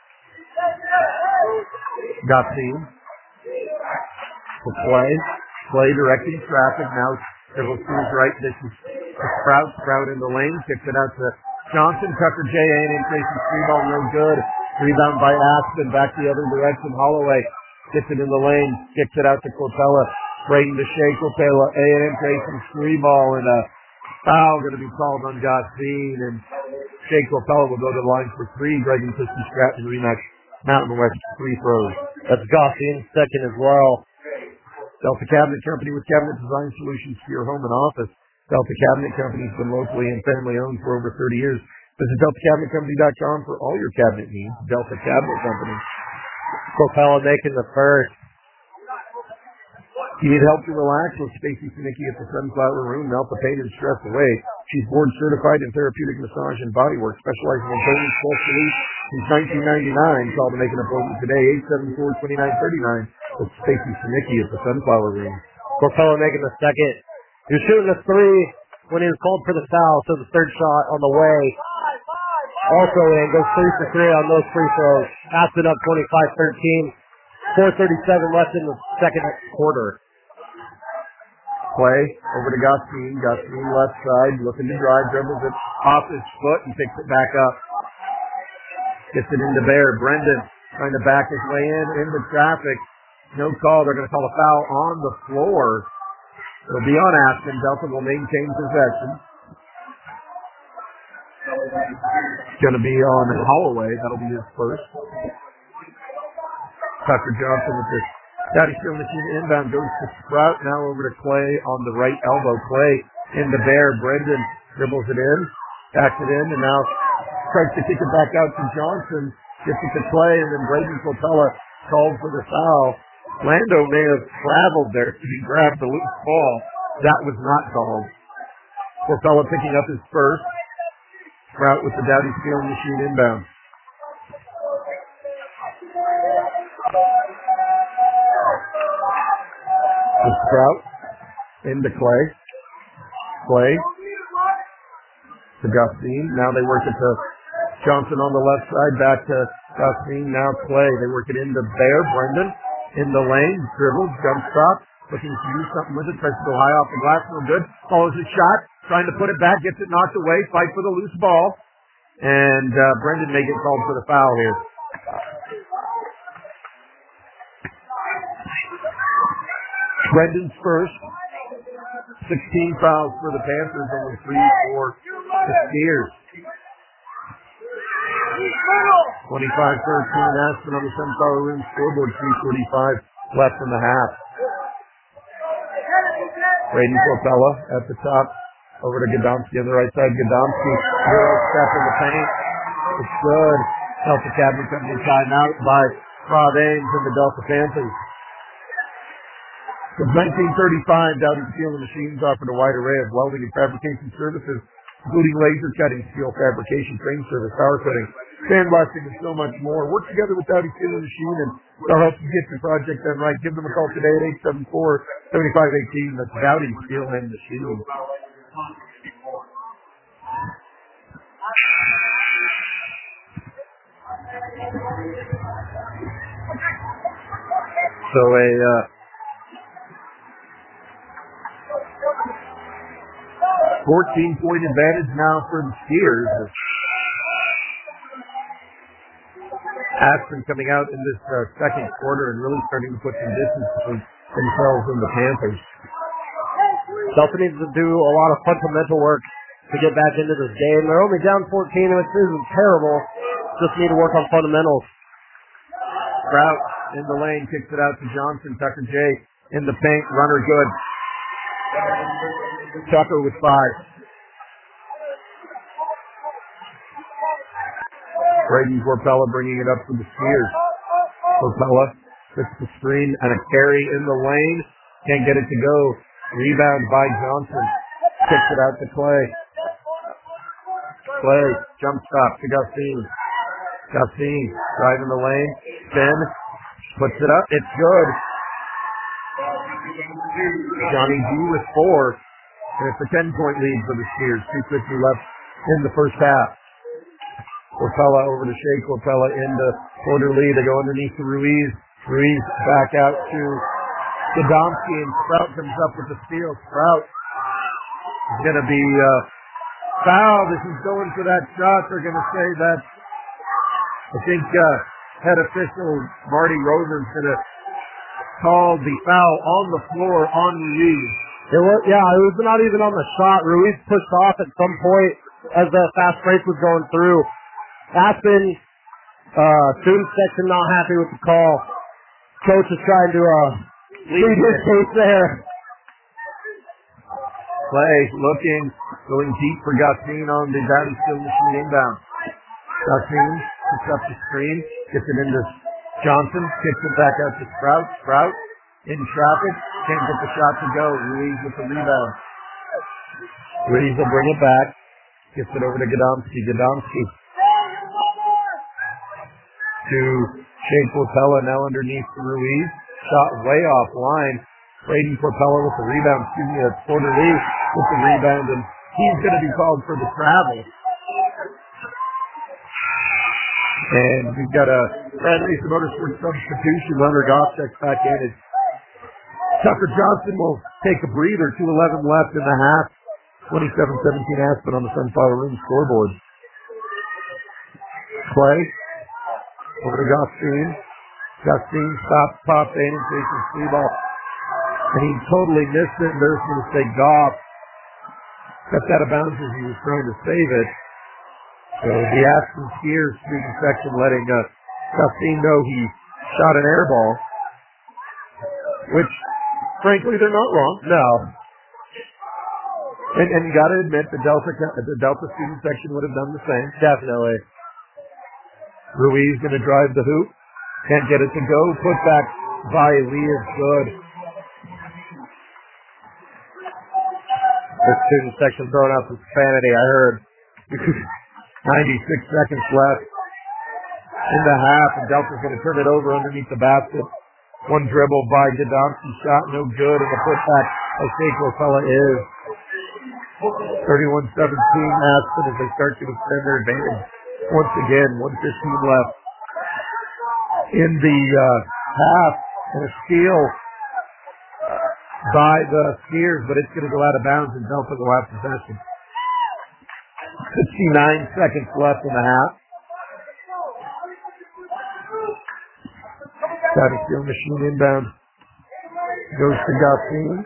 Gosteen to Play. Play directing traffic. Now dribbles to his right. This is Sprout. Sprout in the lane. Kicks it out to Johnson. Tucker J.A. and increasing three ball. No good. Rebound by Aspen. Back the other direction. Holloway gets it in the lane. Kicks it out to Corpella. Braden to Shea Corpella. A&M Grayson three ball, and a foul going to be called on Gosteen, and Shea Corpella will go to the line for three. Greg and Christy Stratton rematch Mountain West free throws. That's Gosteen second as well. Delta Cabinet Company with cabinet design solutions for your home and office. Delta Cabinet Company has been locally and family owned for over 30 years. Visit DeltaCabinetCompany.com for all your cabinet needs. Delta Cabinet Company. Corpella making the first. You need help to relax with Stacy Sinicki at the Sunflower Room. Melt the pain and stress away. She's board certified in therapeutic massage and bodywork, specializing in pain and stress relief since 1999. Call to make an appointment today, 874-2939. That's Stacy Sinicki at the Sunflower Room. Corpella making the second. He was shooting a three when he was called for the foul, so the third shot on the way. Also in, goes 3 for 3 on those free throws. Aspen up 25-13. 4:37 left in the second quarter. Play over to Gosteen. Gosteen left side, looking to drive, dribbles it off his foot and picks it back up. Gets it into Bear. Brendan trying to back his way into traffic. No call. They're going to call a foul on the floor. It'll be on Aspen. Delta will maintain possession. It's going to be on Holloway. That'll be his first. Tucker Johnson with this Daddy Steel Machine inbound goes to Sprout. Now over to Clay on the right elbow. Clay into Bear. Brendan dribbles it in. Backs it in. And now tries to kick it back out to Johnson. Gets it to Clay. And then Braden Copella called for the foul. Lando may have traveled there to grab the loose ball. That was not called. Copella picking up his first. Sprout with the Daddy Steel Machine inbound. Sprout into Clay. Clay to Gustine. Now they work it to Johnson on the left side. Back to Gustine. Now Clay. They work it into Bear. Brendan in the lane. Dribbles. Jump stop. Looking to do something with it. Tries to go high off the glass. No good. Follows his shot. Trying to put it back. Gets it knocked away. Fight for the loose ball. And Brendan may get called for the foul here. Brendan's first. 16 fouls for the Panthers, only 3 for the Steers. 25-13 Aspen on the Sunflower Room scoreboard, 3:45 left in the half. Braden Copella at the top, over to Gadomski on the right side. Gadomski, zero step in the paint. It's good. Delta Cabinet coming timeout by Rob Ames and the Delta Panthers. Since 1935, Dowdy Steel and Machines offered a wide array of welding and fabrication services, including laser cutting, steel fabrication, frame service, power cutting, sandblasting, and so much more. Work together with Dowdy Steel and Machine, and they'll help you get your project done right. Give them a call today at 874-7518. That's Dowdy Steel and Machine. So a 14-point advantage now for the Steers. Aspen coming out in this second quarter and really starting to put some distance between themselves and the Panthers. Delta needs to do a lot of fundamental work to get back into this game. They're only down 14, and it isn't terrible. Just need to work on fundamentals. Sprout in the lane, kicks it out to Johnson. Tucker J in the paint, runner good. Tucker with 5. Braden Copella bringing it up for the Steers. Copella puts the screen and a carry in the lane. Can't get it to go. Rebound by Johnson. Kicks it out to Clay. Clay, jump stop to Gustine. Gustine, driving the lane. Spin. Puts it up. It's good. Johnny G with 4. And it's a 10-point lead for the Steers. 2:50 left in the first half. Copella over to Shea. Copella into quarter lead. They go underneath to Ruiz. Ruiz back out to Gadomski, and Sprout comes up with the steal. Sprout is going to be fouled as he's going for that shot. They're going to say that, I think head official Marty Rosen's going to call the foul on the floor on Ruiz. It was not even on the shot. Ruiz pushed off at some point as the fast break was going through. Aspen, student section not happy with the call. Coach is trying to lead his case there. Clay looking, going deep for Gustine on the Dowdy Steel Machine inbound. Gustine picks up the screen, gets it into Johnson, kicks it back out to Sprout. Sprout in traffic, can't get the shot to go. Ruiz with the rebound. Ruiz will bring it back, gets it over to Gadomski. Gadomski to Shea Copella, now underneath Ruiz. Shot way off line. Braden Copella with the rebound. Porter Lee with the rebound, and he's going to be called for the travel. And we've got a Grand Mesa Motorsports substitution. Runner Goff checks back in. Tucker Johnson will take a breather. 2:11 left in the half. 27-17 Aspen on the Sunflower Room scoreboard. Clay over to Gustine. Gustine stops, pops in, and chases 3 ball. And he totally missed it. There's going to say Goff. Stepped out of bounds as he was trying to save it. So the Aspen Skiers student section letting Justine know he shot an air ball. Which, frankly, they're not wrong. No. And you got to admit, the Delta student section would have done the same. Definitely. Ruiz going to drive the hoop. Can't get it to go. Put back by Lee is good. The student section throwing out some profanity, I heard. 96 seconds left in the half, and Delta's going to turn it over underneath the basket. One dribble by Gadomski, shot no good, and the putback by Shake Rosella is 31-17 Aspen as they start to extend their advantage. Once again, 1:15 left in the half, and a steal by the Skiers, but it's going to go out of bounds, and Delta will have possession. 59 seconds left in the half. Static Steel Machine inbound. Goes to Goffin.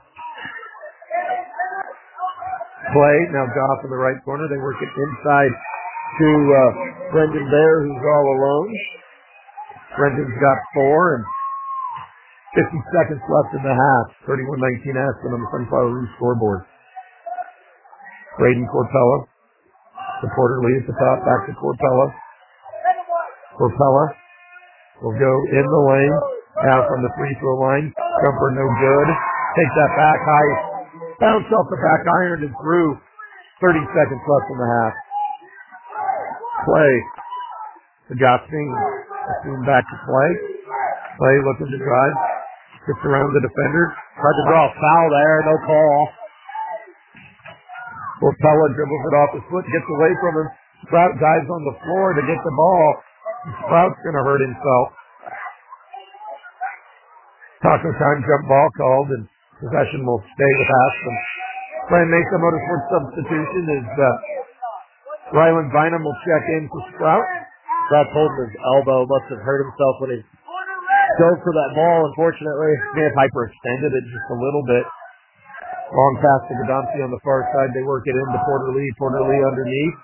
Play. Now Goff in the right corner. They work it inside to Brendan Bear, who's all alone. Brendan's got 4, and 50 seconds left in the half. 31-19 Aspen on the Sunflower Room scoreboard. Braden Corpella. Porter Lee at the top, back to Corpella. Corpella will go in the lane, out from the free throw line. Jumper no good. Takes that back high. Bounce off the back iron and through. 30 seconds left in the half. Play. The Goffin. Back to play. Play looking to drive. Gets around the defender. Tried to draw a foul there, no call. Corpella dribbles it off his foot, gets away from him. Sprout dives on the floor to get the ball. Sprout's going to hurt himself. Taco time jump ball called, and possession will stay with Aspen. Playing Mesa Motorsports substitution is Ryland Bynum will check in for Sprout. Sprout's holding his elbow, must have hurt himself when he dove for that ball, unfortunately. May have hyperextended it just a little bit. Long pass to Gadomski on the far side. They work it into Porter Lee. Porter Lee underneath.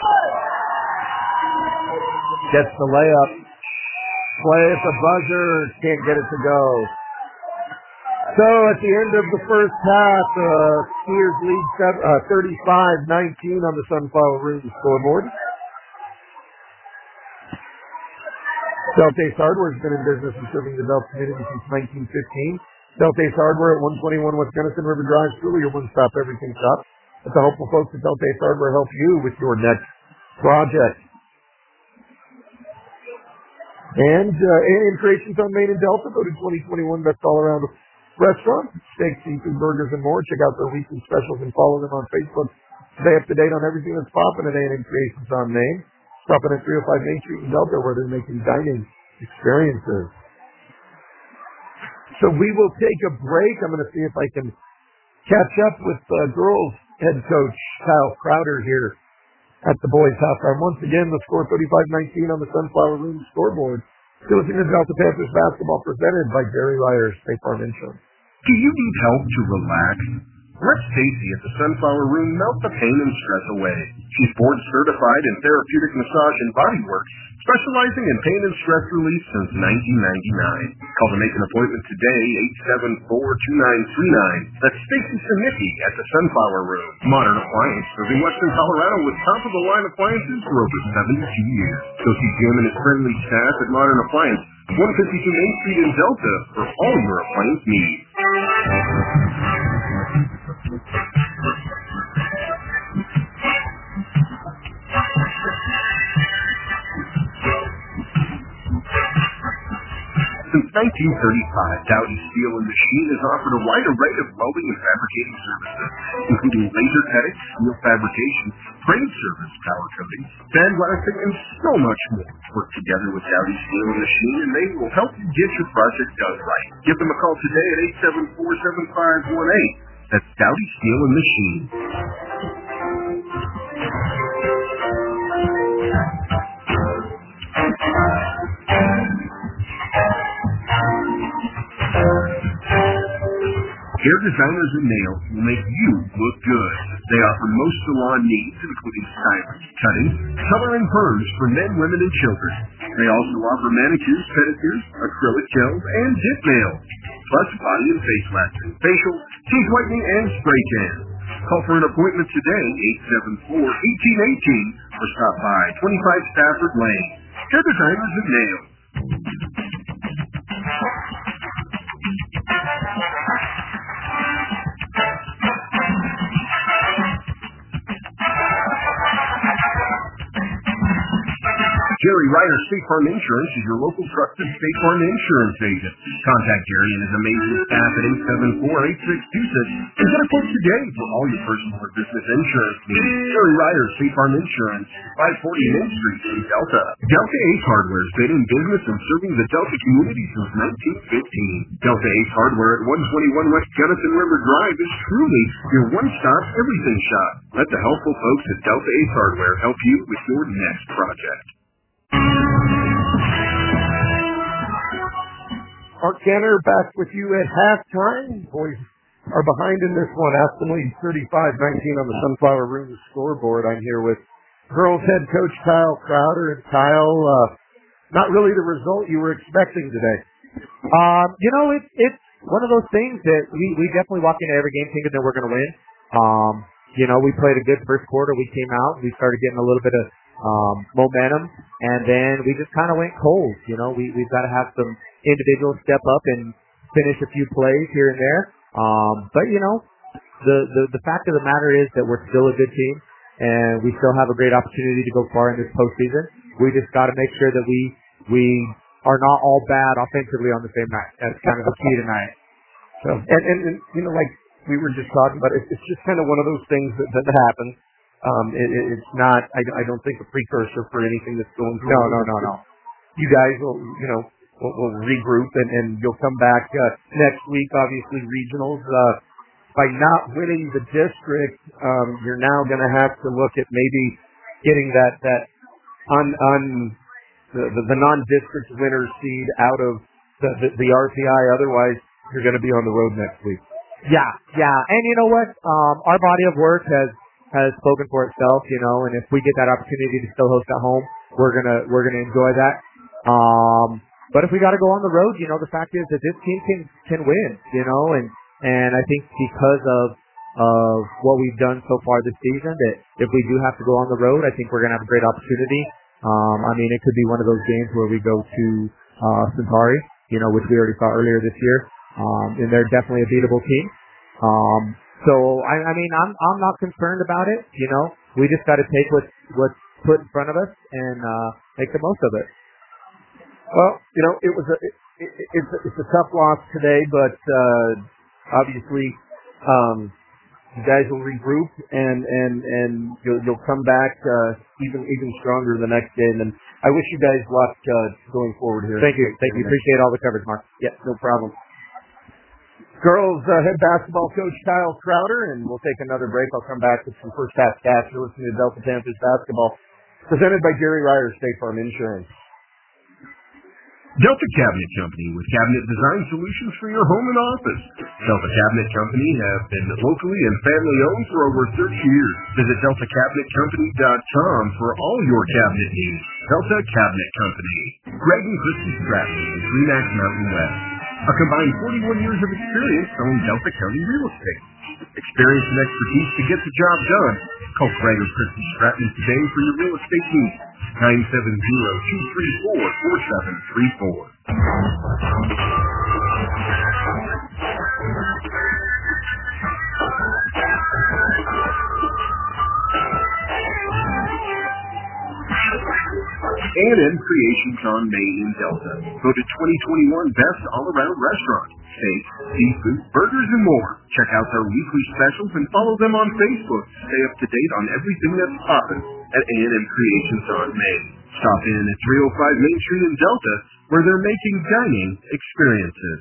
Gets the layup. Play at the buzzer. Can't get it to go. So at the end of the first half, Skiers lead 35-19 on the Sunflower Room scoreboard. Deltace Hardware has been in business and serving the Delta community since 1915. Deltace Hardware at 121 West Gunnison River Drive, truly your one-stop everything shop. Let the hopeful folks at Deltace Hardware help you with your next project. And Alien Creations on Main and Delta, voted 2021 best all-around restaurant. Steak, seafood, burgers, and more. Check out their weekly specials and follow them on Facebook. Stay up to date on everything that's popping at Alien Creations on Main. Stopping at 305 Main Street in Delta, where they're making dining experiences. So we will take a break. I'm going to see if I can catch up with girls head coach Kyle Crowder here at the boys' halftime. Once again, the score 35-19 on the Sunflower Room scoreboard. Still listening to Delta Panthers basketball presented by Jerry Ryder, State Farm Insurance. Do you need help to relax? Let Stacy at the Sunflower Room melt the pain and stress away. She's board certified in therapeutic massage and bodywork, specializing in pain and stress relief since 1999. Call to make an appointment today, 874-2939. That's Stacy Sinicki at the Sunflower Room. Modern Appliance, serving Western Colorado with top-of-the-line appliances for over 72 years. Go see Jim and his friendly staff at Modern Appliance, 152 Main Street in Delta, for all your appliance needs. Since 1935, Dowdy Steel and Machine has offered a wide array of welding and fabricating services, including laser cutting, steel fabrication, crane service, power coating, sandblasting, and so much more. Work together with Dowdy Steel and Machine, and they will help you get your project done right. Give them a call today at 874-7518. That's Dowdy Steel and Machine. Designers and Nails will make you look good. They offer most salon needs, including styling, cutting, color, and perms for men, women, and children. They also offer manicures, pedicures, acrylic gels, and dip nails, plus body and face waxing, facial, teeth whitening, and spray tan. Call for an appointment today, 874-1818, or stop by 25 Stafford Lane. Hair Designers and Nails. Jerry Ryder State Farm Insurance is your local trusted State Farm insurance agent. Contact Jerry and his amazing staff at 874-8626 and get a quote today for all your personal or business insurance needs. Jerry Ryder State Farm Insurance, 540 Main Street in Delta. Delta Ace Hardware has been in business and serving the Delta community since 1915. Delta Ace Hardware at 121 West Gunnison River Drive is truly your one-stop everything shop. Let the helpful folks at Delta Ace Hardware help you with your next project. Mark Ganner back with you at halftime. Boys are behind in this one. Aston leads 35-19 on the Sunflower Room scoreboard. I'm here with girls head coach Kyle Crowder. And Kyle, not really the result you were expecting today. It's one of those things that we definitely walk into every game thinking that we're going to win. We played a good first quarter. We came out. We started getting a little bit of momentum, and then we just kind of went cold. We've got to have some individuals step up and finish a few plays here and there. But the fact of the matter is that we're still a good team, and we still have a great opportunity to go far in this postseason. We just got to make sure that we are not all bad offensively on the same night. That's kind of the key tonight. So, and like we were just talking about, it's just kind of one of those things that happens. It's not. I don't think a precursor for anything that's going through. No. You guys will, we'll regroup and you'll come back next week. Obviously, regionals. By not winning the district, you're now going to have to look at maybe getting that the non-district winner seed out of the RPI. Otherwise, you're going to be on the road next week. Yeah. And you know what? Our body of work has spoken for itself, and if we get that opportunity to still host at home, we're gonna enjoy that. But if we got to go on the road, the fact is that this team can win, and I think because of what we've done so far this season, that if we do have to go on the road, I think we're gonna have a great opportunity. It could be one of those games where we go to Centauri, which we already saw earlier this year, and they're definitely a beatable team. So I'm not concerned about it. We just got to take what's put in front of us and make the most of it. Well, it's a tough loss today, but obviously you guys will regroup and you'll come back even stronger the next game. And I wish you guys luck going forward here. Thank you. Appreciate all the coverage, Mark. Yeah, no problem. Girls head basketball coach Kyle Crowder, and we'll take another break. I'll come back with some first half stats. You're listening to Delta Panthers basketball, presented by Jerry Ryder State Farm Insurance. Delta Cabinet Company with cabinet design solutions for your home and office. Delta Cabinet Company have been locally and family owned for over 30 years. Visit DeltaCabinetCompany.com for all your cabinet needs. Delta Cabinet Company. Greg and Christy Stratton in Remax Mountain West. A combined 41 years of experience selling Delta County real estate. Experience and expertise to get the job done. Call Greg or Christy Stratton today for your real estate needs. 970-234-4734. A&M Creations on Main in Delta. Voted 2021 Best All-Around Restaurant. Steak, seafood, burgers, and more. Check out their weekly specials and follow them on Facebook to stay up to date on everything that's poppin' at A&M Creations on Main. Stop in at 305 Main Street in Delta, where they're making dining experiences.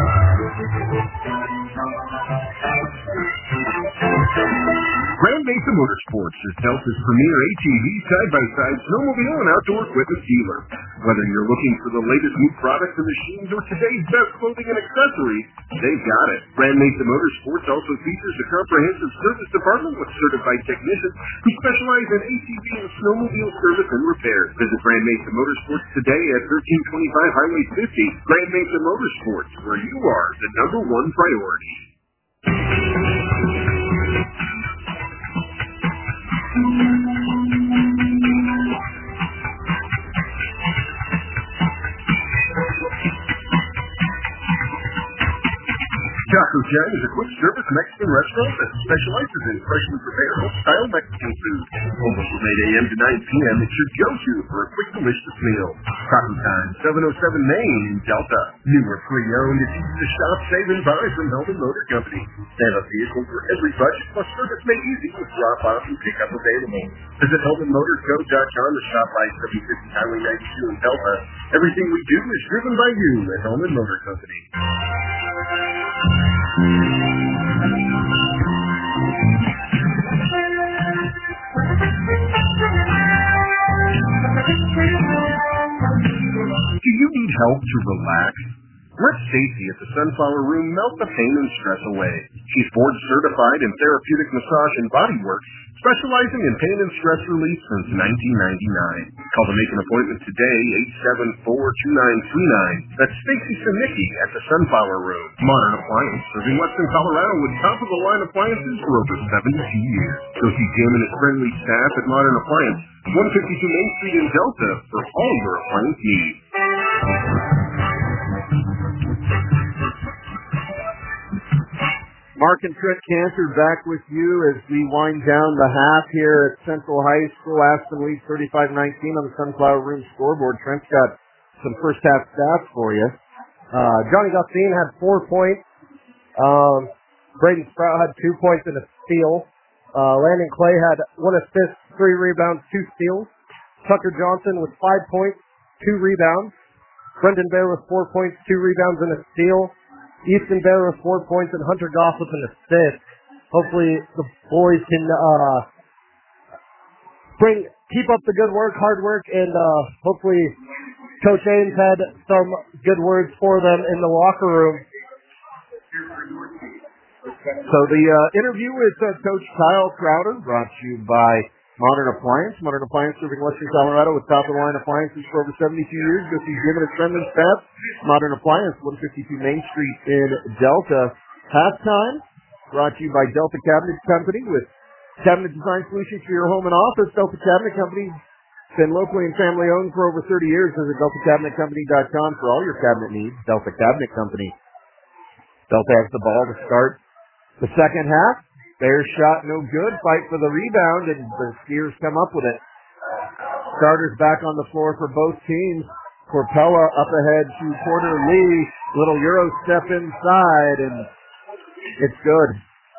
Grand Mesa Motorsports is Delta's premier ATV, side-by-side, snowmobile, and outdoor equipment dealer. Whether you're looking for the latest new products and machines or today's best clothing and accessories, they've got it. Grand Mesa Motorsports also features a comprehensive service department with certified technicians who specialize in ATV and snowmobile service and repair. Visit Grand Mesa Motorsports today at 1325 Highway 50. Grand Mesa Motorsports, where you are the number one priority. Taco Jan is a quick-service Mexican restaurant that specializes in freshly prepared home-style Mexican food. Open from 8 a.m. to 9 p.m. It's your go-to for a quick, delicious meal. Taco Time, 707 Main in Delta. New or pre-owned, it's easy to shop, save, and buy from Hellman Motor Company. They have a vehicle for every budget, plus service made easy with drop-off and pick-up available. Visit HellmanMotorsCo.com to shop I-750 Highway 92 in Delta. Everything we do is driven by you at Hellman Motor Company. Do you need help to relax? Let Stacy at the Sunflower Room melt the pain and stress away. She's board certified in therapeutic massage and body work, specializing in pain and stress relief since 1999. Call to make an appointment today, 874-2939. That's Stacy Sinicki at the Sunflower Room. Modern Appliance, serving Western Colorado with top-of-the-line appliances for over 72 years. Go see Jim and his friendly staff at Modern Appliance, 152 Main Street in Delta, for all your appliance needs. Mark and Trent Cantor back with you as we wind down the half here at Central High School. Aspen leads 35-19 on the Sunflower Room scoreboard. Trent's got some first half stats for you. Johnny Gostin had 4 points. Braden Sprout had 2 points and a steal. Landon Clay had 1 assist, 3 rebounds, 2 steals. Tucker Johnson with 5 points, 2 rebounds. Brendan Bear with 4 points, 2 rebounds and a steal. Easton Bear with 4 points and Hunter Goff with an assist. Hopefully the boys can keep up the good work, hard work, and hopefully Coach Ames had some good words for them in the locker room. So the interview with Coach Kyle Crowder, brought to you by Modern Appliance. Modern Appliance serving Western Colorado with top-of-the-line appliances for over 72 years. Go see Jim and his friend and staff. Modern Appliance, 152 Main Street in Delta. Halftime, brought to you by Delta Cabinet Company with cabinet design solutions for your home and office. Delta Cabinet Company, been locally and family-owned for over 30 years. Visit DeltaCabinetCompany.com for all your cabinet needs. Delta Cabinet Company. Delta has the ball to start the second half. Bears shot no good, fight for the rebound, and the Skiers come up with it. Starters back on the floor for both teams. Corpella up ahead to Porter Lee. Little Euro step inside, and it's good.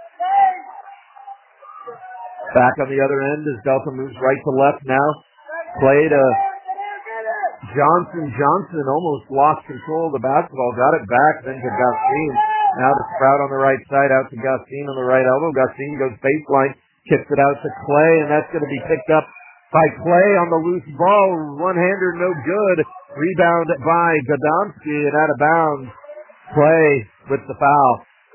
Back on the other end as Delta moves right to left now. Play to Johnson. Johnson almost lost control of the basketball. Got it back, then to Gostin. Now to Sprout on the right side, out to Gostin on the right elbow. Gostin goes baseline, kicks it out to Clay, and that's going to be picked up by Clay on the loose ball. One-hander, no good. Rebound by Godomsky and out of bounds. Clay with the foul.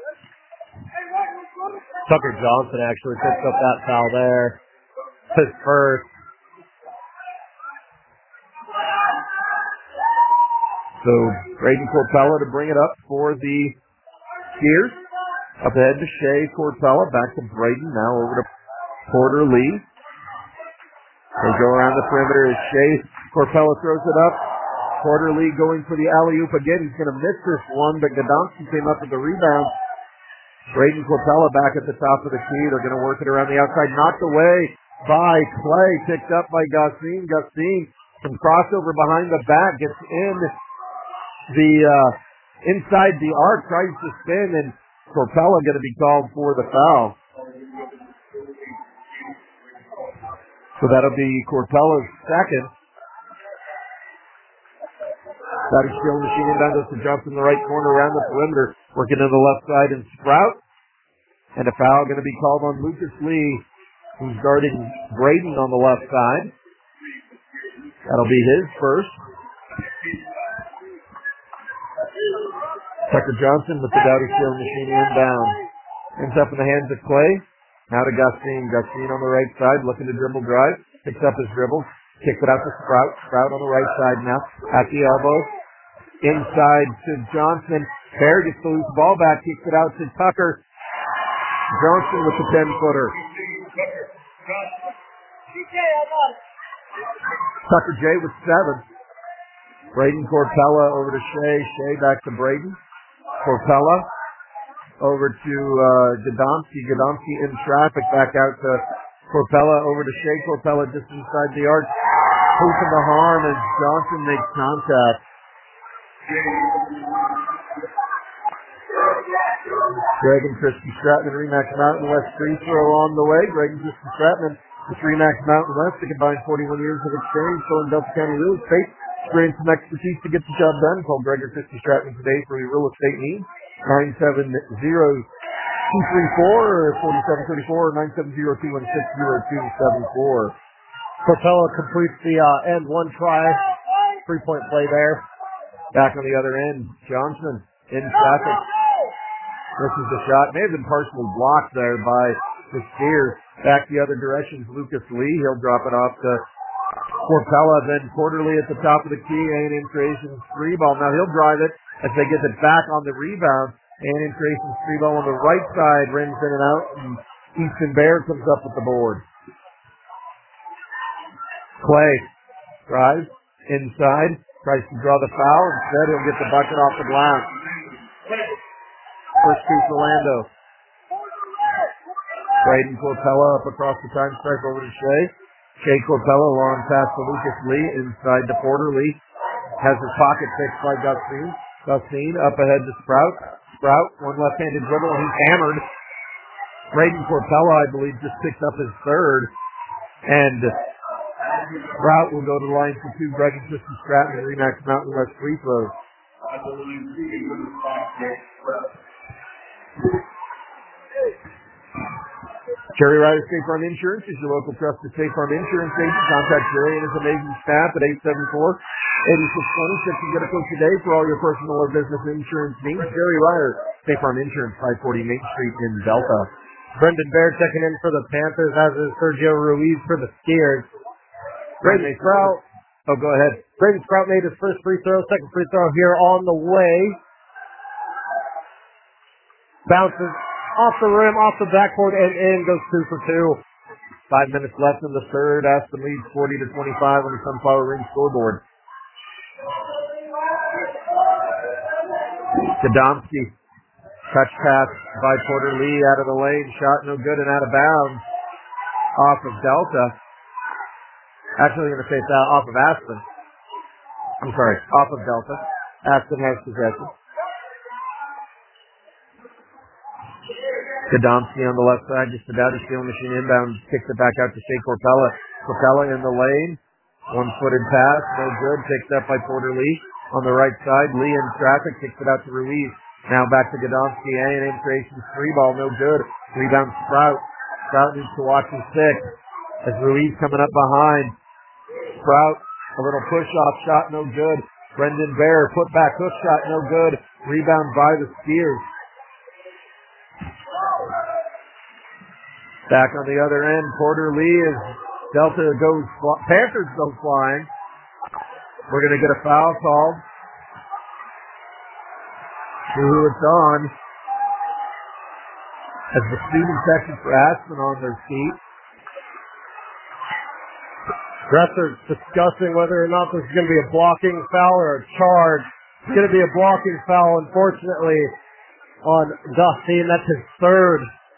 Tucker Johnson actually picks up that foul there. His first. So Braden Corpella to bring it up for the Skiers. Up ahead to Shea Corpella, back to Braden, now over to Porter Lee. They go around the perimeter as Shea Corpella throws it up. Porter Lee going for the alley-oop again. He's going to miss this one, but Godomsky came up with the rebound. Braden Corpella back at the top of the key. They're going to work it around the outside. Knocked away by Clay. Picked up by Gostin. Gostin from crossover behind the back. Gets in the inside the arc. Tries to spin, and Corpella going to be called for the foul. So that'll be Corpella's second. That is still machine inbound to jump in the right corner around the perimeter. Working to the left side and Sprout. And a foul going to be called on Lucas Lee. who's guarding Braden on the left side. That'll be his first. Tucker Johnson with the Dowdy Steel Machine inbound. Ends up in the hands of Clay. Now to Gustine. Gustine on the right side, looking to dribble drive. Picks up his dribble. Kicks it out to Sprout. Sprout on the right side now. At the elbow. Inside to Johnson. Bear gets the loose ball back. Kicks it out to Tucker. Johnson with the 10-footer. Tucker J with 7. Braden Corpella over to Shea. Shea back to Braden. Corpella over to Gadomski. Gadomski in traffic back out to Corpella over to Shea. Corpella just inside the arc. Pushing the harm as Johnson makes contact. Greg and Christy Stratman, Remax Mountain West free throw on the way. Greg and Christy Stratman with Remax Mountain West. They combine 41 years of experience in Delta County real estate. Experience and expertise to get the job done. Call Greg or Christy Stratman today for your real estate needs. 970-234 or 4734 or 970-216-0274. Corpella completes the end one try. 3-point play there. Back on the other end, Johnson in traffic. This is the shot. May have been partially blocked there by the Steers. Back the other direction is Lucas Lee. He'll drop it off to Corpella. Then Quarterly at the top of the key. A&M Creations free ball. Now he'll drive it as they get it back on the rebound. A&M Creations free ball on the right side. Rings in and out. And Easton Bear comes up with the board. Clay drives inside. Tries to draw the foul. Instead, he'll get the bucket off the glass. First piece, Orlando. Braden Corpella up across the time stripe over to Shea. Shea Corpella long pass to Lucas Lee. Inside to Porter. Lee has his pocket fixed by Gustine. Gustine up ahead to Sprout. Sprout, one left-handed dribble, and he's hammered. Braden Corpella, I believe, just picked up his third. And Sprout will go to the line for 2. Greg and Christy Stratton and Remax Mountain West free throws. Jerry Ryder State Farm Insurance is your local trusted State Farm Insurance agent. Contact Jerry and his amazing staff at 874-8626 and get a quote today for all your personal or business insurance needs. Jerry Ryder, State Farm Insurance, 540 Main Street in Delta. Brendan Bair checking in for the Panthers, as is Sergio Ruiz for the Steers. Braden Sprout. Oh, go ahead. Braden Sprout made his first free throw. Second free throw here on the way. Bounces off the rim, off the backboard, and in. Goes 2 for 2. 5 minutes left in the third. Aspen leads 40-25 on the Sunflower Ring scoreboard. Gadomski. Touch pass by Porter Lee out of the lane. Shot no good and out of bounds. Off of Delta. Actually, I'm going to say it's off of Aspen. I'm sorry, off of Delta. Aspen has possession. Gadomski on the left side, just about to steal machine inbound, kicks it back out to Shea Corpella. Corpella in the lane. One-footed pass, no good. Picked up by Porter Lee on the right side. Lee in traffic, kicks it out to Ruiz. Now back to Gadomski. A&M Creations free ball, no good. Rebound Sprout. Sprout needs to watch his 6 as Ruiz coming up behind. Sprout, a little push-off shot, no good. Brendan Bair, put back hook shot, no good. Rebound by the Steers. Back on the other end, Porter Lee as Delta goes, Panthers go flying. We're going to get a foul called. See who it's on. As the student section for Aspen on their feet. Refs are discussing whether or not this is going to be a blocking foul or a charge. It's going to be a blocking foul, unfortunately, on Gustine. That's his third.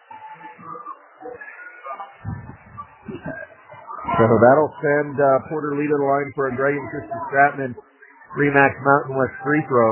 So that'll send Porter Lee to the line for a Greg and Christy Stratman Remax Mountain West free throw.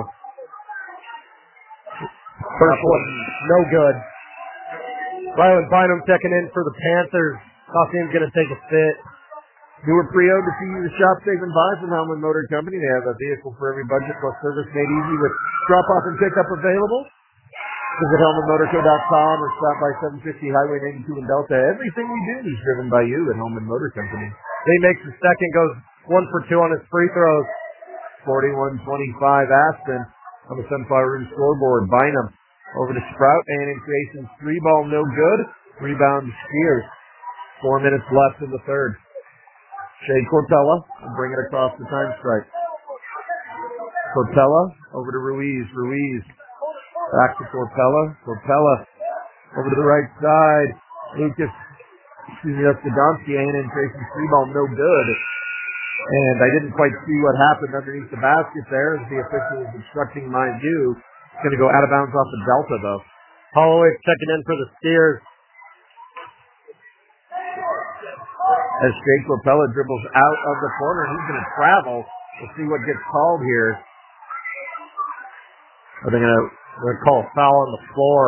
First one, no good. Ryland Bynum checking in for the Panthers. Gustine's going to take a sit. Newer pre-owned to see you shop, save, and buy from Hellman Motor Company. They have a vehicle for every budget plus service made easy with drop-off and pickup available. Visit HellmanMotorCo.com or stop by 750 Highway 92 in Delta. Everything we do is driven by you at Hellman Motor Company. He makes the second, goes 1 for 2 on his free throws. 41-25 Aspen on the Sunflower Room scoreboard. Bynum over to Sprout, and in creation, 3-ball, no good. Rebound Spears. 4 minutes left in the third. Shea Corpella will bring it across the time stripe. Corpella over to Ruiz. Ruiz back to Corpella. Corpella over to the right side. That's Gadomski, and in creation, 3-ball, no good. And I didn't quite see what happened underneath the basket there. The official is obstructing my view. It's going to go out of bounds off the Delta, though. Holloway checking in for the Steers. As Jake Corpella dribbles out of the corner, he's going to travel. We'll see what gets called here. Are they going to call a foul on the floor?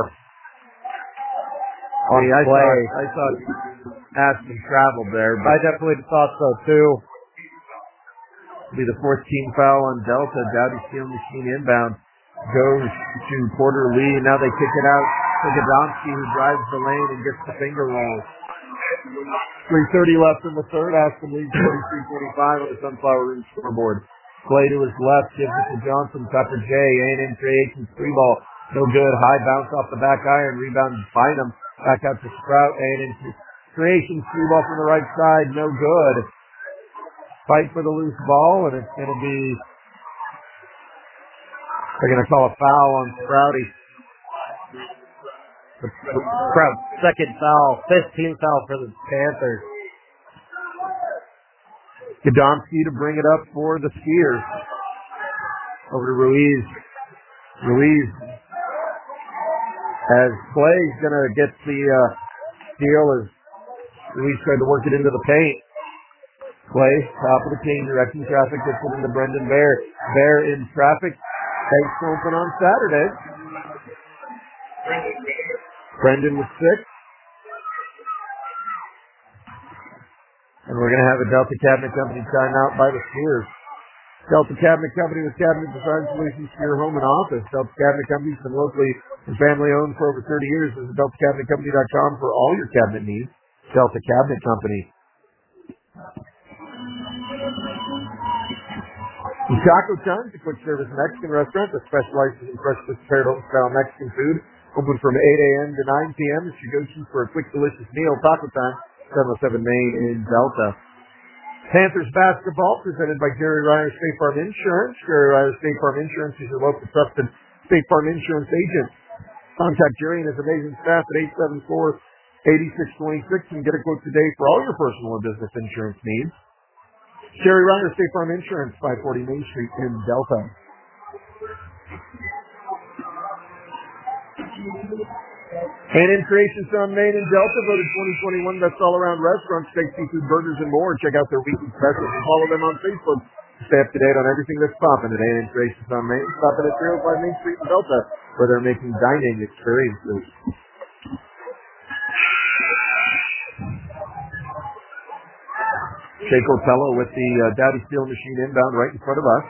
I thought Aspen traveled there. I definitely thought so, too. Be the 4th team foul on Delta. Dowdy Steel Machine inbound goes to Porter Lee. Now they kick it out to Gadomski, who drives the lane and gets the finger roll. 3:30 left in the third. Aspen leads 43-25 on the Sunflower Room scoreboard. Clay to his left, gives it to Johnson. Tucker J. A&M creations, 3-ball. No good. High bounce off the back iron. Rebound Bynum. Back out to Sprout. A&M creations, 3-ball from the right side. No good. Fight for the loose ball, and it's going to be, they're going to call a foul on Sprouty. Sprout, second foul, 15th foul for the Panthers. Gadomski to bring it up for the Skiers. Over to Ruiz. Ruiz, as Clay's going to get the steal as Ruiz tried to work it into the paint. Clay, top of the key, directing traffic, gets it into Brendan Bear. Bear in traffic. Thanks for open on Saturday. Brendan with 6. And we're going to have a Delta Cabinet Company timeout by the Steers. Delta Cabinet Company with cabinet design solutions for your home and office. Delta Cabinet Company has been locally and family owned for over 30 years. Visit DeltaCabinetCompany.com for all your cabinet needs. Delta Cabinet Company. Taco Time's a quick service Mexican restaurant that specializes in fresh prepared home-style Mexican food. Open from 8 a.m. to 9 p.m. It's your go-to for a quick, delicious meal. Taco Time, 707 Main in Delta. Panthers basketball presented by Jerry Ryer State Farm Insurance. Jerry Ryer State Farm Insurance is your local trusted State Farm Insurance agent. Contact Jerry and his amazing staff at 874-8626 and get a quote today for all your personal and business insurance needs. Jerry Ryer State Farm Insurance, 540 Main Street in Delta. A&M Creations on Main in Delta, voted 2021 Best All-Around Restaurant, steak, seafood, burgers, and more. Check out their weekly specials and follow them on Facebook to stay up to date on everything that's popping at A&M Creations on Main. Stop in at 305 Main Street in Delta, where they're making dining experiences. Shea Corpella with the Dowdy Steel Machine inbound right in front of us.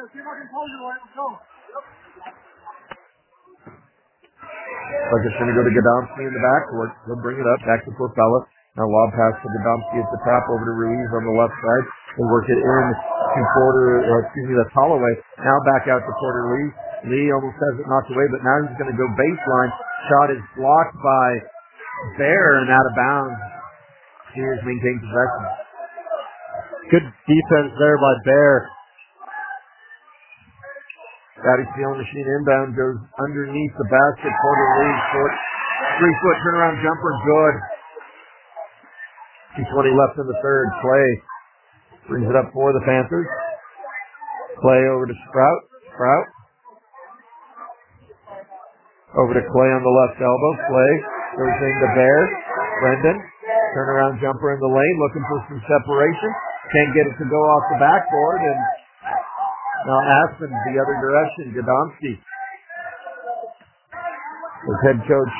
Like it's going to go to Gadomski in the backcourt. He'll bring it up back to Corpella. Now lob pass to Gadomski at the top over to Ruiz on the left side. They work it in to that's Holloway. Now back out to Porter Lee. Lee almost has it knocked away, but now he's going to go baseline. Shot is blocked by Bear and out of bounds. Steers maintain possession. Good defense there by Bear. Dowdy Steel Machine inbound goes underneath the basket. Porter Lee, short 3-foot turnaround jumper, good. 2:20 left in the third. Clay brings it up for the Panthers. Clay over to Sprout. Sprout. Over to Clay on the left elbow. Clay goes into Bear. Brendan. Turnaround jumper in the lane, looking for some separation. Can't get it to go off the backboard, and now Aspen the other direction. Gadomski. His head coach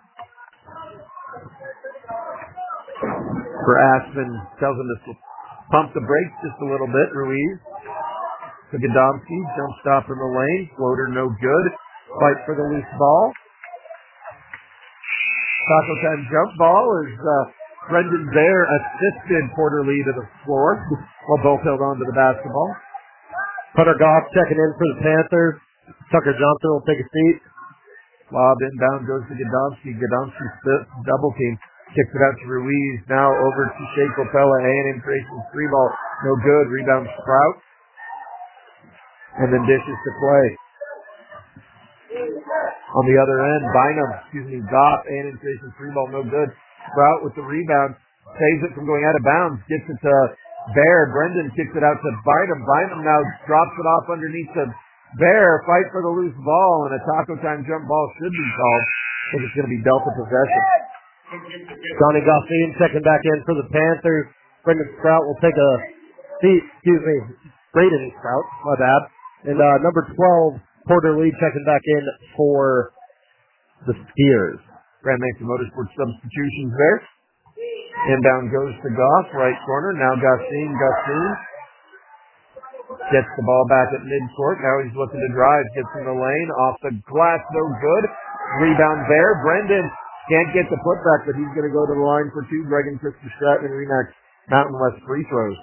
for Aspen tells him to pump the brakes just a little bit. Ruiz to Gadomski. Jump stop in the lane. Floater no good. Fight for the loose ball. Taco Time jump ball as Brendan Bear assisted Porter Lee to the floor while both held on to the basketball. Hunter Goff checking in for the Panthers. Tucker Johnson will take a seat. Lob inbound goes to Gadomski. Gadomski double team. Kicks it out to Ruiz. Now over to Shea Corpella. A&M creation three ball. No good. Rebound Sprout. And then dishes to play. On the other end, Goff. A&M creation three ball. No good. Sprout with the rebound. Saves it from going out of bounds. Gets it to Bear. Brendan kicks it out to Bynum. Bynum now drops it off underneath the Bear. Fight for the loose ball, and a Taco Time jump ball should be called. I think it's going to be Delta possession. Johnny Goffin checking back in for the Panthers. Brendan Sprout will take a seat. Braden Sprout, my bad. And number 12, Porter Lee checking back in for the Skiers. Grand Mesa Motorsports substitutions there. Inbound goes to Goff, right corner. Now Goffin gets the ball back at midcourt. Now he's looking to drive. Gets in the lane. Off the glass, no good. Rebound there. Brendan can't get the putback, but he's going to go to the line for two. Greg and Christopher Stratton and Remax Mountain West free throws.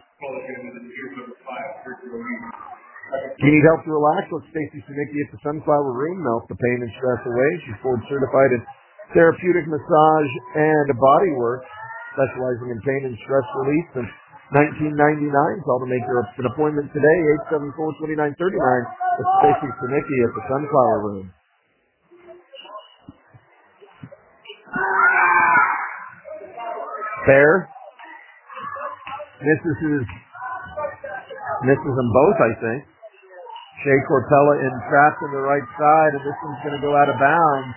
Do you need help to relax? Let Stacy Sinicki at the Sunflower Room melt the pain and stress away. She's board certified in therapeutic massage and body work, specializing in pain and stress relief since 1999. Call to make your an appointment today, 874-2939 with Stacy Sinicki at the Sunflower Room. Fair. Misses them both, I think. Shea Corpella trapped in the right side, and this one's going to go out of bounds.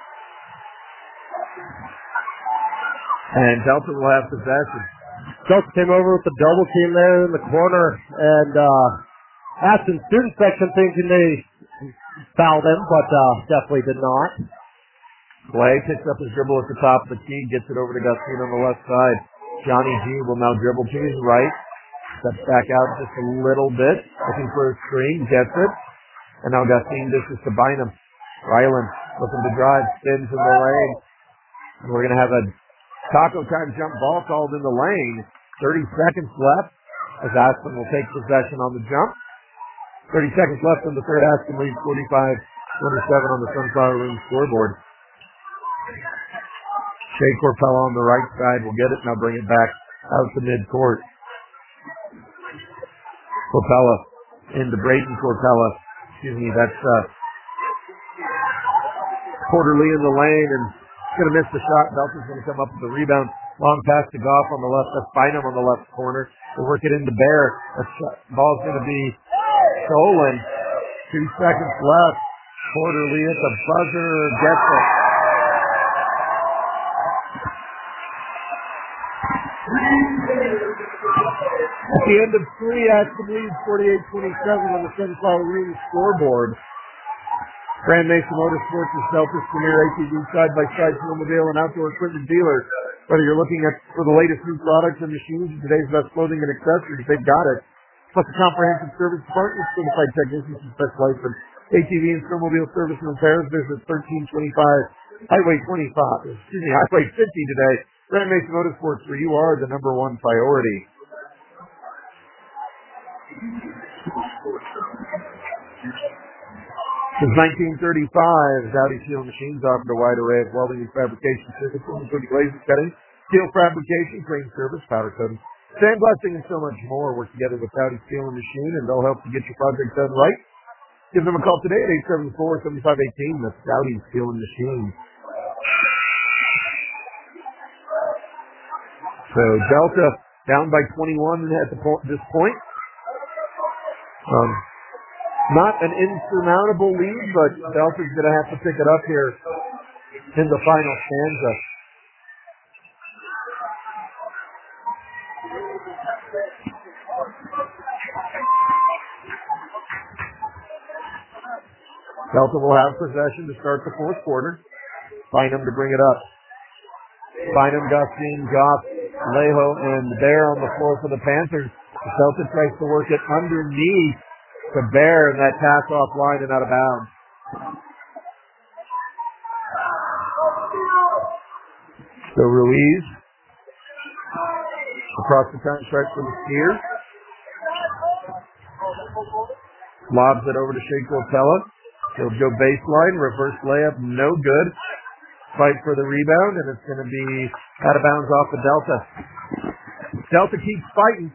And Delta will have possession. Delta came over with the double team there in the corner, and Aston student section thinking they fouled him, but definitely did not. Clay picks up his dribble at the top of the key, gets it over to Gustin on the left side. Johnny G will now dribble to his right. Steps back out just a little bit, looking for a screen, gets it. And now Gustin dishes to Bynum. Ryland looking to drive, spins in the lane. And we're going to have a Taco Time jump ball called in the lane. 30 seconds left as Aspen will take possession on the jump. 30 seconds left in the third. Aspen leads 45-27 on the Sunflower Room scoreboard. Shea Corpella on the right side will get it. Now bring it back out to midcourt. Corpella into Braden Corpella. That's Porter Lee in the lane and going to miss the shot. Belton's going to come up with the rebound. Long pass to Goff on the left. That's Bynum on the left corner. We'll work it into Bear. The ball's going to be stolen. 2 seconds left. Porter Lee at the buzzer. Gets it. At the end of 3, Aspen leads 48-27 on the Sunflower Room scoreboard. Grand Mesa Motorsports is Delta's premier ATV side-by-side snowmobile and outdoor equipment dealer. Whether you're looking for the latest new products and machines and today's best clothing and accessories, they've got it. Plus a comprehensive service department, certified technicians who specialize in ATV and snowmobile service and repairs. Visit 1325 Highway 50 today. Grand Mesa Motorsports, where you are the number one priority. Since 1935, Dowdy Steel Machines offered a wide array of welding and fabrication services, including laser cutting, steel fabrication, crane service, powder coating, sandblasting, and so much more. Work together with Dowdy Steel Machine, and they'll help you get your project done right. Give them a call today at 874-7518. That's Dowdy Steel Machine. So Delta down by 21 at this point. Not an insurmountable lead, but Delta's going to have to pick it up here in the final stanza. Delta will have possession to start the fourth quarter. Bynum to bring it up. Bynum, Gustin, Goff, Lejo, and Bear on the floor for the Panthers. Delta tries to work it underneath to Bear, and that pass offline and out of bounds. So Ruiz across the time stripe for the Steers. Lobs it over to Shea Corpella. He'll go baseline, reverse layup, no good. Fight for the rebound, and it's going to be out of bounds off the Delta. Delta keeps fighting.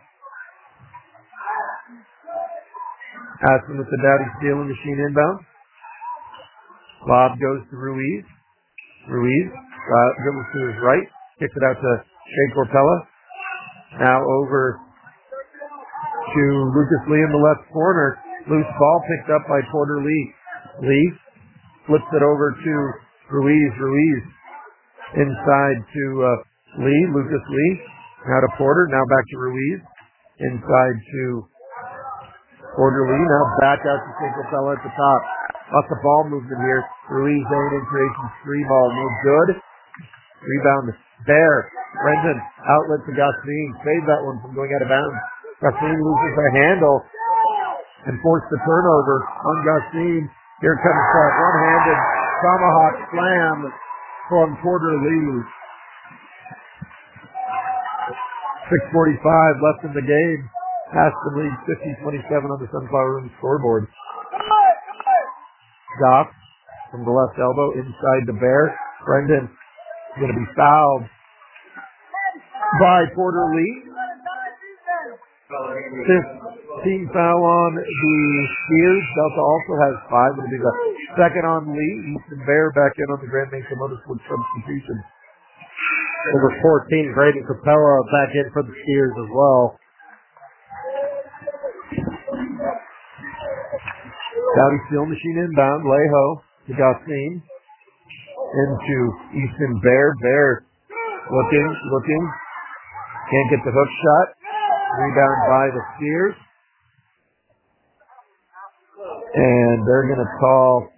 Aspen with the Dowdy stealing machine inbound. Lob goes to Ruiz. Ruiz dribbles to his right, kicks it out to Shea Corpella. Now over to Lucas Lee in the left corner. Loose ball picked up by Porter Lee. Lee flips it over to Ruiz. Ruiz inside to Lee. Lucas Lee. Now to Porter. Now back to Ruiz. Inside to Porter Lee. Now back out to Shea Corpella at the top. Lots of ball movement here. Ruiz zone in creation. Three ball. No good. Rebound. Bear. Brendan. Outlet to Gasmin. Save that one from going out of bounds. Gasmin loses a handle and forced the turnover on Gasmin. Here comes that one-handed tomahawk slam from Porter Lee. 6:45 left in the game. Aspen leads 50-27 on the Sunflower Room scoreboard. Goff from the left elbow inside the Bear. Brendan going to be fouled by Porter Lee. Team foul on the Steers. Delta also has 5. It'll be the second on Lee. Easton Bear back in on the Grand Mesa Motorsports substitution. Number 14, Braden Capella back in for the Steers as well. Dowdy Steel Machine inbound. Leho to Gassin. Into Easton Bear. Bear looking. Can't get the hook shot. Rebound by the Steers. And they're going to call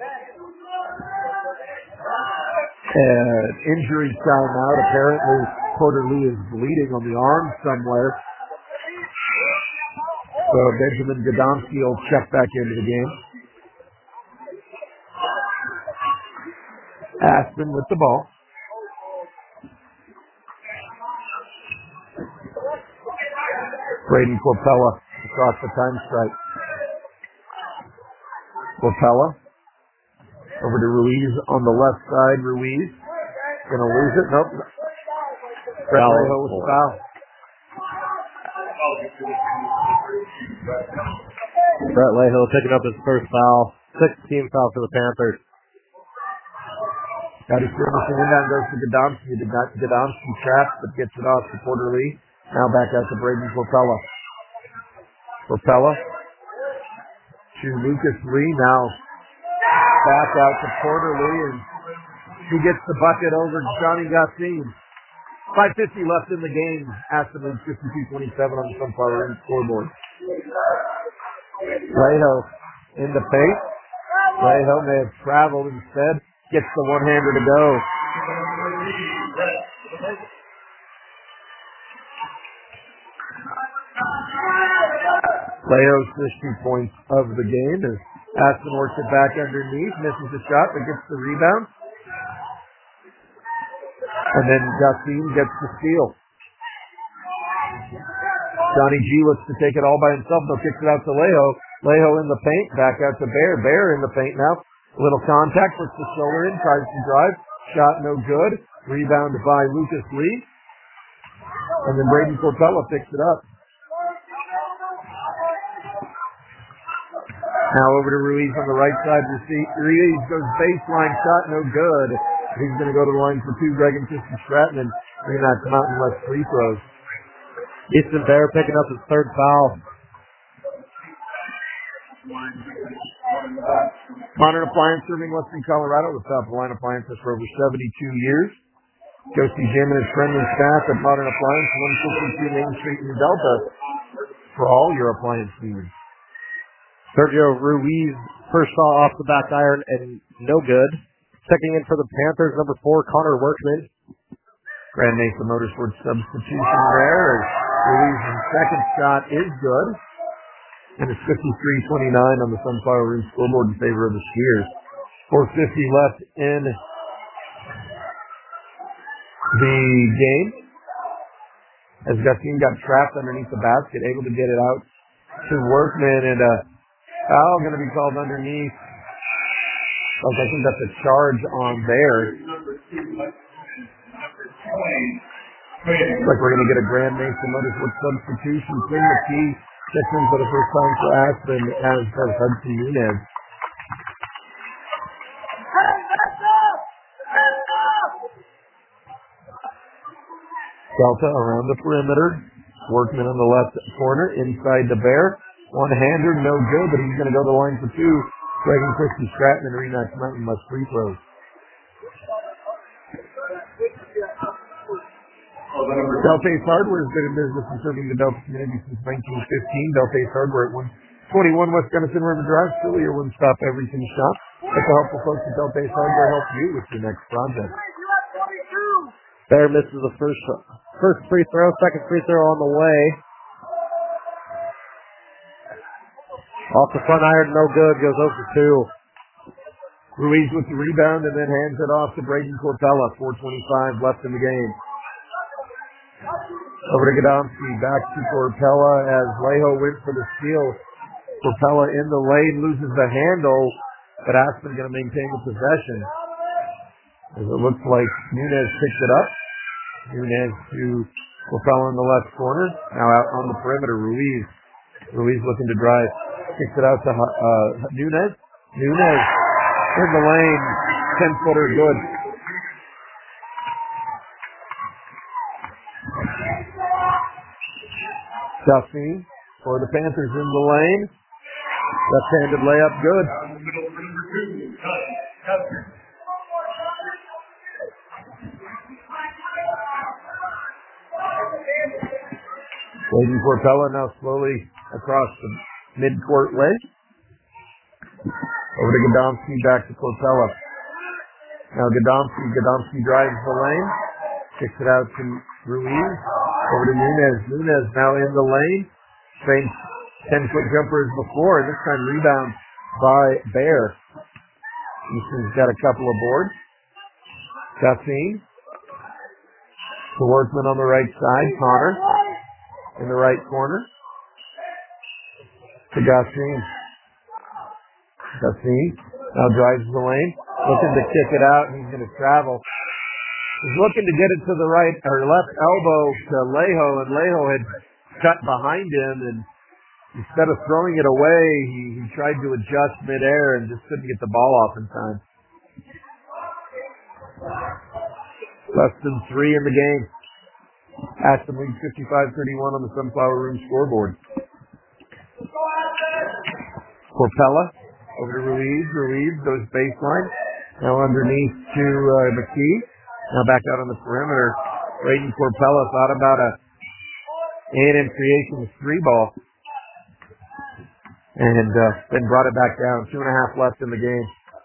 an injury timeout. Apparently, Porter Lee is bleeding on the arm somewhere. So Benjamin Godomsky will check back into the game. Aspen with the ball. Braden Corpella across the time stripe. Corpella over to Ruiz on the left side. Ruiz going to lose it. Nope. Brett Leho with the foul. Brett Leho picking up his first foul. 6th team foul for the Panthers. Dowdy Steel Machine inbound goes to Godomsky. Godomsky traps but gets it off to Porter Lee. Now back out to Braden Corpella. Corpella to Lucas Lee. Now back out to Porter Lee, and he gets the bucket over Johnny Gassin. 5:50 left in the game. Aspen leads 52-27 on the Sunflower Inn scoreboard. Leho in the paint. Leho may have traveled instead. Gets the one-hander to go. Leo's first 2 points of the game as Aspen works it back underneath, misses the shot, but gets the rebound. And then Gassin gets the steal. Johnny G looks to take it all by himself, though kicks it out to Leho. Leho in the paint, back out to Bear. Bear in the paint now. A little contact, puts the shoulder in, tries to drive. Shot no good. Rebound by Lucas Lee. And then Braden Corpella picks it up. Now over to Ruiz on the right side. Ruiz goes baseline shot, no good. He's going to go to the line for 2. Greg and Tristan Stratton, and they're going to have to come out and let free throws. Easton Bear picking up his 3rd foul. Modern Appliance serving Western Colorado with top line appliances for over 72 years. Go see Jim and his friendly staff at Modern Appliance, 152 Main Street in Delta, for all your appliance needs. Sergio Ruiz, first foul off the back iron and no good. Checking in for the Panthers, number 4, Connor Workman. Grand Mesa Motorsports substitution there. Ruiz's second shot is good. And it's 53-29 on the Sunflower Room scoreboard in favor of the Steers. 4:50 left in the game. As Gustin got trapped underneath the basket, able to get it out to Workman, and foul going to be called underneath. I think that's a charge on there. Looks like we're going to get a Grand Mason Motorsports substitution. Quinn McKee gets in for the first time for Aspen, as does Hudson Nunez. Delta around the perimeter. Workman on the left corner, inside the Bear. One-hander, no good, but he's going to go to the line for two. Reagan Christie Stratton and Remax Mountain must free throws. Delta Ace Hardware has been in business and serving the Delta community since 1915. Delta Ace Hardware at 121 West Gunnison River Drive, still your one-stop everything shop. Let the helpful folks at Delta Ace Hardware help you with your next project. Bear misses the first free throw, second free throw on the way. Off the front iron, no good, goes 0 for 2. Ruiz with the rebound and then hands it off to Braden Corpella. 4:25 left in the game. Over to Godomsky, back to Corpella as Lejo went for the steal. Corpella in the lane, loses the handle, but Aspen going to maintain the possession. As it looks like Nunez picks it up. Nunez to Corpella in the left corner. Now out on the perimeter, Ruiz. Ruiz looking to drive. Kicks it out to Nunez. Nunez in the lane. 10-footer good. Duffy for the Panthers in the lane. Left-handed layup good. Braden Corpella now slowly across the mid-court leg. Over to Godomsky, back to Corpella. Now Godomsky drives the lane. Kicks it out to Ruiz. Over to Nunez. Nunez now in the lane. Same 10-foot jumper as before. This time rebound by Bear. Houston's got a couple of boards. Gustin. The Workman on the right side. Connor in the right corner. To Gustin. Gustin now drives the lane. Looking to kick it out, and he's going to travel. He's looking to get it to the right or left elbow to Lejo, and Lejo had cut behind him, and instead of throwing it away, he tried to adjust midair and just couldn't get the ball off in time. Less than 3 in the game. Aston leads 55-31 on the Sunflower Room scoreboard. Corpella over to Ruiz. Ruiz goes baseline. Now underneath to McKee. Now back out on the perimeter. Braden Corpella thought about a A&M Creations 3-ball. And then brought it back down. 2.5 left in the game.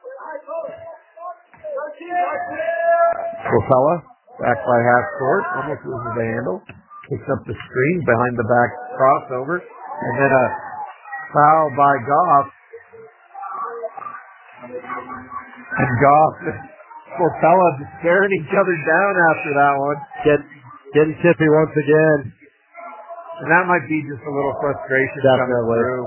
Corpella back by half court. Almost loses the handle. Picks up the screen behind the back crossover. And then a foul by Goff. And Goff and Corpella just staring each other down after that one. Getting chippy once again. And that might be just a little frustration coming through.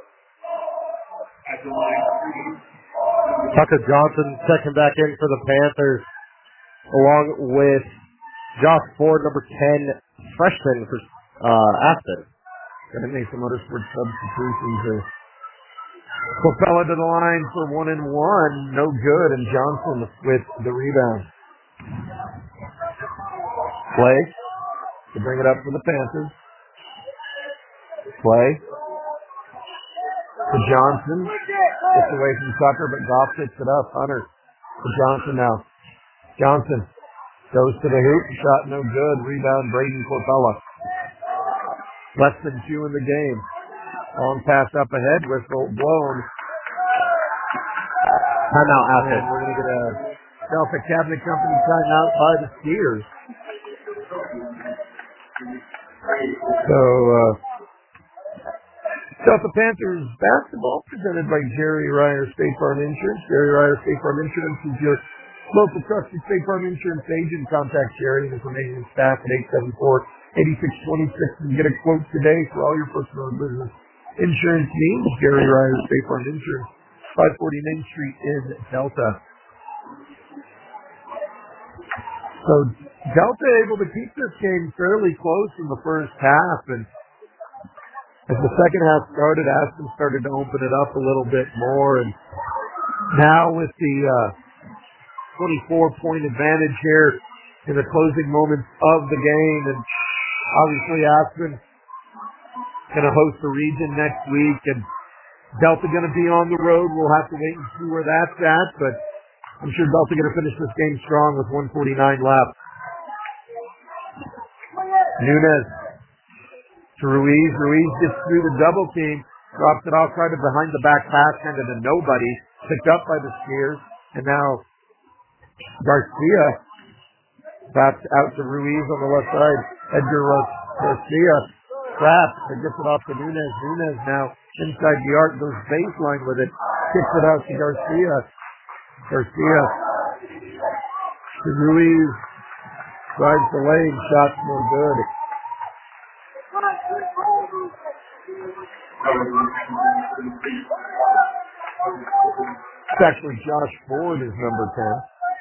Tucker Johnson checking back in for the Panthers, along with Josh Ford, number 10, freshman for Aspen. Going to make some Motorsports substitutions. Corpella to the line for 1 and 1. No good. And Johnson with the rebound. Play to bring it up for the Panthers. Play to Johnson. Gets away from Tucker, but Goff picks it up. Hunter to Johnson now. Johnson goes to the hoop. Shot no good. Rebound Braden Corpella. Less than 2 in the game. Long pass up ahead. Whistle blown. Timeout out there. We're going to get a Delta Cabinet Company timeout by the Steers. So, Delta Panthers basketball presented by Jerry Ryer State Farm Insurance. Jerry Ryer State Farm Insurance is your Local trusted State Farm Insurance agent. Contact Jerry and his amazing staff at 874-8626 and get a quote today for all your personal and business insurance needs. Jerry Ryer, State Farm Insurance, 540 Main Street in Delta. So Delta able to keep this game fairly close in the first half, and as the second half started, Aspen started to open it up a little bit more, and now with the 24-point advantage here in the closing moments of the game, and obviously Aspen going to host the region next week, and Delta going to be on the road. We'll have to wait and see where that's at, but I'm sure Delta going to finish this game strong with 1:49 left. Nunez to Ruiz. Ruiz gets through the double team, drops it off right behind the back pass, handed to nobody, picked up by the Steers, and now Garcia taps out to Ruiz on the left side. Edgar Garcia traps and gets it off to Nunez. Nunez now inside the arc, goes baseline with it, kicks it out to Garcia. Garcia to Ruiz, drives the lane, shot's no good. It's actually Josh Ford is number 10.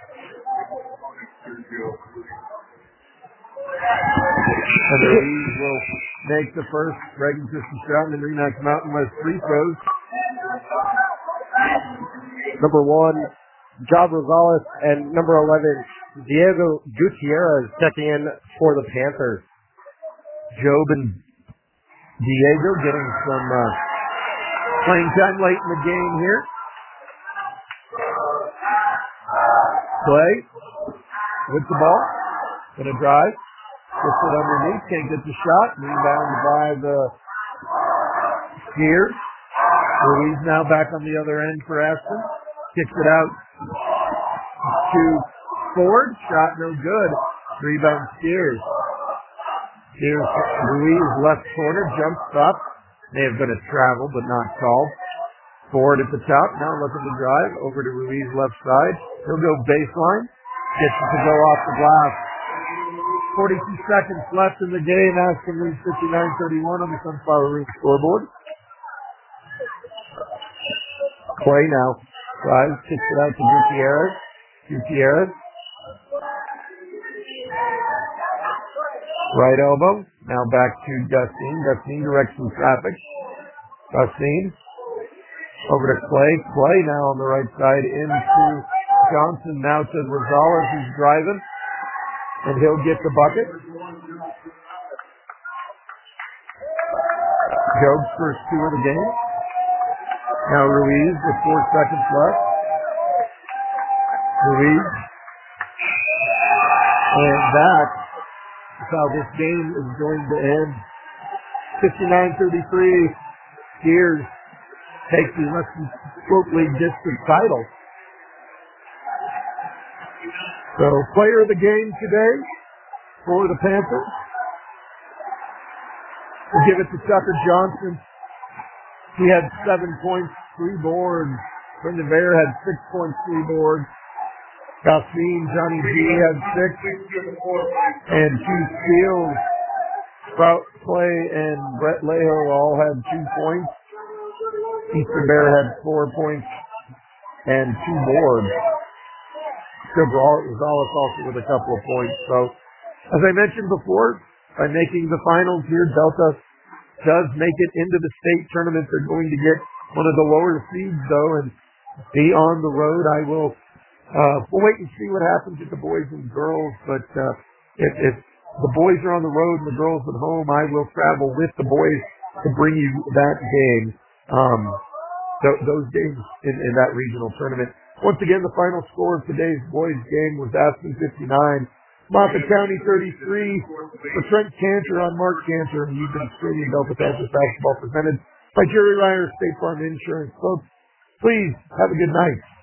And Ruiz will make the first Reagan Christian shot, and then Remax Mountain West free throws. Number 1, Job Rosales, and number 11, Diego Gutierrez checking in for the Panthers. Job and Diego getting some playing time late in the game here. Clay with the ball, gonna drive, gets it underneath, can't get the shot, rebound by the Steers. Ruiz now back on the other end for Aspen, kicks it out to Ford, shot no good, rebound Steers. Here's Ruiz left corner, jump stop, may have been a travel but not called. Ford at the top, now looking to drive, over to Ruiz left side. He'll go baseline, gets it to go off the glass. 42 seconds left in the game. Aspen leads 59-31 on the Sunflower Room scoreboard. Clay now drives, kicks it out to Gutierrez. Gutierrez. Right elbow. Now back to Dustine. Dustine directs some traffic. Dustine. Over to Clay. Clay now on the right side into Johnson. Now to Rosales, who's driving. And he'll get the bucket. Job's first 2 of the game. Now Ruiz with 4 seconds left. Ruiz. And that is how this game is going to end. 59-33. Steers take the Western Spoke League District title. So, player of the game today for the Panthers. We'll give it to Tucker Johnson. He had 7 points, 3 boards. Brendan Bear had 6 points, 3 boards. Johnny G had 6 and 2 steals. Sprout Clay and Brett Leho all had 2 points. Eastern Bear had 4 points and 2 boards. Rosales also with a couple of points. So, as I mentioned before, by making the finals here, Delta does make it into the state tournament. They're going to get one of the lower seeds, though, and be on the road. We'll wait and see what happens with the boys and girls, but if the boys are on the road and the girls at home, I will travel with the boys to bring you that game, those games in that regional tournament. Once again, the final score of today's boys game was Aspen 59, Moffat County 33. For Trent Cantor on Mark Cantor, and you've been streaming Delta Panthers basketball presented by Jerry Ryer, State Farm Insurance. Folks, please have a good night.